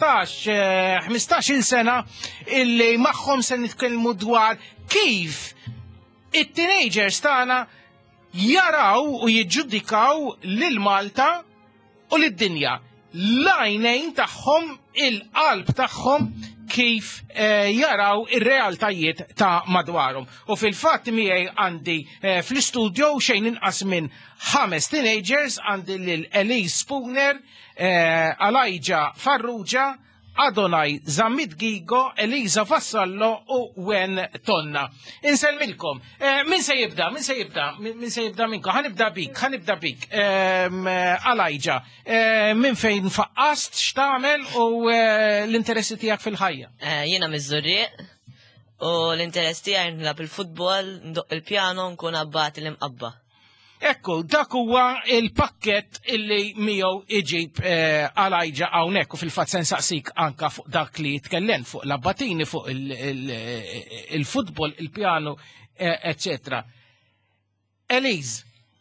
14-15 sena illi magħhom se nitkellmu dwar kif it-teenagers tagħna jaraw u jiġġudikaw lil Malta u lid-dinja. L-għajnejn tagħhom, il-qalb tagħhom kif jaraw ir-realtajiet ta' madwarhom. U fil-fatt miegħi għandi fl-istudju xejn inqas minn 5 teenagers għandi lil Elise Spooner, Alajja Farrugia, Adonai Zammit Gigo, Eliza Vassallo u Wen Tonna. Inselmilkom. Min se jibda? Min se jibda minkom? Ħanibda bik. Alajja. Min fejn faqqast, x'tagħmel u l-interessi tiegħek fil-ħajja? Jiena miż-Żurrieq u l-interess tiegħi nilgħab il-futbol, ndoq il-pjano, nkun abbati l-imqabba. Ekku, dak huwa il-pakket illi miegħu iġib Alajja hawnhekk u fil-fatt se nsaqsik anke fuq dak li jitkellem fuq l-abbatini, fuq il-futbol, il-pjano, eccetera. Elise.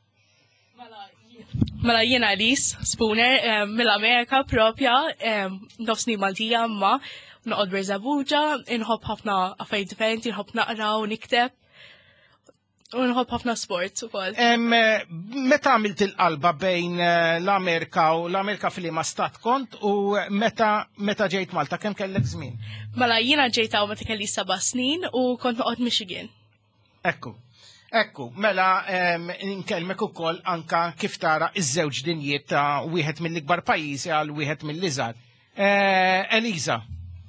Mela jiena Elise Spooner mill-Amerika propja, nofsni Maltija ma noqgħod Berżabuġa, inħobb ħafna affarijiet differenti, inħobb naqra u nikteb. U nħobb ħafna sports ukoll. Meta għamilt il-qalba bejn l-Amerika u l-Amerika fil-liema stat kont u meta ġejt Malta kemm kellek żmien? Mela jiena ġejt hawn meta kelli 7 snin u kont noqgħod Michigan. Ekku, mela nkellmek ukoll anka kif tara iż-żewġ dinjiet ta' wieħed mill-ikbar pajjiżi għal wieħed mill-iżgħar. Eliza.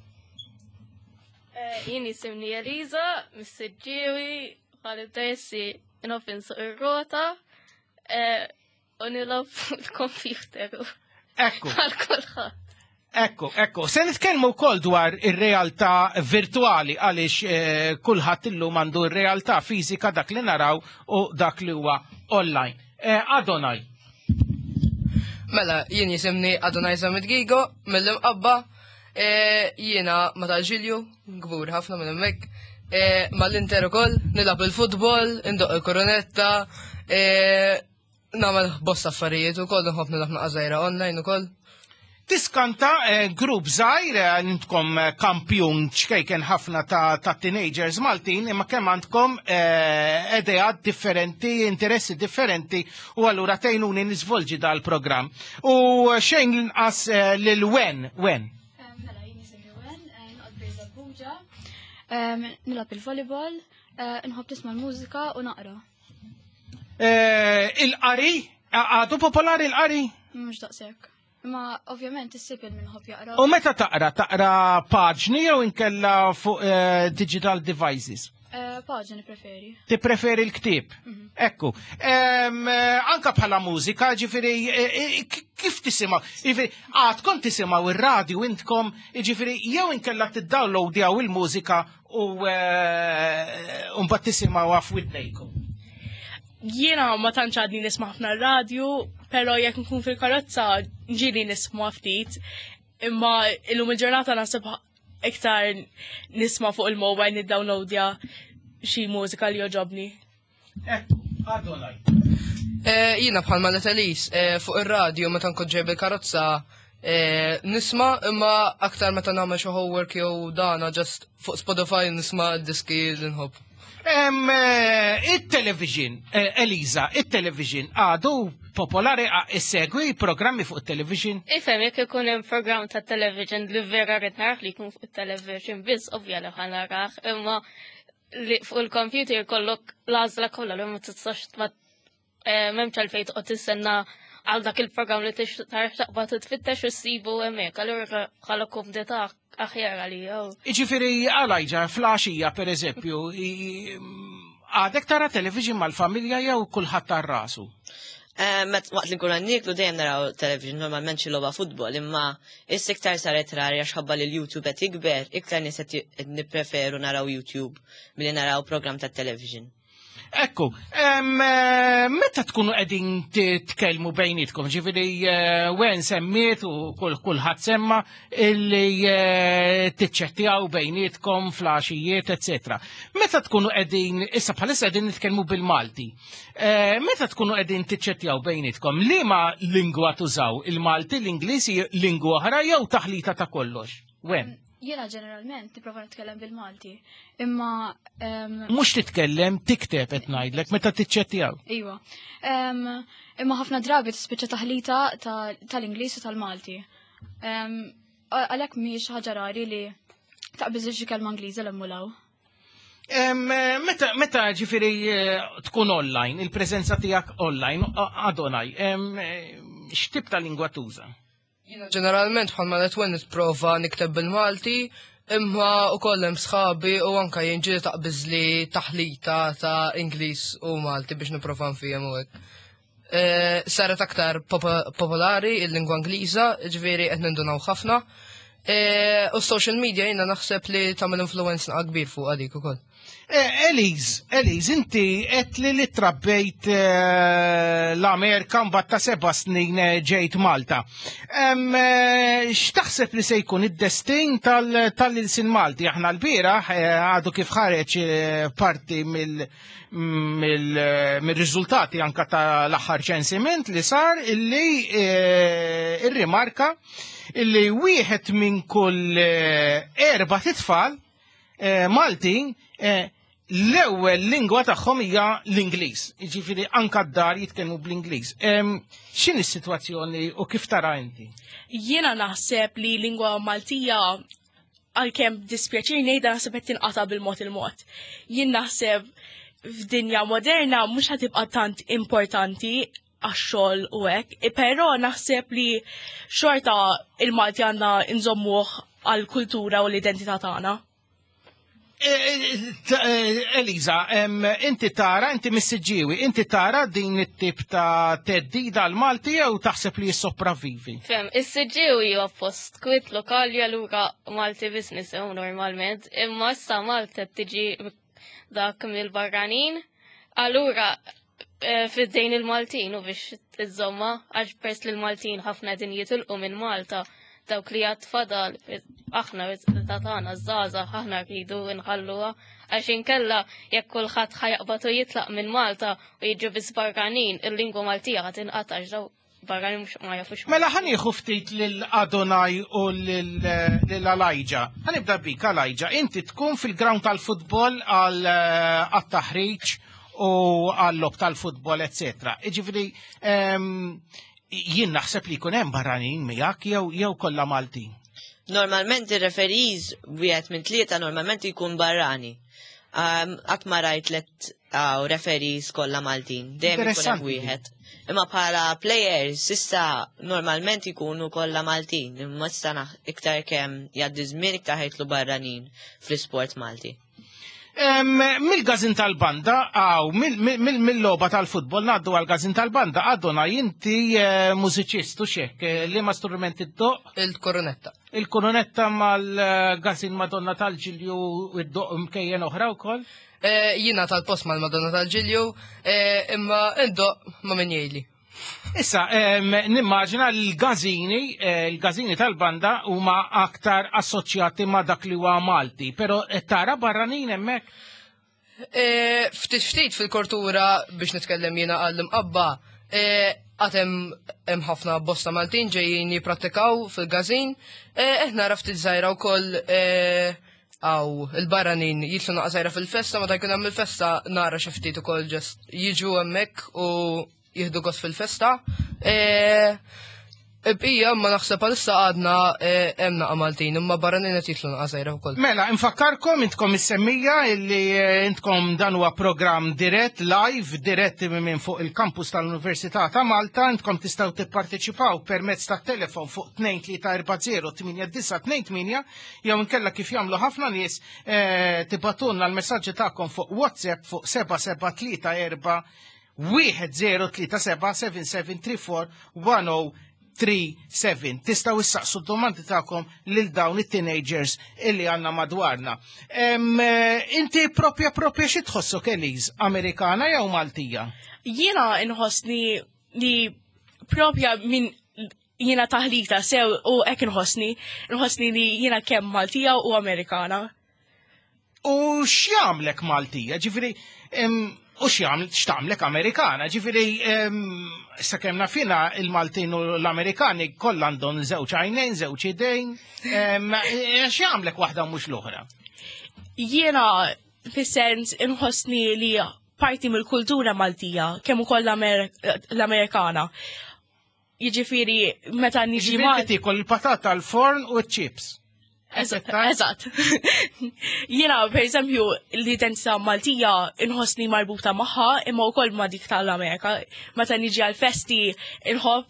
Jien isimni Eliza, mis-Siġġiewi. Għal-dessi nofin suq ir-rota u nilob il-kompjuteru. Ekku. Għal-kulħadd. Ekku. Se nitkellmu wkoll dwar ir-realtà virtuali għaliex kulħadd illum għandu r-realtà fiżika dak li naraw u dak li huwa online. Adonai. Mela, jien jisimni Adonai Zamit Gigo, mill-imqabba, jiena ma ta' Ġilju, gbur ħafna minn hemmhekk, mal-Inter ukoll, nilab il-futbol, indoq il-koronetta, nagħmel bosta affarijiet ukoll, nħobb nilab naqażajra online ukoll. Tiskanta grupp żgħir għandkom kampjun ċkejken ħafna ta' teenagers Maltin, imma kemm għandkom idejat differenti, interessi differenti, u allura tgħinuni niżvolġi dal-programm. U xejn inqas lil Wen. Mela jien nisimni Wen, noqgħod bejża Abuja, nilab il-volleyball, nħobb nisma' l-mużika u naqra. Il-qari? Għadu popolari il-qari? Mhux daqshekk. Ma ovvjament is-sibel minħobb jaqra. U meta taqra paġni jew inkella fuq digital devices? Paġni preferi. Ti preferi l-ktib? Ekku. Anka bħala mużika, ġifiri, kif tisimaw? Għadkom tisimaw il-radio intkom, ġifiri, jew inkella t-downloadjaw il-mużika u mbagħad tisimaw għaf widnejkom. Jiena ma tantx għadni nisma' ħafna r-radju, però jekk nkun fil-karozza ġieli nisma' ftit, imma illum il-ġurnata naħseb iktar nisma' fuq il-mobile niddownloadja xi mużika li joġobni. Jiena bħalma l-Elis fuq ir-radju meta nkun ġej bil-karozza nisma' imma aktar meta nagħmel xi homework jew dana ġast fuq Spotify nisma' d-diski li nħobb. Il-television, Eliza, il-television għadu popolari segwi programmi fuq il-television? Ifem, jek ikun hemm program ta' television li vera rrid naraħ li jkun fuq il-television, biss ovvja li ħan naraħ, imma fuq il-computer kollok l-għażla kollha li ma tistax m'hemmx għalfejn toqgħod tistenna għal dak il-program li tarf taqbad titfittex u ssibu hemmhekk, allura ħalokom deta aħjar għalija. Iġifieri għalajġa flaxija pereżempju, għadek tara television mal-familja jew kulħadd tar rasu? Waqt li nkun għanniklu dejjem naraw television normalment xi logħba futbol, imma issa iktar saret rari għax ħabba li l-YouTube qed jikber, iktar nies qed nippreferu naraw YouTube milli naraw programm tat-television. Ekku, meta tkunu qegħdin titkellmu bejnietkom, ġifieri Wen semmiet u kulħadd semma illi tiċċettjaw bejnietkom flaxijiet, etc. Meta tkunu qegħdin, issa bħalissa qegħdin nitkellmu bil-Malti. Meta tkunu qegħdin tiċċettjaw bejnietkom, liema lingwa tużaw? Il-Malti, l-Ingliżi, lingwa oħra jew taħlita ta' kollox? Wen? Jiena ġeneralment nipprova nitkellem bil-Malti, imma mhux titkellem, tikteb qed ngħidlek meta tiċċettjaw. Iva. Imma ħafna drabi tispiċċa taħlita tal-Ingliż u tal-Malti. Għalhekk mhijiex ħaġa rari li taqbiż xi kelma Ingliża l-emmulaw. Meta ġifieri tkun online, il-preżenza tiegħek online, Adonai, x'tib ta' lingwa tuża? Ġeneralment bħalma l-etwen nitprova nikteb bil-Malti, imma ukoll hemm sħabi u anke jinġieli taqbiż li taħlita ta' Ingliż u Malti biex nipprova nfihom hekk. Saret aktar popolari il-lingwa Ingliża, ġifieri qed nindunaw ħafna. U social media jiena naħseb li tagħmel influence kbir fuq għalik ukoll. Eliz, inti qed li trabbejt l-Amerika mbagħad ta' 7 snin ġejt Malta. X'taħseb li se jkun id-destin tal-ilsin Malti? Aħna l-bieraħ għadu kif ħareġ parti mill-riżultati anka tal-aħħar ċensiment li sar illi irrimarka illi wieħed minn kull 4 titfal Maltin l-ewwel lingwa tagħhom hija l-Ingliż. Jiġifieri anke d-dar jitkellmu bl-Ingliż. X'inhi s-sitwazzjoni u kif tara inti? Jiena naħseb li lingwa Maltija għalkemm dispjaċir ngħidha naħseb qed tinqata' bil-mod il-mod. Jien naħseb f'dinja moderna mhux ħatibqa' tant importanti għax-xogħol u hekk, però naħseb li xorta il-Malti għandna nżommuh għall-kultura u l-identità tagħna. Eliza, inti missiġġiewi, inti tara din it-tip ta' teddida l-Malti jew taħseb li jissopravvivi? Fem, is-siġġiewi huwa post kwit lokali allura Malti business normalment, imma issa Malta tiġi dak mill-barranin, allura fid-dejn il-Maltin u biex iżomma għax pers li l-Maltin ħafna din jitilqu minn Malta dawk li għad fadal aħna ta' tagħna żgħażagħ aħna rridu nħalluha għax inkella jekk kulħadd ħajaqbad u jitlaq minn Malta u jiġu biss barranin il-lingwa Maltija ħad inqata' daw barranin mhux ma jafux. Mela ħanieħu ftit lil Adonaj u lil Alajġa. Ħanibda bik Alajġa, inti tkun fil-ground tal-futbol għat-taħriġ u għall-lob tal-futbol, etc. Iġifri, jien naħseb li jkun hemm barranin miegħek jew kollha Maltin. Normalment ir-referiż wieħed minn tlieta normalment jkun barrani. Qatt ma rajt referiż kollha Maltin, dejjem ikun hemm wieħed. Imma bħala players issa normalment ikunu kollha Maltin, imma issa iktar kemm jgħaddi żmien iktar ħejtlu barranin fl-isport Malti. Mill-gazin tal-banda, mill-loba tal-futbol, naddu għal-gazin tal-banda, għaduna jinti mużiċistu xek, li ma strumenti d-doq? Il-koronetta. Il-koronetta mal-gazin Madonna tal-ġilju id-doq mkejjen oħra u koll? Jina tal-post mal-Madonna tal-ġilju, imma id-doq ma minjajli. Issa, nimmaġina l-gazini tal-banda huma aktar assoċjati ma' dak li huwa Malti, pero tara barranin hemmhekk? Ftit fil-kortura biex nitkellem jiena għall-imqabba, għatem hemm ħafna bosta Maltin ġejjin jipprattikaw fil-gazin, eħna ftit żgħira wkoll għaw il-barranin jitlu naqżajra fil-festa, ma jkun hemm il-festa nara xi ftit ukoll ġest jiġu hemmhekk u jihdu għos fil-festa. Bqija ma naħseb għalissa għadna emna Maltin, imma barranin jitlu naqżajra u koll. Mela, infakkarkom intkom is-semmija illi intkom dan huwa program dirett, live, dirett minn fuq il-kampus tal-Università ta' Malta, intkom tistaw tipparteċipaw permezz ta' telefon fuq 2340-8928, jew inkella kif jagħmlu ħafna nies tibatunna l-messaġġi tagħkom fuq WhatsApp fuq 7734 1037 tistaw issaqsu d-domandi tagħkom lil dawn it-teenagers illi għandna madwarna. Inti propja xi tħossok Eliz, Amerikana jew Maltija? Jiena inħossni li propja minn jiena taħlita sew u hekk inħossni li jiena kemm Maltija u Amerikana. U x'jagħmlek Maltija? Ġifieri u x'tagħmlek Amerikana, ġifieri sakemm nafina il-Maltin u l-Amerikani kollha għandhom żewġ għajnejn, żewġ idejn, x'jagħmlek waħda mhux l-oħra? Jiena fis-sens inħossni li parti mill-kultura Maltija kemm ukoll l-Amerikana. Jiġifieri meta niġi Malti tikol il-patata l-forn u ċ-chips. Eżatt. Jiena, per eżempju, l-identità Maltija inħossni marbuta magħha imma wkoll ma' dik tal-Amerika. Meta niġi għal-festi inħobb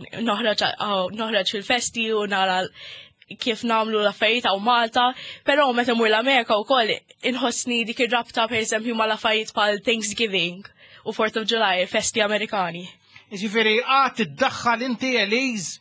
noħroġ fil-festi u nara kif nagħmlu l-affarijiet hawn Malta, però meta mur l-Amerika wkoll inħossni dik ir-rabta per eżempju mal-affarijiet bħal Thanksgiving u 4th of July, festi Amerikani. Jiġifieri tiddaħħal inti Eliz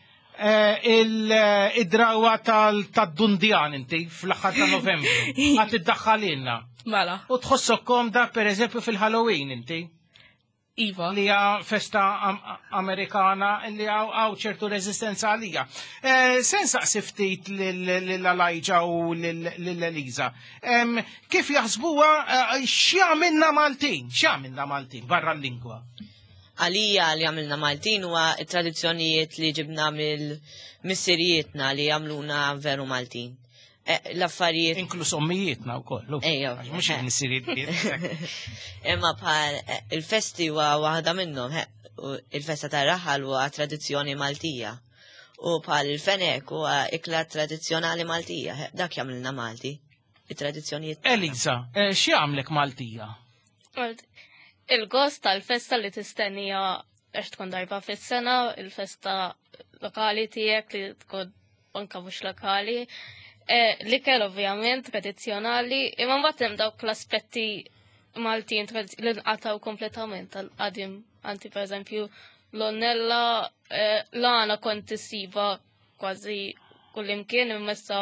id-drawa tad-Dundjan inti fl-aħħar ta' Novembru. Għat id-daħħalinna. Mela. U tħossok komda per eżempju fil-Halloween inti. Iva. Li hija festa Amerikana li għaw ċertu rezistenza għalija. Sen saqsi ftit l-Alajġa u l-Eliza. Kif jaħsbuha x'jagħmilna Maltin barra l-lingwa? Għalija li għamilna Maltin huwa tradizzjonijiet li ġibna mill-missirijietna li għamluna veru Maltin. L-affarijiet. Inklus ommijietna u koll. Ejja. Mux il-missirijiet. Imma bħal il-festi huwa waħda minnhom, il-festa tar-raħal huwa tradizzjoni Maltija. U bħal il-fenek huwa ikla tradizzjonali Maltija. Dak jagħmilna Malti. Il-tradizzjonijiet. Eliza, x'jagħmlek Maltija? Il-gost tal-festa li tistennija għax tkun darba fis-sena, il-festa lokali tiegħek li tkun anka mhux lokali. L-ikel ovvjament tradizzjonali, imma mbagħad hemm dawk l-aspetti Maltin li nqataw kompletament għal-qadim. Anti pereżempju l-onnella l-għana kont issiba kważi kullimkien imma issa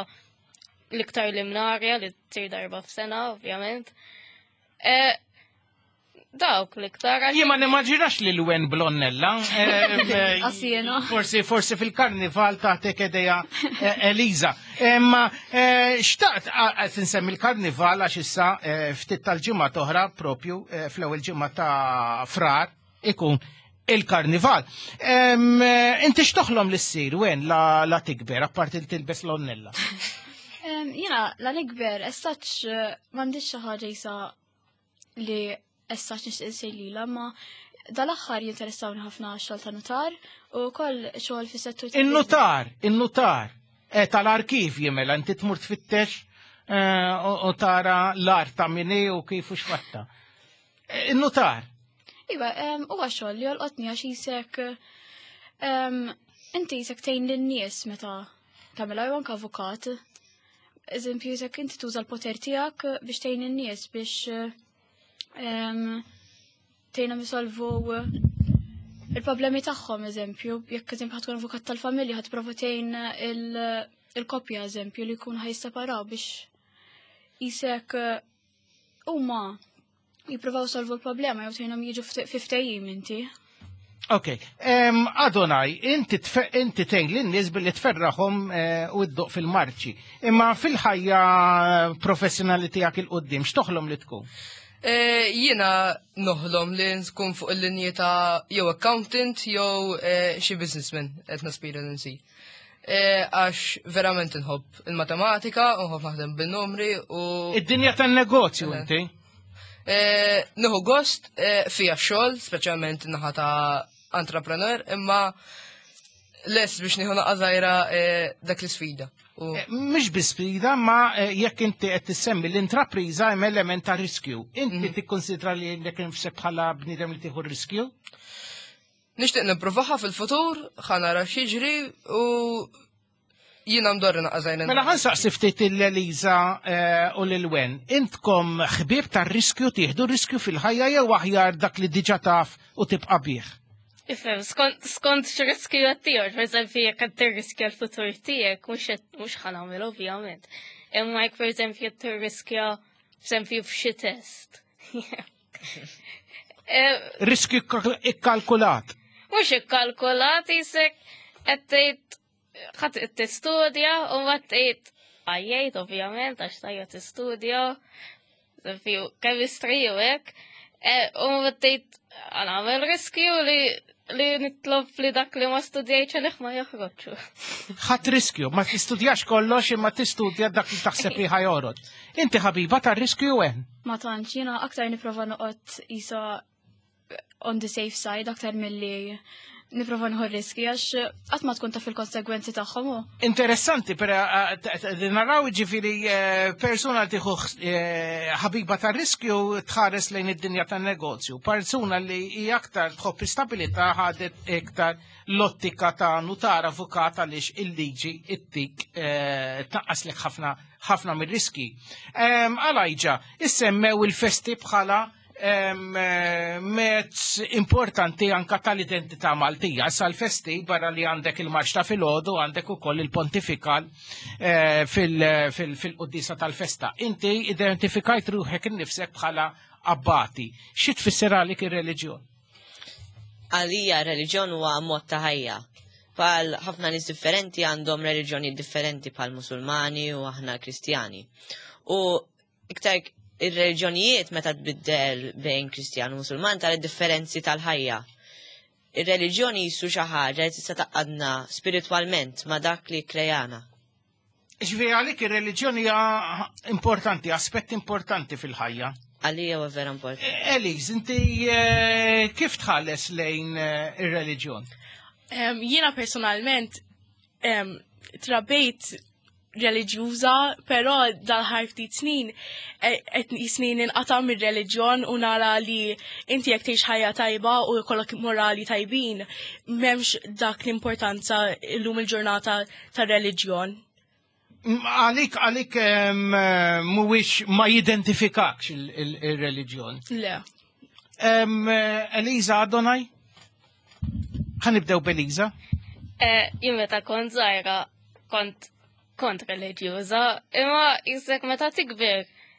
l-iktar limnarja li tsir darba f'sena ovvjament. Dawk l-iktar. Jien ma nimmaġinax li l-wen blonnella. Asjena. Forsi fil-karnival taħtek edeja Eliza. Ma xtaqt għat nsemmi l-karnival għax issa ftit tal-ġimgħa toħra propju fl-ewwel ġimgħa ta' frar ikun il-karnival. Inti x'toħlom li ssir wen la tikber apparti li tilbes l-onnella? Jena, la nikber, essaċ m'għandix xi ħaġa jisa li essaċ nixtieq insejlila, ma dal-aħħar jinteressawni ħafna xogħol ta' notar u koll xogħol fis-settur In-notar tal-arkiv jemela inti tmur tfittex u tara l-art ta' minni u kif u x'fatta. In-notar. Iva, huwa xogħol li jolqotni għax jisek inti jisek tgħin lin-nies meta tagħmilha jew anke avukat. Eżempju, jisek inti tuża l-poter tiegħek biex tgħin in-nies biex tejna misolvu il-problemi tagħhom, eżempju, jekk eżempju ħatkun avukat tal-familja ħad provotejn il-koppja eżempju li jkun ħajseparaw biex jisek huma jippruvaw solvu l-problema jew tejnhom jiġu fi ftehim inti. Ok, Adonaj, inti tgħin lin-nies billi tferraħhom u dduq fil-marċi. Imma fil-ħajja professjonali tiegħek il-qudiem x'toħlom li tkun? Jiena noħlom li nkun fuq il-linji ta' jew accountant jew xi businessman qed naspira li nsir. Għax verament inħobb il-matematika, nħobb naħdem bin-numri u id-dinja tan-negozju inti? Nieħu gost fiha xogħol, speċjalment naħa ta' entrepreneur, imma les biex nieħu naqqa żgħira dak l-isfida. Mhix bi-sfida, ma jekk inti qed tissemmi l-intrapriża hemm element ta' riskju. Inti tikkonsidra li jekk infsek bħala bniedem li tieħu riskju? Nixtieq nippruvaha fil-futur, ħanara x'jiġri u jiena mdorri naqqa żgħira. Mela ħansaqsi ftit il-Eliza u lil-Wen. Intkom ħbieb tar-riskju tieħdu riskju fil-ħajja jew aħjar dak li diġà taf u tibqa' bih? Ifhem, skont x'riskju qed tieħu, pereżempju jekk qed tirriskja l-futur tiegħek mhux ħanagħmel ovvjament. Imma jekk pereżempju qed tirriskja pereżempju f'xi test. Riskju ikkalkulat. Mhux ikkalkulat isek qed tgħid ħadd tistudja u ma tgħid għajjejt ovvjament għax tajja tistudja, pereżempju chemistry u hekk, u ma tgħid għanagħmel riskju li nitlob li dak li ma studjajċ għalih ma joħroġu. Ħadd riskju, ma tistudjax kollox imma tistudja dak li taħseb li ħajorod. Inti ħabiba tar-riskju hemm? Ma tantx jiena aktar nipprova noqgħod isa on the safe side aktar milli nipprova nħu riski għax qatt ma tkun taf il-konsegwenzi tagħhom. Interessanti, naraw ġifieri persuna tieħu ħabiba tar-riskju tħares lejn id-dinja tan-negozju. Persuna li hija aktar tħobb istabilità ħadet iktar l-ottika ta' nutar avukat għaliex il-liġi ittik tnaqqaslek ħafna mir-riski. Għalajġa, issemmew il-festi bħala mezz importanti anka tal-identità Maltija. Issa l-festi barra li għandek il-marċ ta' filgħodu għandek ukoll il-pontifikal fil-quddisa tal-festa. Inti identifikajt ruħek innifsek bħala abbati. Xi tfisser għalik ir-reliġjon? Għalija reliġjon huwa mod ta' ħajja. Bħal ħafna nies differenti għandhom reliġjoni differenti bħal Musulmani u aħna Kristjani. U iktar ir-reliġjonijiet meta tbiddel bejn Kristjan u Musulman tal-differenzi tal-ħajja. Ir-reliġjoni jissu xi ħaġa li tista' taqgħadna spiritwalment ma' dak li krejana. Ġifieri għalik ir-reliġjoni hija importanti, aspett importanti fil-ħajja. Għalija huwa vera importanti. Eliz, inti kif tħalles lejn ir-reliġjon? Jiena personalment trabbejt reliġjuża, però dal-ħar ftit snin inqata' mir-reliġjon u nara li inti jekk tgħix ħajja tajba u jkollok morali tajbin, m'hemmx dak l-importanza llum il-ġurnata tar-reliġjon. Għalik mhuwiex ma jidentifikakx il-reliġjon. Le. Eliza Adonaj? Ħanibdew b'Eliza? Jien meta kont żgħira kont reliġjuża, imma jisek meta tikber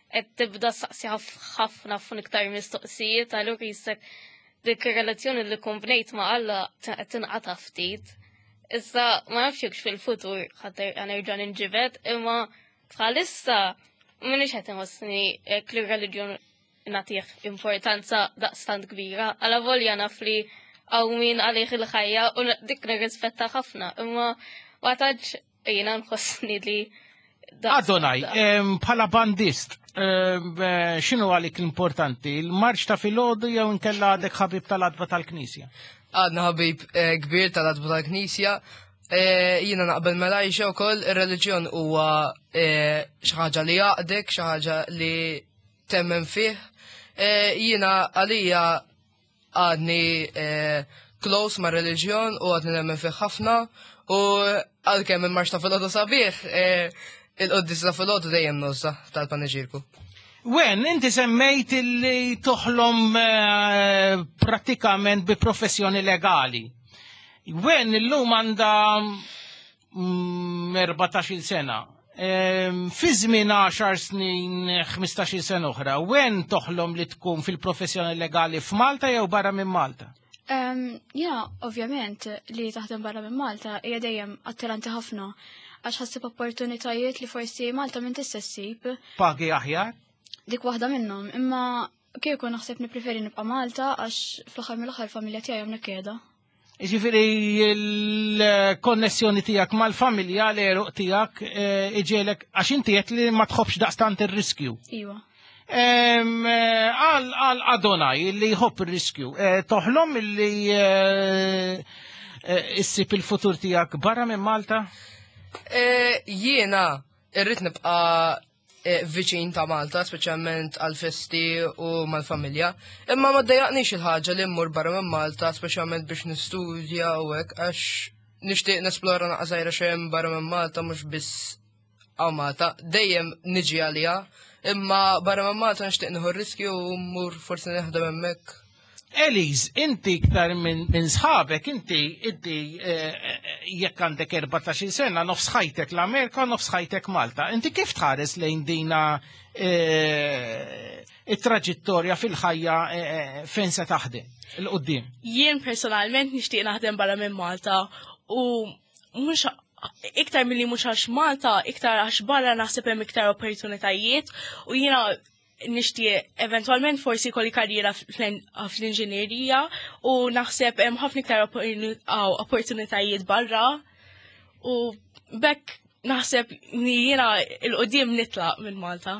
qed tibda saqsi ħafna iktar mistoqsijiet allura jisek dik ir-relazzjoni li kombnejt ma' Alla qed tinqata' ftit. Issa ma nafx jekk fil-futur ħadd nerġa' ninġibed, imma bħalissa m'iniex qed inħossni hekk li r-reliġjon nagħtih importanza daqstant kbira, għala volja naf li għaw min għalih il-ħajja u dik nirrispetta ħafna, imma għataġ jiena nħossni li Adonaj, bħala bandist, xinu għalik l-importanti? Il-marċ ta' filgħodu jew inkella għadek ħabib tal-adba tal-Knisja? Għadna ħabib kbir tal-adba tal-Knisja, jiena naqbel malajxa wkoll ir-reliġjon huwa xi ħaġa li jaqdek, xi ħaġa li temmen fih. Jiena għalija għadni close ma' reliġjon u għadni nemmen fih ħafna u għalkemm il-marċ ta' filgħodu sabiħ il-qoddis ta' filgħodu dejjem nozza tal-paneġirku. Wen, inti semmejt li toħlom pratikament bi professjoni legali. Wen, illum għanda 14 sena. Fi żmien 10 snin, 15 sena oħra, wen toħlom li tkun fil-professjoni legali f'Malta jew barra minn Malta? Ja, ovvjament li taħdem barra minn Malta hija dejjem attiranti ħafna għax ħassib opportunitajiet li forsi Malta minn tista' ssib. Pagi aħjar? Dik waħda minnhom, imma kieku naħseb nippreferi nibqa' Malta għax fl-aħħar mill-aħħar familja tiegħi hawnhekk qiegħda. Ġifieri l-konnessjoni tiegħek mal-familja l-eruq tiegħek iġielek għax inti qed li ma tħobbx daqstant ir-riskju. Iwa. Għal Adonaj li jħobb ir-riskju. Toħlom li issib il-futur tiegħek barra minn Malta? Jiena irrid nibqa' viċin ta' Malta, speċjalment għal-festi u mal-familja, imma ma ddejjaqniex il-ħaġa li mmur barra minn Malta, speċjalment biex nistudja u hekk għax nixtieq nesplora naqżajra xejn barra minn Malta mhux biss għaw Malta, dejjem niġi għalija, imma barra minn Malta nixtieq nieħu riskju u mmur forsi neħdem hemmhekk. Eliz, inti iktar minn sħabek, inti jekk għandek 14 sena, nofs ħajtek l-Amerika, nofs ħajtek Malta. Inti kif tħares lejn dina it-traġittorja fil-ħajja fejn se taħdem il-qoddim? Jien personalment nixtieq naħdem barra minn Malta u mhux iktar milli mhux għax Malta, iktar għax barra naħseb hemm iktar opportunitajiet u jiena nixtieq eventualment forsi kolli karriera fl-inġinierija u naħseb hemm ħafna iktar opportunitajiet barra u bekk naħseb li jiena il-qudiem nitlaq minn Malta.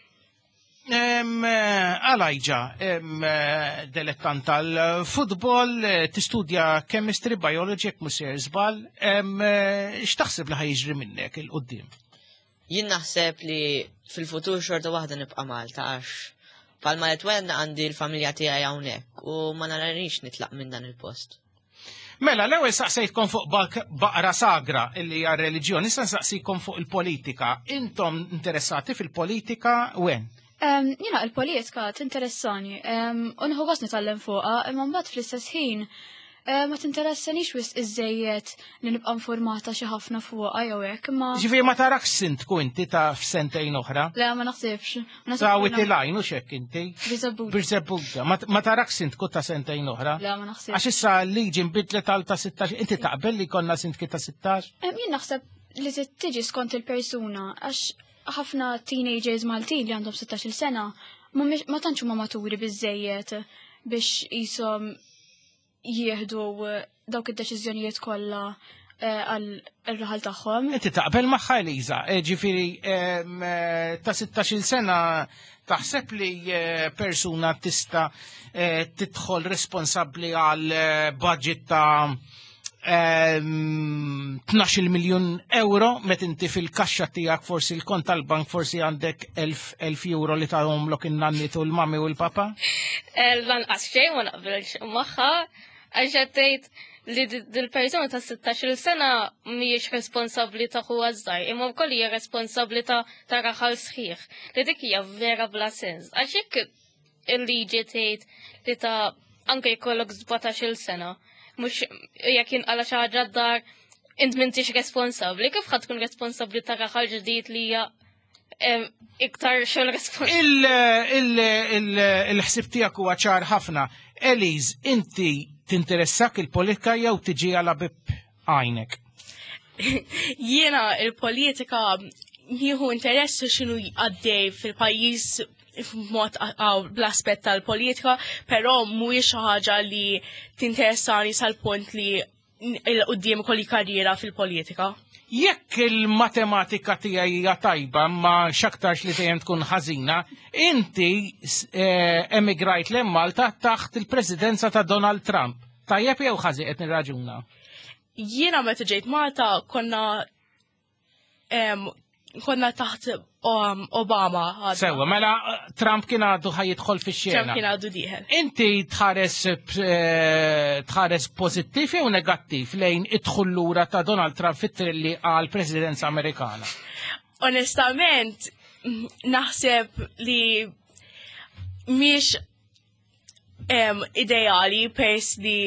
Alajġa, dilettant tal-futbol, tistudja chemistry, biology, jekk mhux ser żball, x'taħseb li ħajjiġri minnek il-qudiem? Jien naħseb li fil-futur xorta waħda nibqa' Malta għax palma qed wenna għandi l-familja tiegħi hawnhekk u ma naranix nitlaq minn dan il-post. Mela, l-ewwel saqsejtkom fuq baqra sagra illi hija reliġjoni, issa nsaqsikom fuq il-politika. Intom interessati fil-politika wen? Jiena il-politika tinteressani u nieħu gost nitgħallem fuqha, imma mbagħad fl-istess ħin ma tinteressanix wis iżejjed li nibqa' informata xi ħafna fuqha jew hekk, imma Ġifieri ma tarakx sintku inti ta' f'sentejn oħra? Le ma naħsibx. Ta' witilajn u x'hekk inti? Biżabbuda. Ma tarakx sintku ta' sentejn oħra? Le ma naħsibx. Għax issa liġi nbidlet għal ta' 16, inti taqbel li konna sintki ta' 16? Jien naħseb li tiġi skont il-persuna għax ħafna teenagers Maltin li għandhom 16 sena ma tantx huma maturi biżejjed biex qishom jieħdu dawk id-deċiżjonijiet kollha għal-raħal tagħhom. Inti taqbel magħha Eliza, ġifieri ta' 16 sena taħseb li persuna tista' tidħol responsabbli għal budget ta' 12 miljun euro, met inti fil-kaxxa tiegħek forsi l-kont tal-bank forsi għandek 1000 euro li tagħhomlok in-nannit u l-mami u l-papa? Lanqas xejn ma naqbilx magħha għax tgħid li dil-persuna ta' 16 sena mhijiex responsabbli ta' huwa żgħar, imma wkoll hija responsabbli ta' raħal sħiħ. Li dik hija vera bla sens. Għax jekk il-liġi tgħid li ta' anke jkollok 17 sena, mhux jekk inqala xi ħaġa d-dar int m'intix responsabbli, kif ħadd tkun responsabbli ta' raħal ġdid li hija iktar xogħol responsabli. Il-ħsib tiegħek huwa ċar ħafna. Eliz, inti tinteressak il-politika jew tiġi għala bib għajnek? Jiena il-politika jieħu interessu x'inhu għaddej fil-pajjiż f'mod bl-aspett tal-politika, però mhuwiex xi ħaġa li tinteressani sal-punt li l-qudiem kolli karriera fil-politika. Jekk il-matematika tiegħi hija tajba ma x'aktarx li dejjem tkun ħażina, inti emigrajt lejn Malta taħt il-presidenza ta' Donald Trump. Tajjeb jew ħażin qed nirraġuna? Jiena meta ġejt Malta konna taħt Obama. Sewa, mela Trump kien għadu ħajidħol fix-xena. Trump kien għadu diħel. Inti tħares pozittiv jew negattiv lejn idħul lura ta' Donald Trump fit-trilli għal presidenza Amerikana? Onestament, naħseb li miex ideali pers li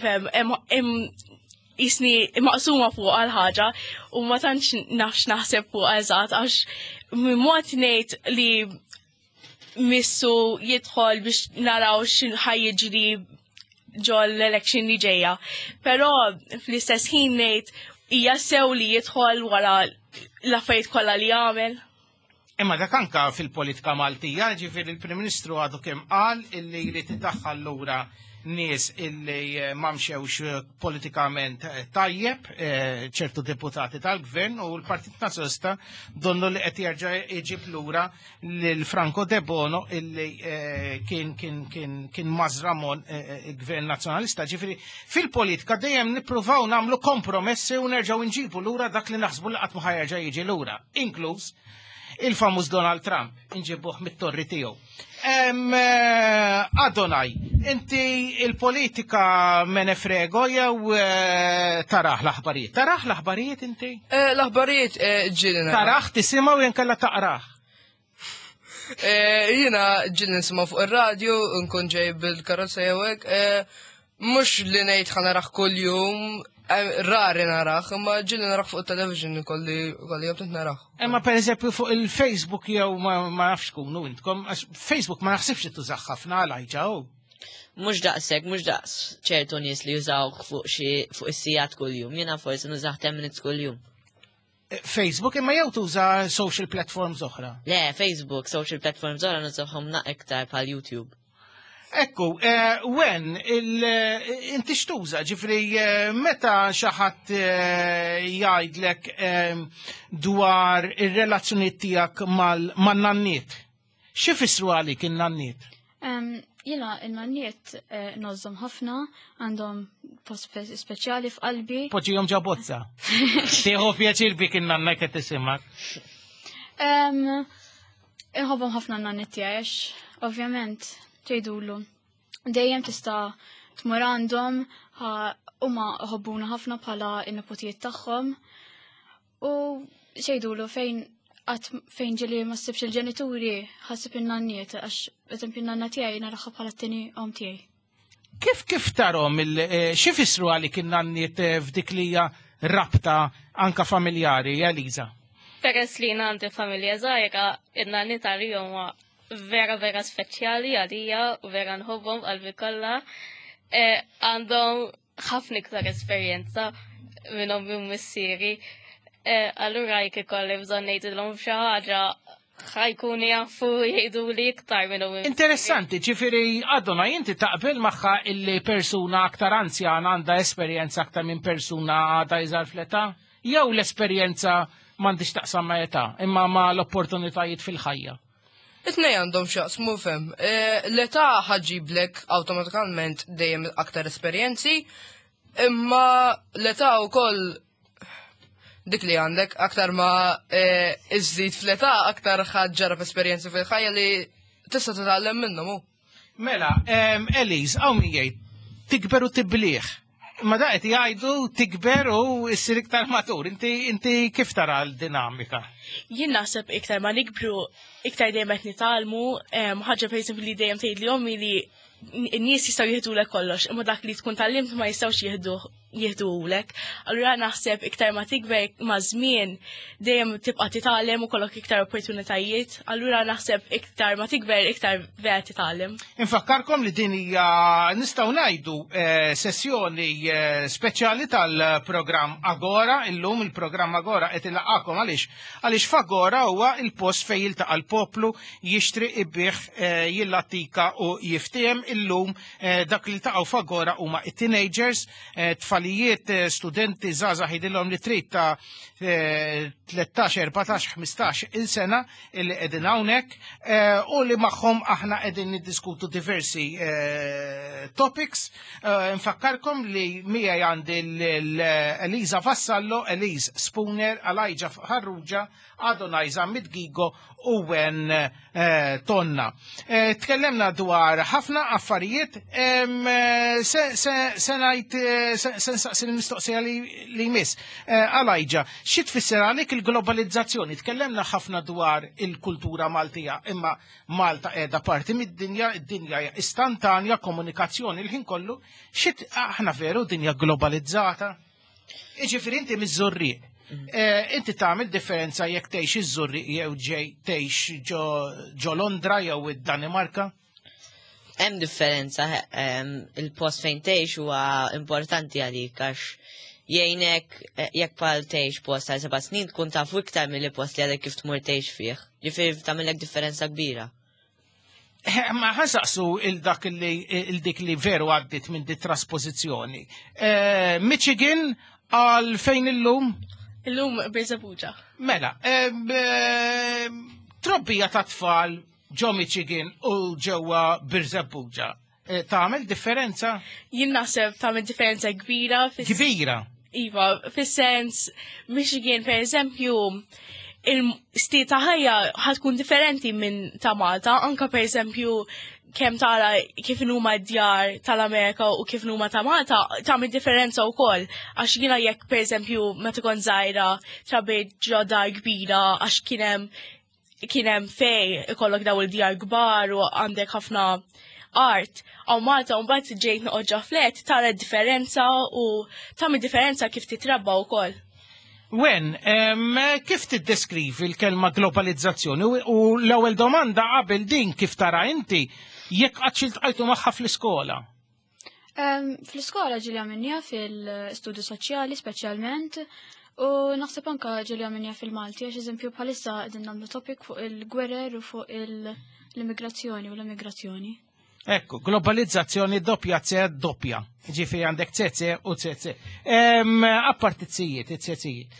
jisni maqsuma fuq għal-ħagġa u ma tantx nafx naħseb fuq eżatt għax mod ngħid li missu jidħol biex naraw x'ħajjiġri ġol l-election li ġejja. Però fl-istess ħin ngħid hija sew li jidħol wara l-affarijiet kollha li jagħmel. Imma dak anka fil-politika Maltija, ġifieri il-Prim Ministru għadu kemm qal illi jrid iddaħħal lura nies illi mamxewx politikament tajjeb, ċertu deputati tal-gvern u l-Partit Nazzjonalista donnu li qed jerġa' iġib lura lil Franco De Bono illi kien mażramon il-Gvern Nazzjonalista. Ġifieri fil-politika dejjem nippruvaw nagħmlu kompromessi u nerġgħu nġibu lura dak li naħsbu li qatt ma ħajerġa' jiġi lura, inkluż il-famuż Donald Trump, inġibuh mit-torri tiegħu. Adonaj, inti il-politika menefrego jew taraħ l-aħbarijiet? Taraħ l-aħbarijiet inti? L-aħbarijiet ġilna. Taraħ tisimaw jen kalla taqraħ? Jina ġilna nisimaw fuq il-radio, nkun ġej bil-karozza jewek, mux li nejt ħanaraħ kull-jum, rari naraħ, imma ġilli naraħ fuq il-television kolli jabtint naraħ. Imma per eżempju fuq il-Facebook jew ma nafx kunu intkom, Facebook ma naħsibx tużaħ ħafna għalajġaw. Mux daqs ċertu nies li jużaw fuq is-sijat kull-jum, jena forsi nużaħ 10 minutes kull-jum. Facebook imma jew tuża social platforms oħra? Le, Facebook, social platforms oħra nużaħhom iktar bħal YouTube. Ekku, inti xtuża, ġifri, meta xaħat jgħidlek dwar il-relazzjoniet tijak mal-nanniet, xifisru għalik il-nanniet? Jena, il-nanniet nozzom ħafna, għandhom post speċjali f'qalbi. Poġijom ġabozza. Tieħu pjaċir bik il-nanna kħet tisimak? Inħobhom ħafna n-nanniet tiegħek, ovvjament. Tgħidulu. Dejjem tista' tmur għandhom huma ħobbuna ħafna bħala in-nipotijiet tagħhom u tgħidulu fejn ġieli ma ssibx il-ġenituri ħassib in-nanniet għax eżempju n-nanna tiegħi naraħħa bħala t-tieni om tiegħi. Kif tarhom x'ifissru għalik in-nanniet f'dik li hija rabta anka familjari, Eliza? Peress li għandi familja żgħira, in-nanniet għalihom vera speċjali għalija u vera nħobbhom qalbi kollha. Għandhom ħafna iktar esperjenza minnhom minn missieri. Allura jekk ikolli bżonn ngħidilhom xi ħaġa ħajkunu jafu jgħiduli iktar minnhom. Interessanti, ġifieri Adona, inti taqbel magħha illi persuna aktar anzjana għandha esperjenza aktar minn persuna għadha iżgħar fl-età? Jew l-esperjenza m'għandix taqsam ma' età, imma ma' l-opportunitajiet fil-ħajja? It-nej għandhom xaqsmu fem. L-età ħagġiblek automatikament dejjem aktar esperjenzi, imma l-età u koll dik li għandek aktar ma iżżid fl-età aktar ħadġarab esperjenzi fil-ħajja li tista' titgħallem minnhom. Mela, Eliz, hawn min jgħid tikber u tibbliħ. Ma daqet jgħidu tikber u issir iktar matur. Inti kif tara l-dinamika? Jien naħseb iktar ma nikbru, iktar dejjem qed nitalmu, ħaġa pereżempju li dejjem tgħid li ommi li n-nies jistgħu jieħdulek kollox, imma dak li tkun tallimt ma jistgħux jieħduh jihdulek. Allura naħseb iktar ma tikber ma' żmien dejjem tibqa' titgħallem u kollok iktar opportunitajiet. Allura naħseb iktar ma tikber iktar vera titgħallem. Infakkarkom li din hija nistgħu ngħidu sessjoni speċjali tal-programm Agora. Illum il-programm Agora qed ilaqgħakom għaliex f'Agora huwa il-post fejn jiltaqa' l-poplu jixtri ibih jillattika u jiftiem. Illum dak li taqgħu f'Agora huma it-teenagers, tfalijiet, studenti żgħażagħ jgħidilhom li trid ta' 13, 14, 15 il-sena illi qegħdin hawnhekk u li magħhom aħna qegħdin niddiskutu diversi topics. Nfakkarkom li miegħi għandi Eliza Vassallo, Elise Spooner, Alajja Ħarruġa, Adonai Zammit Gigo u Wen Tonna. Tkellemna dwar ħafna affarijiet, se nsaqsi l-mistoqsija li jmiss. Alajja, xi tfisser għalik il-globalizzazzjoni? Tkellemna ħafna dwar il-kultura Maltija, imma Malta qiegħda parti mid-dinja, id-dinja istantanja, komunikazzjoni l-ħin kollu. Aħna veru dinja globalizzata? Iġifieri inti miż-Żurriq. Inti tagħmel differenza jekk tgħix iż-Żurriq jew tgħix ġo Londra jew id-Danimarka? Hemm differenza, il-post fejn tgħix huwa importanti għalik għax jgħinek jekk bħal tgħix post għal 7 snin tkun tafu iktar mill-post li għadek kif tmur tgħix fih. Ġifieri tagħmilek differenza kbira. Ma ħasaqsu il-dik li veru għaddit minn di trasposizzjoni. Michigan għal fejn illum? Illum Birzabuġa. Mela, trobbija ta' tfal ġo Michigan u ġewwa Birzabuġa. Tagħmel differenza? Jien naħseb tagħmel differenza kbira. Kbira? Iva, fis-sens Michigan per eżempju il-stil ta' ħajja ħatkun differenti minn ta' Malta, anka per eżempju kemm tara kif huma d-djar tal-Amerika u kif huma ta' Malta, tagħmel differenza wkoll. Għax jiena jekk pereżempju meta tkun żgħira trabbejt ġodda kbira għax kien hemm fej ikollok daw il-djar kbar u għandek ħafna art. Aw Malta mbagħad ġejt noqgħod flet tara differenza u tagħmel differenza kif titrabba wkoll. Wen, kif tiddeskrivi l-kelma globalizzazzjoni u l-ewwel domanda qabel din kif tara inti jekk qatt iltqajtu magħha fl-iskola? Fl-iskola ġilja minnija fil-studju soċjali speċjalment u naħseb anka ġilja minnija fil-Malti għax eżempju bħalissa qegħdin nagħmlu topic fuq il-gwerer u fuq l-immigrazzjoni u l-immigrazzjoni. Ekku, globalizzazzjoni doppja C doppja. Ġifieri għandek CC u CC. Apparti t-sijiet.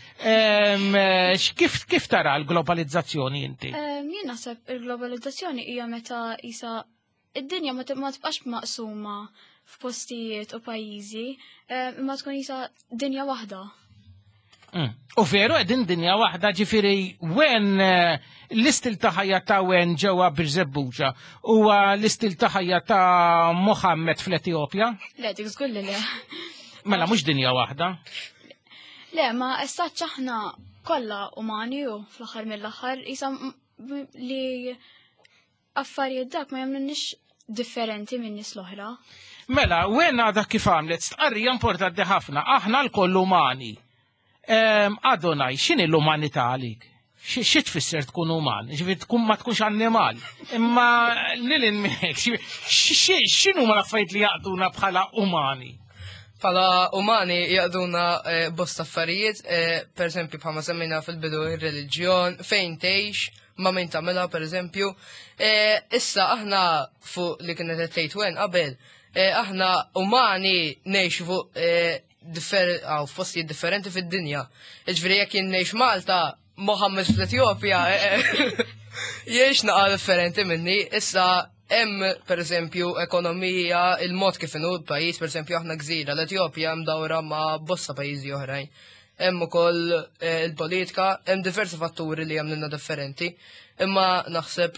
Kif tara l-globalizzazzjoni inti? Jien naħseb il-globalizzazzjoni hija meta isa id-dinja ma tibqax maqsuma f'postijiet u pajjiżi, imma tkun isa dinja waħda. U veru qegħdin dinja waħda ġifieri wen l-istil ta' ħajja ta' wen ġewwa Birżebbuġa huwa l-istil ta' ħajja ta' Mohammed fl-Etjopja? Le, dik żgur li le. Mela mhux dinja waħda? Le, ma essaċ aħna kollha umani u fl-aħħar mill-aħħar isa li affarijiet dak ma jagħmlunix differenti minn nies l-oħra. Mela, wen għadha kif għamlet stqarrija importanti ħafna, aħna l-koll umani. Adonai, x'inhi l-umanità għalik? Xi tfisser tkun uman? Ġifieri tkun ma tkunx annimal. Imma nilin minnek, x'inhu ma l-affarijiet li jaqduna bħala umani? Bħala umani jaqduna bosta affarijiet, per eżempju bħalma semmejna fil-bidu ir-reliġjon, fejn tgħix, ma min tagħmilha per eżempju. Issa aħna fuq li kienet qed tgħid wen qabel, aħna umani ngħixu fuq postijiet differenti fid-dinja. Ġifieri jekk jien ngħix Malta, Mohammed fl-Etjopja, jgħix naqa' differenti minni. Issa hemm pereżempju ekonomija, il-mod kif inhu l-pajjiż, pereżempju aħna gżira, l-Etjopja mdawra ma' bosta pajjiżi oħrajn. Hemm ukoll il-politika, hemm diversi fatturi li jagħmlilna differenti. Imma naħseb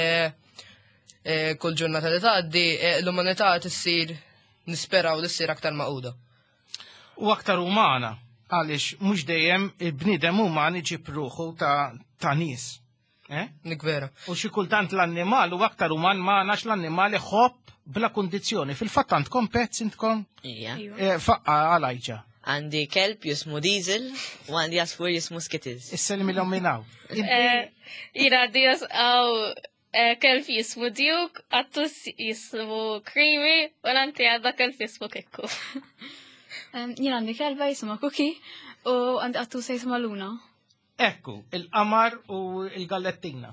kull ġurnata li tgħaddi l-umanità tissir nisperaw li ssir aktar maquda. U aktar umana, għaliex mhux dejjem il-bniedem uman iġib ruħu ta' nies. Nikvera. U xi kultant l-annimal u aktar uman ma nax l-annimal iħobb bla kondizjoni. Fil-fatt għandkom pets intkom? Ija. Faqqa għalajġa. Għandi kelb jismu Diesel u għandi asfur jismu Skittles. Is-selmi l-omminaw. Jina Dias għaw kelb jismu Duke, għattus jismu Creamy, u għanti għadda kelb jismu Kekku. Jina għandi kelba jismu Cookie u għandi għattus jismu Luna. Ekku, il-qamar u il-gallettina.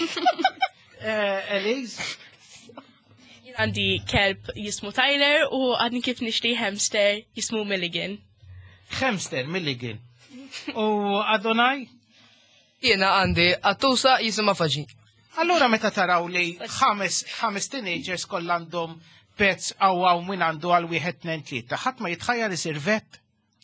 Eliz? Għandi kelb jismu Tyler u għadni kif nixtri hamster jismu Milligan. Hamster, Milligan. U Adonai? Jena għandi għattusa jisima Faġi. Allora meta taraw li ħames teenagers kollandhom pets għaw min għandu għal wieħed 2 3, ħadd ma jitħajjar isirvet?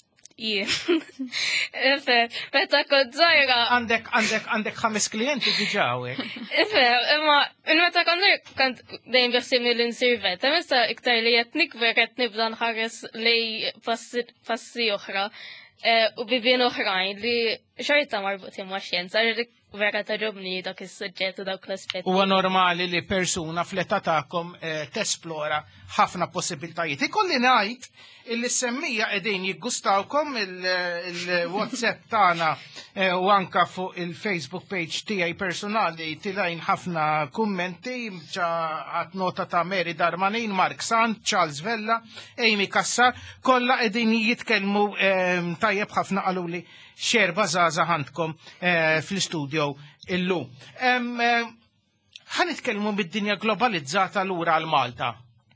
Meta kont zaħira. Għandek 5 klienti diġawek. Imma, meta kont dejjem bjaħsibni l-insirvet, messa iktar li jett nikber jett nibda nħares li passi oħra u bibien oħrajn li xorta marbutin ma' xjenza, vera taġobni dak is-suġġett u dak l-aspetti. Huwa normali li persuna fl-età tagħkom tesplora ħafna possibiltajiet. Ikolli ngħid illi semmija qegħdin jiggustawkom il-WhatsApp tagħna u anka fuq il-Facebook page tiegħi personali tilajn ħafna kummenti ġaħat nota ta' Mary Darmanin, Mark Sant, Charles Vella, Amy Kassar, kollha qegħdin jitkellmu tajjeb ħafna qaluli xerba zaza għandkom fl-studio illum. Ħanitkellmu mid-dinja globalizzata lura għal Malta.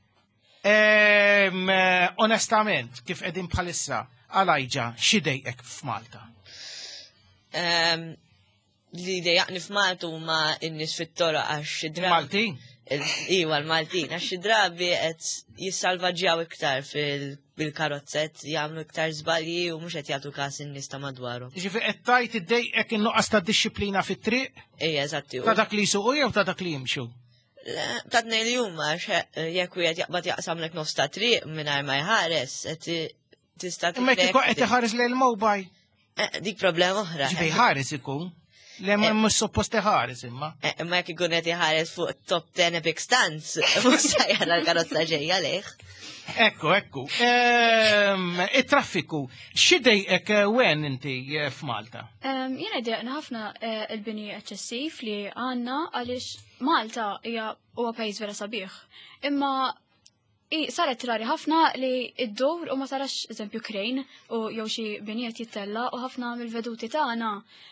Onestament, kif qegħdin bħalissa, għalajġa, xidejqek f'Malta? Li dejaqni f'Malta huma n-nies fit-toroq għax drabi. Maltin? Iwa l-Maltin, għax drabi qed jissalvaġġjaw iktar bil-karozzet, jagħmlu iktar żbalji u mhux qed jagħtu każ in-nies ta' madwarhom. Ġifieri qed tajt iddejqek innuqqas ta' dixxiplina fit-triq? Ija, eżatti. Ta' dak li jsuqu jew ta' dak li jimxu? Ta' tnejn li huma jekk wieħed jaqbad jaqsamlek nofs ta' triq mingħajr ma jħares, tista' imma qed iħares lejn il-mowbaj. Dik problema oħra. Ġifieri ħares ikun. Lemma mux suppost iħares imma. Imma jek ikun qed iħares fuq top 10 epic stunts, mhux sajjara l-karozza ġejja leħ. Ekku. Il-traffiku, xidejqek wen inti f'Malta? Jena dejqna ħafna il-bini eċċessiv li għanna għaliex Malta huwa pajjiż vera sabiħ. Imma saret rari ħafna li id-dowr u ma tarax eżempju krejn u jew xi binijiet jittella u ħafna mill-veduti tagħna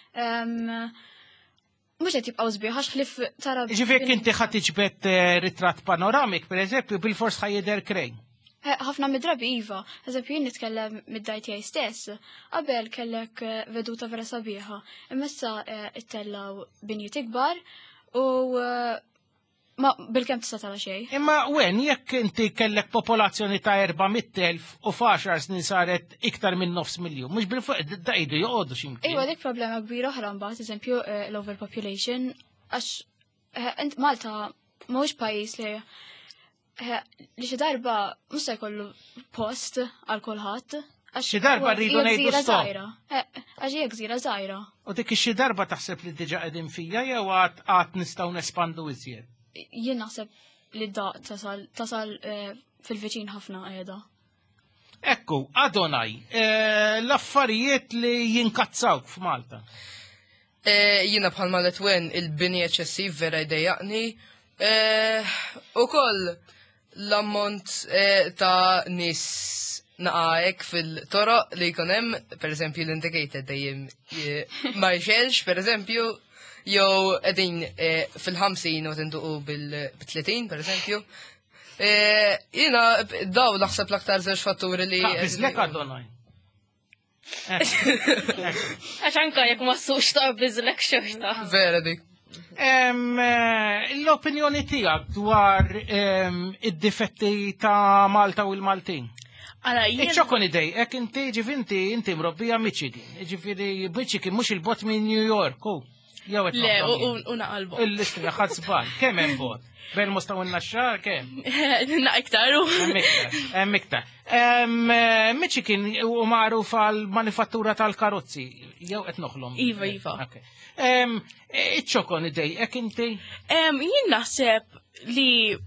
mhux qed jibqgħu sbieħ għax ħlif tara. Ġifiek inti ħadd tiġbed ritratt panoramik pereżempju bil-fors ħajjidher krejn. ħafna mid-drabi iva, eżempju jien nitkellem mid-daj tiegħi stess, qabel kellek veduta vera sabiħa, imma issa ittellaw binjiet ikbar u ma bil-kem tista' tara xejn. Imma wen jekk inti kellek popolazzjoni ta' 400,000 u f'10 snin saret iktar minn 500,000, mhux bil-fuq daqqidu joqogħdu x'imkien. Iwa dik problema kbira oħra mbagħad, eżempju l-overpopulation għax Malta mhuwiex pajjiż li xi darba mhux se jkollu post għal kulħadd. Xi darba rridu ngħidu stop. Għax hija gżira żgħira. U dik xi darba taħseb li diġà qegħdin fija jew għad nistgħu nespandu iżjed? Jien naħseb li daq tasal fil-viċin ħafna qiegħda. Ekku, Adonai, l-affarijiet li jinkazzawk f'Malta. Jiena bħalma l-etwen il-bini eċċessiv vera jdejjaqni. U koll l-ammont ta' nis naqajek fil-toroq li jkunem, per eżempju l-indicated dejjem ma jxelx, per eżempju, jew edin fil-50 u tinduqu bil-30, per eżempju. Jina daw naħseb l-aktar żewġ fatturi li. Bizlek Adonai. Għaxanka jek ma s-sux ta' bizlek xorta. Vera dik. L-opinjoni tijak dwar id-difetti ta' Malta u l-Maltin? Iċċokon idej, ek inti mrobbija Michigan, ġifiri Michigan mux il-bot minn New York, Le, u naqalbu. Il-listri ħadsban, kem hemm bot? Ben mustaw n-naxxar, kem? Naqiktaru. Miktar. Michigan u magħruf għal-manifattura tal-karozzi, jew qed noħlom. Iva. Iċ-ċokon idejqek inti? Jien naħseb li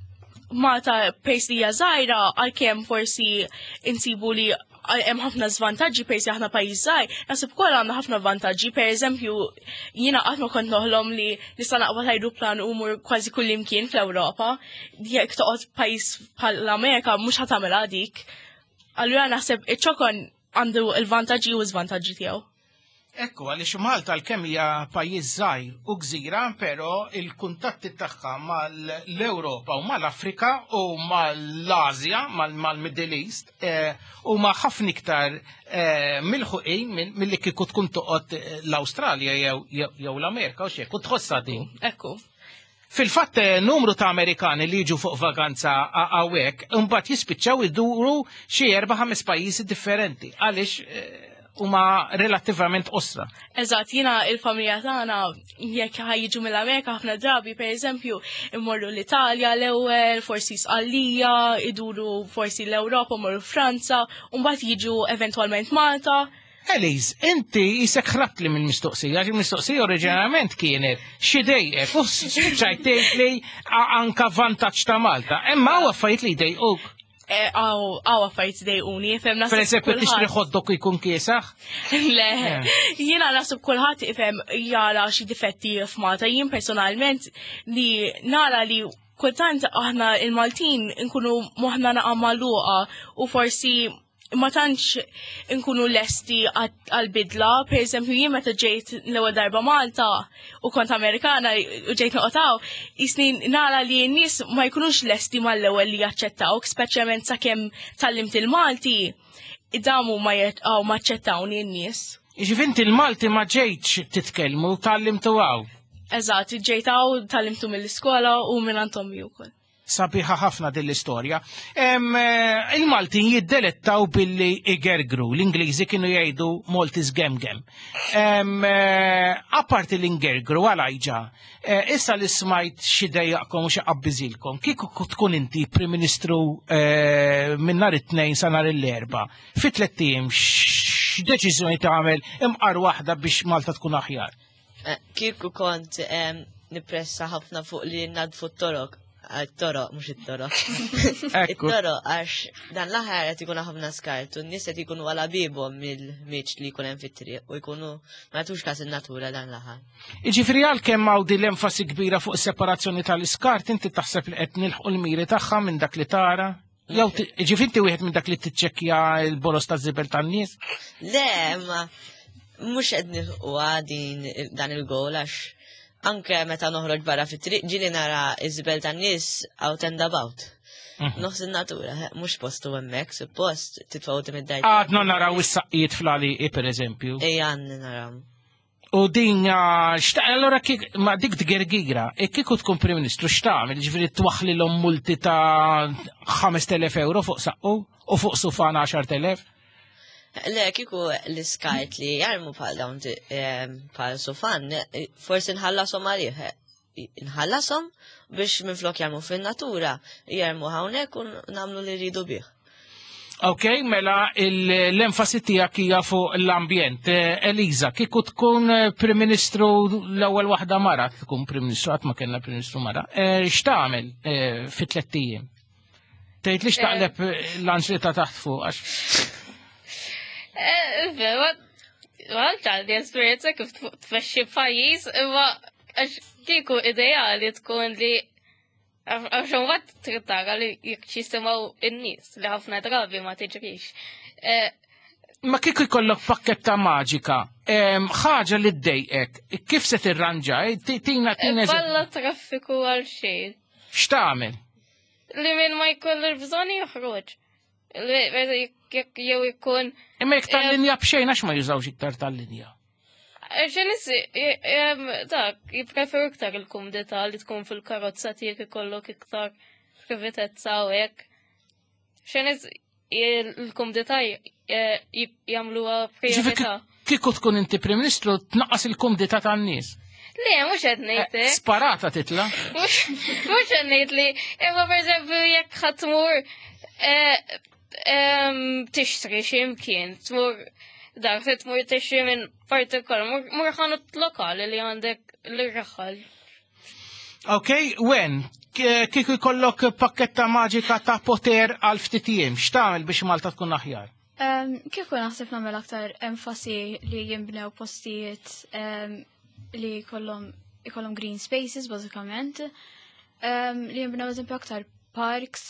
Malta pejs li żgħira għalkemm forsi insibu li hemm ħafna żvantaġġi pejs aħna pajjiż żgħir, naħseb ukoll għandna ħafna vantaġġi. Pereżempju, jiena qatt ma kont noħlom li nista' naqbad ajruplan u mur kważi kull imkien fl-Ewropa. Jekk toqgħod pajjiż bħall-Amerika mhux ħatamilha dik. Allura naħseb iċ-ċokon għandu l-vantaġġi u l-żvantaġġi tiegħu. Ekku, għaliex Malta l-kemm hija pajjiż żgħir u gżira, però il-kuntatti tagħha mal-Ewropa u mal-Afrika u mal-Asja, mal-Middle East, huma ħafna iktar milħuqin milli kieku tkun toqgħod l-Awstralja jew l-Amerika u xejn, u tħossha din. Ekku. Fil-fatt numru ta' Amerikani li jiġu fuq vakanza hawnhekk imbagħad jispiċċaw iduru xi 4-5 pajjiżi differenti għaliex huma relattivament qosra. Eżatt, jiena il-familja tagħna jekk ħajjiġu mill-Amerika ħafna drabi, pereżempju, immorru l-Italja l-ewwel, forsi Sqallija, iduru forsi l-Ewropa, morru Franza, u mbagħad jiġu eventwalment Malta. Eliz, inti jisek ħrabt li mill-mistoqsija, il-mistoqsija oriġinarment kienet xidejjek, u s-sibċajtek li anka vantaġġ ta' Malta, imma u affarijiet li jdejquk. Għaw affarijiet dejquni, fem nasib. Per eżempju, tixtri ħoddok jkun kiesaħ? Le, jiena nasib kulħadd ifhem jara xi difetti f'Malta. Jien personalment li nara li kultant aħna il-Maltin nkunu moħħna naqa' magħluqa u forsi ma tantx nkunu lesti għal-bidla. Per eżempju, jien meta ġejt l-ewwel darba Malta u kont Amerikana u ġejt noqgħod jisni nara li n-nies ma jkunux lesti mal-ewwel li jaċċettawk, speċjalment sakemm tallimt il-Malti, id-damu ma ċċettawni n-nies. Jiġifieri il-Malti ma ġejtx titkellmu tallimtu għaw. Eżatt, ġejtaw tallimtu mill-iskola u minn Antomi wkoll. Sabiħa ħafna dell-istorja. Il-Maltin jiddelettaw billi igergru, l-Ingliżi kienu jgħidu Maltis gemgem. Apparti l-ingergru għalajġa, issa li smajt xidejjaqkom u xaqabbizilkom, kieku tkun inti Prim Ministru minn nhar it-tnejn sa nhar l-erba', fi 3 tim x'deċiżjoni tagħmel imqar waħda biex Malta tkun aħjar? Kieku kont nippressa ħafna fuq li nadfu t-torok. Toro, mux it-toro. Il-toro, għax dan l-ħar għet ikun ħafna skartu, n-nis għet ikunu għala bibom mill-miċ li jkun fit-triq u jkunu ma jtux kas il-natura dan l-ħar. Iġifri għal-kem għaw di l-enfasi kbira fuq separazzjoni tal-iskart, inti taħseb li qed nilħu l-miri tagħha minn dak li tara? Jew iġifri inti wieħed minn dak li tiċċekkja l-boros ta' żibel tan-nies? Le, ma mhux qed nilħu din dan il-gol għax anke meta noħroġ barra fit-triq ġili nara iż-żibel tan-nies out and about. Noħs in-natura, mhux postu hemmhekk, suppost titfawti mid-dajt. Għadna naraw is-saqqiet fl-għaliqi pereżempju. Għandna naraw. U din allora ma dik tgergira, kieku tkun Prim Ministru x'tagħmel, ġifieri twaħħlilhom multi ta' 5,000 euro fuq saqqu u fuq sufan 10,000? Le, kiku l-iskajt li jarmu bħal dawn bħal sufan, forsi nħallasom għalih. Nħallasom biex minflok jarmu fin-natura, jarmu hawnhekk u nagħmlu li rridu bih. Ok, mela l-enfasi tiegħek hija fuq l-ambjent. Eliza, kieku tkun Prim Ministru l-ewwel waħda mara, tkun Prim Ministru qatt ma kellna Prim Ministru mara, x'tagħmel fi 3 ijiem? Tgħid li x'taqleb l-anċlita taħt fuq għax. Għalta, di esperienza kif tfexxi pajjiż, imma kieku ideali tkun li għaxon għad trittara li jek ċisimaw in-nies li ħafna drabi ma tiġrix. Ma kieku jkollok pakketta maġika, ħaġa li d-dejqek, kif se tirranġa? Balla traffiku għal xejn. X'tagħmel? Li minn ma jkollux bżonn joħroġ. Jew ikun. Imma jek tal-linja bxejn għax ma jużawx iktar tal-linja. Ġenissi, jipreferu iktar il-kumdita li tkun fil-karozza tijek ikollok iktar privatezza u jek. Ġenissi, il-kumdita jamluwa priorità. Kieku tkun inti Prim Ministru tnaqqas il-kumdita tan-nies. Le, mux għednejt. Sparata titla. Mux għednejt li, imma per eżempju jek ħatmur tixtri ximkien, dak tmur tixtri minn partikol, mur ħanut lokali li għandek l-raħħal. Ok, Wen, kieku jkollok pakketta maġika ta' poter għal ftitiem, x'tagħmel biex Malta tkun aħjar? Kieku naħseb nagħmel aktar enfasi li jinbnew postijiet li jkollhom green spaces bażikament, li jinbnew eżempju aktar parks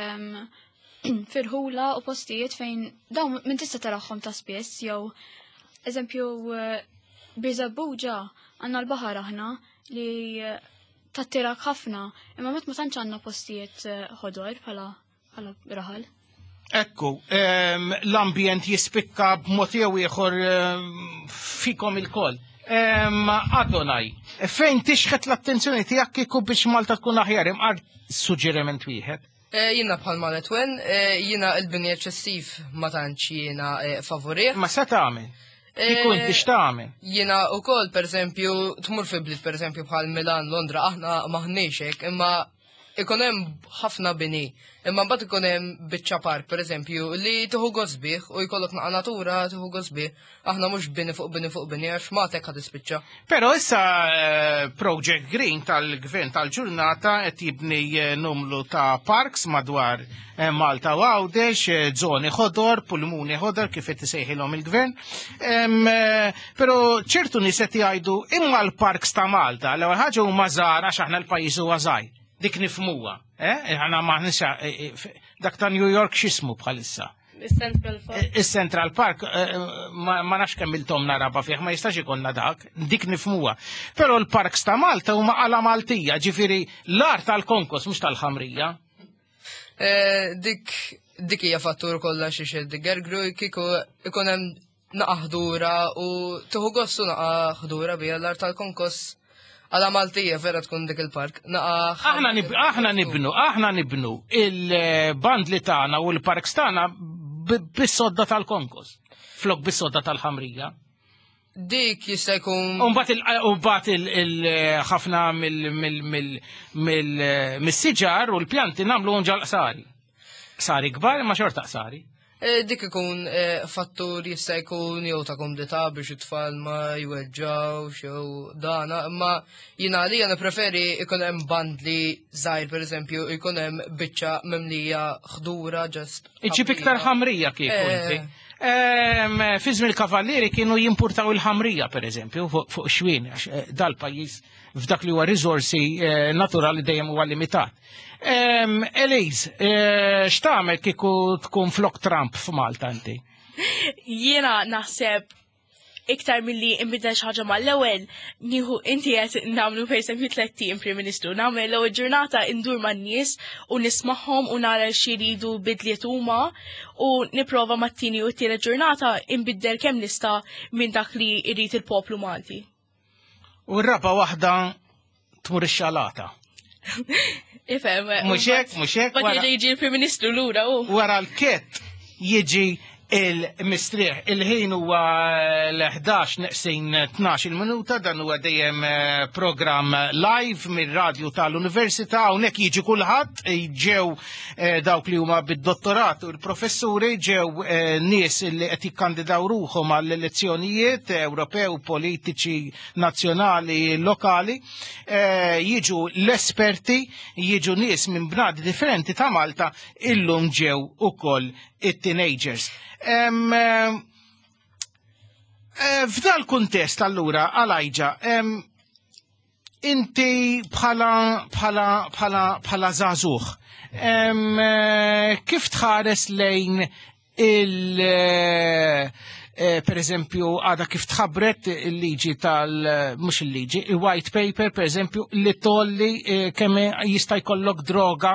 firħula u postijiet fejn dawn min tista' taraħħom ta' spiss jew eżempju Biżabbuġa għandna l-baħar aħna li tattirak ħafna, imma ma tantx għandna postijiet ħodor bħala raħal. Ekku, l-ambjent jispikka b'mod jew ieħor fikom il-koll. Adonaj, fejn tixħet l-attenzjoni tiegħek kieku biex Malta tkun aħjar imqar suġġeriment wieħed? Jiena bħal Malet Wen, jiena l-bini eċċessiv ma tantx jiena favorih. Ma se tagħmel? Kieku inti x'tagħmel? Jiena wkoll pereżempju tmur fi bliet pereżempju bħal Milan, Londra, aħna maħniex hekk, imma ikun hemm ħafna bini. Imma mbagħad ikun hemm biċċa park pereżempju li tieħu gosbih u jkollok naqa' natura tieħu gosbih, aħna mhux bini fuq bini għax m'għatek ħad ispiċċa. Però issa Project Green tal-Gvern tal-Ġurnata qed jibni numru ta' parks madwar Malta u Għawdex, żoni ħodor, pulmuni ħodor kif qed isejħilhom il-Gvern. Però ċertu nies qed jgħidu imma l-parks ta' Malta l-ewwel ħaġa huma żgħar għax aħna l-pajjiż huwa żgħir. Dik nifmuha, ħana maħnisa, dak ta' New York xismu bħalissa. Is-Central Park, ma nafx kemm il-tom naraba fih, ma jistax ikonna dak, dik nifmuha. Però l-parks ta' Malta huma għala Maltija, ġifieri l-art tal-konkos mhux tal-ħamrija. Dik hija fattur kollha xi xeddiger gruj kieku ikun hemm naqa' ħdura u tieħu gossu naqa' ħdura bija l-art tal-konkos. Għala Maltija vera tkun dik il-park. Aħna nibnu il-bandli tagħna u l-parks tagħna bis-sodda tal-konkos, flok bis-sodda tal-ħamrija. Dik jista' jkun. Mbagħad ħafna mis-siġar u l-pjanti nagħmluhom ġal qsari. Qsari kbar imma xorta qsari. Dik ikun fattur jista' jkun jew ta' komdità biex it-tfal ma jweġġaw xew dana, imma jiena għalija nippreferi ikun hemm bandli żgħir pereżempju jkun hemm biċċa mimlija ħdura ġast. Iġib iktar ħamrija kieku inti. Fi żmien il-kavallieri kienu jimpurtaw il-ħamrija pereżempju fuq xwien għax dal-pajjiż f'dak li huwa riżorsi naturali dejjem huwa limitat. Elise, x'tagħmel kieku tkun flok Trump f'Malta inti? Jiena naħseb iktar milli imbidel xi ħaġa mal-ewwel nieħu inti qed nagħmlu pereżempju 30 Prim Ministru, nagħmel l-ewwel ġurnata indur man-nies u nismagħhom u nara xi jridu bidliet huma u nipprova mat-tieni u t-tielet ġurnata inbiddel kemm nista' minn dak li jrid il-poplu Malti. U r-raba waħda tmur ix-xalata. Ifhem. Mhux hekk. Ma jiġi l-Prim Ministru lura u. Wara l-kett jiġi il-mistrieħ. Il-ħin huwa l-11 neqsin 12 minuta, dan huwa dejjem program live mir-radju tal-Università, hawnhekk jiġi kulħadd, ġew dawk li huma bid-dottorat u l-professuri, ġew nies li qed jikkandidaw ruhom għall-elezzjonijiet Ewropew, politiċi, nazzjonali, lokali, jiġu l-esperti, jiġu nies minn bnadi differenti ta' Malta, illum ġew ukoll it-teenagers. F'dal kuntest allura għalajġa, inti bħala żagħżugħ, kif tħares lejn per eżempju għada kif tħabbret il-liġi mhux il-liġi, il-white paper per eżempju li tolli kemm jista' jkollok droga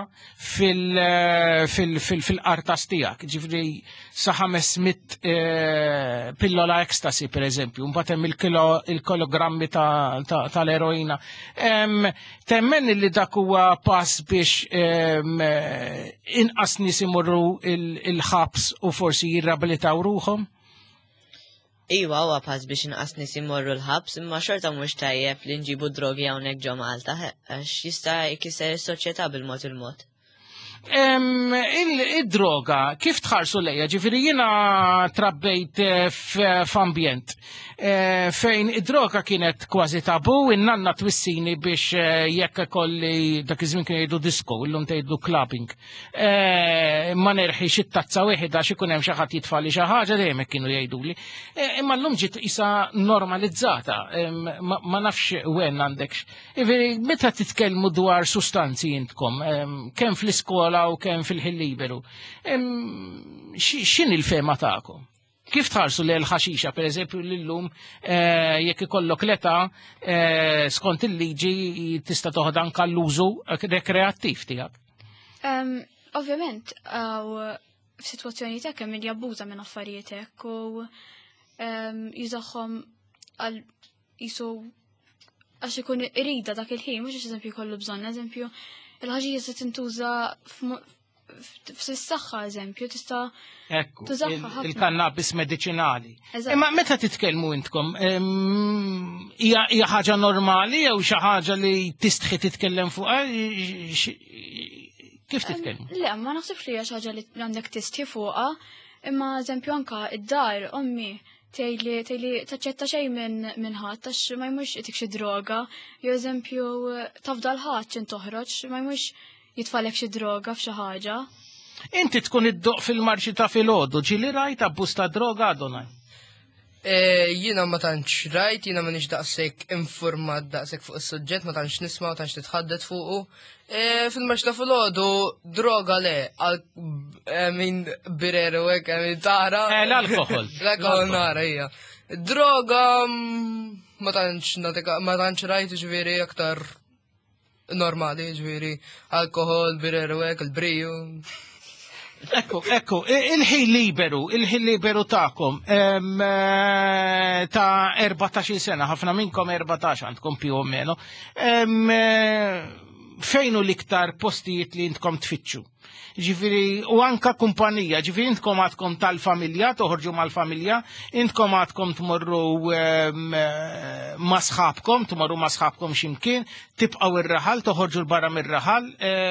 fil-qartas tiegħek. Ġifri sa 500 pillola ecstasy per eżempju, mbagħad hemm il-kilogrammi tal-eroina. Temmen li dak huwa pass biex inqas nies imorru il-ħabs u forsi jirrabilitaw ruhom? Iwa, huwa pass biex inqas nies imorru l-ħabs, imma xorta mhux tajjeb li nġibu drogi hawnhekk ġo Malta, għax jista' jkisser is-soċjetà bil-mod il-mod. id-droga, kif tħarsu lejja? Ġifiri jiena trabbejt f'ambjent fejn id-droga kienet kważi tabu, in-nanna twissini biex jekk kolli dak iż-żmien kienu jgħidu disco, illum tgħidu clubbing. Ma nerħix it-tazza wieħed għax ikun hemm xi ħadd jitfali xi ħaġa dejjem kienu jgħiduli. Imma llum ġiet isa normalizzata, ma nafx wen għandekx. Meta titkellmu dwar sustanzi intkom, kemm fl-iskola u kemm fil-ħin liberu, x'in il-fema tagħkom? Kif tħarsu li l-ħaxixa, per eżempju, l-lum jekk ikollok l-età skont il-liġi tista' toħod anke l-użu rekreattiv tiegħek? Ovvjament, f'sitwazzjoni hekk hemm min jabbuża minn affarijiet hekk u jużahom għal jisu għax ikun irida dak il-ħin, mhux eżempju jkollu bżonn, eżempju il-ħaġija se tintuża fis-saħħa eżempju tista' tużaħħa ħafna. Il-kannabis mediċinali. Imma meta titkellmu intkom, hija ħaġa normali jew xi ħaġa li tistħi titkellem fuqha? Kif titkellmu? Le, ma naħsibx li hija xi ħaġa li għandek tistħi fuqha, imma eżempju anke id-dar ommi tgħidli taċċetta xejn minn ħadd għax ma jmux itik xi droga, jew eżempju tafdal ħadd x'in toħroġ, ma jmux jitfalek xi droga f'xi ħaġa. Inti tkun iddoq fil-marċi ta' filgħodu, ġieli rajt abbuż ta' droga Adonaj? Jiena ma tantx rajt, jiena m'għandix daqshekk informat daqshekk fuq is-suġġett, ma tantx nisma' ma tantx titħaddet fuqu. Fil-marċi ta' filgħodu droga le, min bireru hekk min tara. L-alkohol. L-alkohol nara hija. Droga ma tantx rajt ġifieri aktar normali, ġviri, alkohol, bireru il-briju. Ekku, il-ħin liberu ta'kom ta' 14 sena, ħafna minnkom 14 għandkom più o meno, fejnu l-iktar postijiet li intkom tfittxu? Ġifiri, u anka kumpanija, ġifiri intkom għadkom tal-familja, toħorġu mal-familja, intkom għadkom tmorru ma sħabkom ximkien, tibqaw ir-raħal, toħorġu l-barra mir-raħal.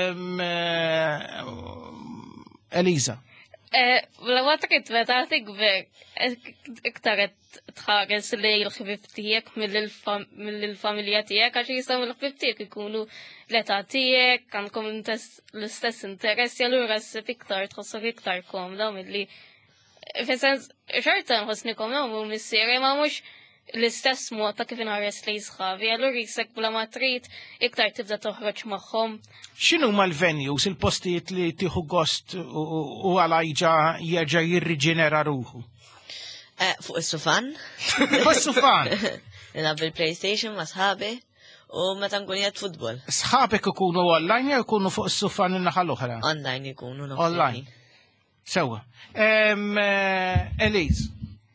Eliza. L-għata kiet meta tikber, iktar tħares li l-ħbib tijek mill-familja tijek, għax jistaw l-ħbib tijek ikunu l-età tijek, għandkom l-istess interessi, għallura s-sib iktar tħossok iktar komda mill-li. Fessens, xorta nħosni komda u missiri, ma mux l-istess mod ta' kif inħares li jisħavi, għallura jisek bla ma trid iktar tibda toħroġ magħhom. X'inhu mal-venues, il-postijiet li tieħu gost u għalajġa jerġa' jirriġenera ruħu? Fuq is-sufan. Fuq is-sufan. Nilgħab il-PlayStation ma' sħabi u meta nkun jgħid futbol. Sħabek ikunu online jew ikunu fuq is-sufan in-naħa l-oħra? Online ikunu. Online. Sewwa. Elise.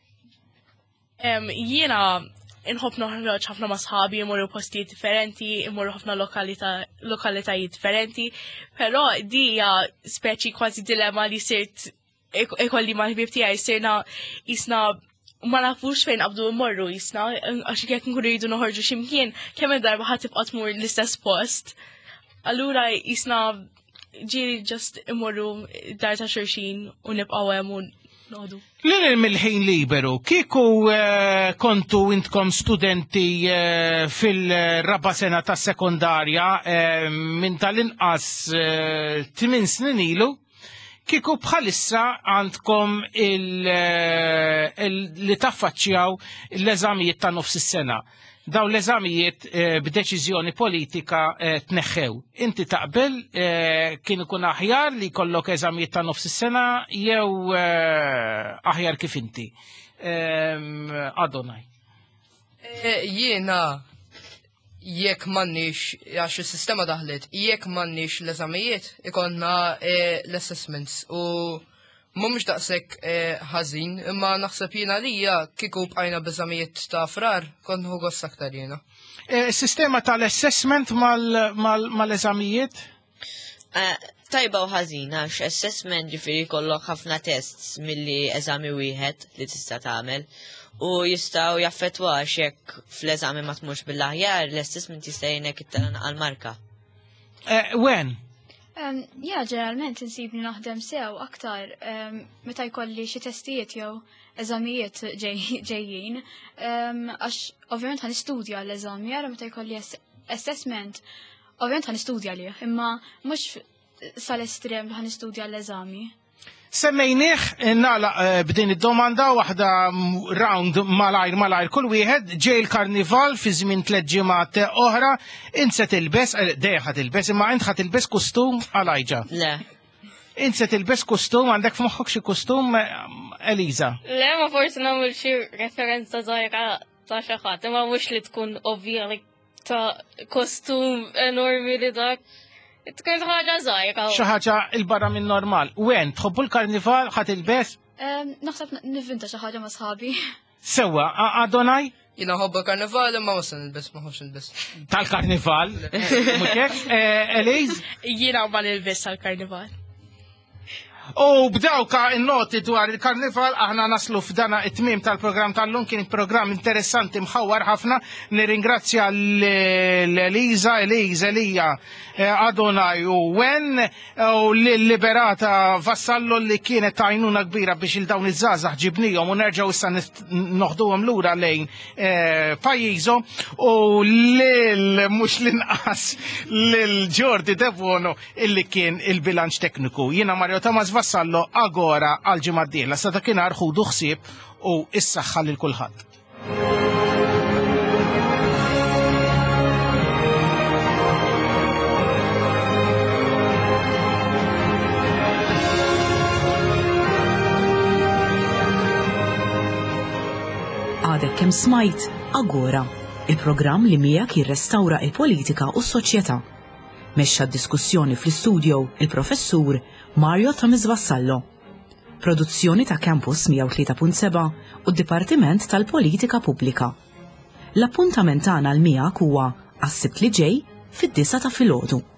Jiena inħobb noħroġ ħafna ma' sħabi, imorru postijiet differenti, imorru ħafna lokalitajiet differenti, però di hija speċi kważi dilemma li sirt ikolli ma' ħbib tiegħi sirna jisna ma nafux fejn qabdu mmorru jisna, għax jekk nkunu jridu noħorġu x'imkien, kemm darba ħadd tibqa' tmur l-istess post. Allura jisna ġieli ġust imorru dar ta' xulxin u nibqgħu hemm u noħdu. L-għil mill-ħin liberu, kieku kontu intkom studenti fil-raba sena ta' sekundarja minn tal-inqas 8 snin ilu, kieku bħalissa għandkom li taffaċċjaw l-eżamijiet ta' nofs is-sena. Daw l-eżamijiet b'deċiżjoni politika tneħħew. Inti taqbel kien ikun aħjar li kollok eżamijiet ta' nofs is-sena jew aħjar kif inti? Adonaj. Jiena jekk m'għandniex għax is-sistema daħlet, jekk m'għandniex l-eżamijiet ikonna l-assessments u mhumiex daqshekk ħażin, imma naħseb jiena lija kieku bqajna b'eżamijiet ta' frar kont nħu gost aktar jiena. Sistema tal-assessment mal-eżamijiet? Tajba u ħażina għax assessment ġifieri jkollok ħafna tests milli eżami wieħed li tista' tagħmel u jistgħu jaffettwa għax jekk fl-eżami ma tmurx bil-aħjar, l-assessment jista' jgħinek it-talana għal-marka. Wen? Ja, ġeneralment insibni naħdem sew aktar meta jkolli xi testijiet jew eżamijiet ġejjin, għax ovvjament ħan istudja l-eżami, għara meta jkolli assessment, ovvjament ħan istudja li, imma mhux sal-estrem li ħan istudja l-eżami. Semmejnieh nagħlaq b'din id-domanda waħda round malajr kull wieħed ġej il-karnival fi żmien 3 ġimgħat oħra, int se tilbes dejja ħad tilbes imma int ħad tilbes kustum għalajġa. Le. Int se tilbes kustum għandek f'moħħok xi kustum Eliza. Le ma forsi nagħmel xi referenza żgħira ta' xi ħadd, imma mhux li tkun ovvja ta' kostum enormi li dak. Tkun ħaġa żgħira. Xi ħaġa il-barra minn normal. Wen tħobbu l-karnival ħadd ilbes? Naħseb nivvinta xi ħaġa ma' sħabi. Sewwa, Adonaj? Jina ħobba karnival imma ma se nilbes, ma ħobx nilbes. Tal-karnival? Mhux hekk? Eliz? Jiena ma nilbes tal-karnival. U b'dawka in-noti dwar il-karnival aħna naslu f'dana it-tmiem tal-programm tal-lum kien programm interessanti mħawwar ħafna. Nirringrazzja l-Eliza, Elija, Adonaj u Wen u l-Liberata Vassallo li kienet tajnuna kbira biex il-dawn iż-żgħażagħ ġibnihom u nerġgħu issa noħduhom lura lejn pajjiżhom u mhux l-inqas lil Jordi Devono illi kien il-bilanċ tekniku. Jiena Mario Tomas Vassallo agora għal-ġimgħa d-dieħla sa dakinhar ħudu ħsieb u is-saħħa lil kulħadd. Għadek kemm smajt Agora, il-programm li miegħek jirrestawra il-politika u s-soċjetà. Mexxa d-diskussjoni fl-istudio il-professur Mario Tomas Vassallo. Produzzjoni ta' Campus 103.7 u d-Dipartiment tal-Politika Pubblika. L-appuntament tagħna l-miegħek huwa għas-sibt li ġej fid-9 ta' filgħodu.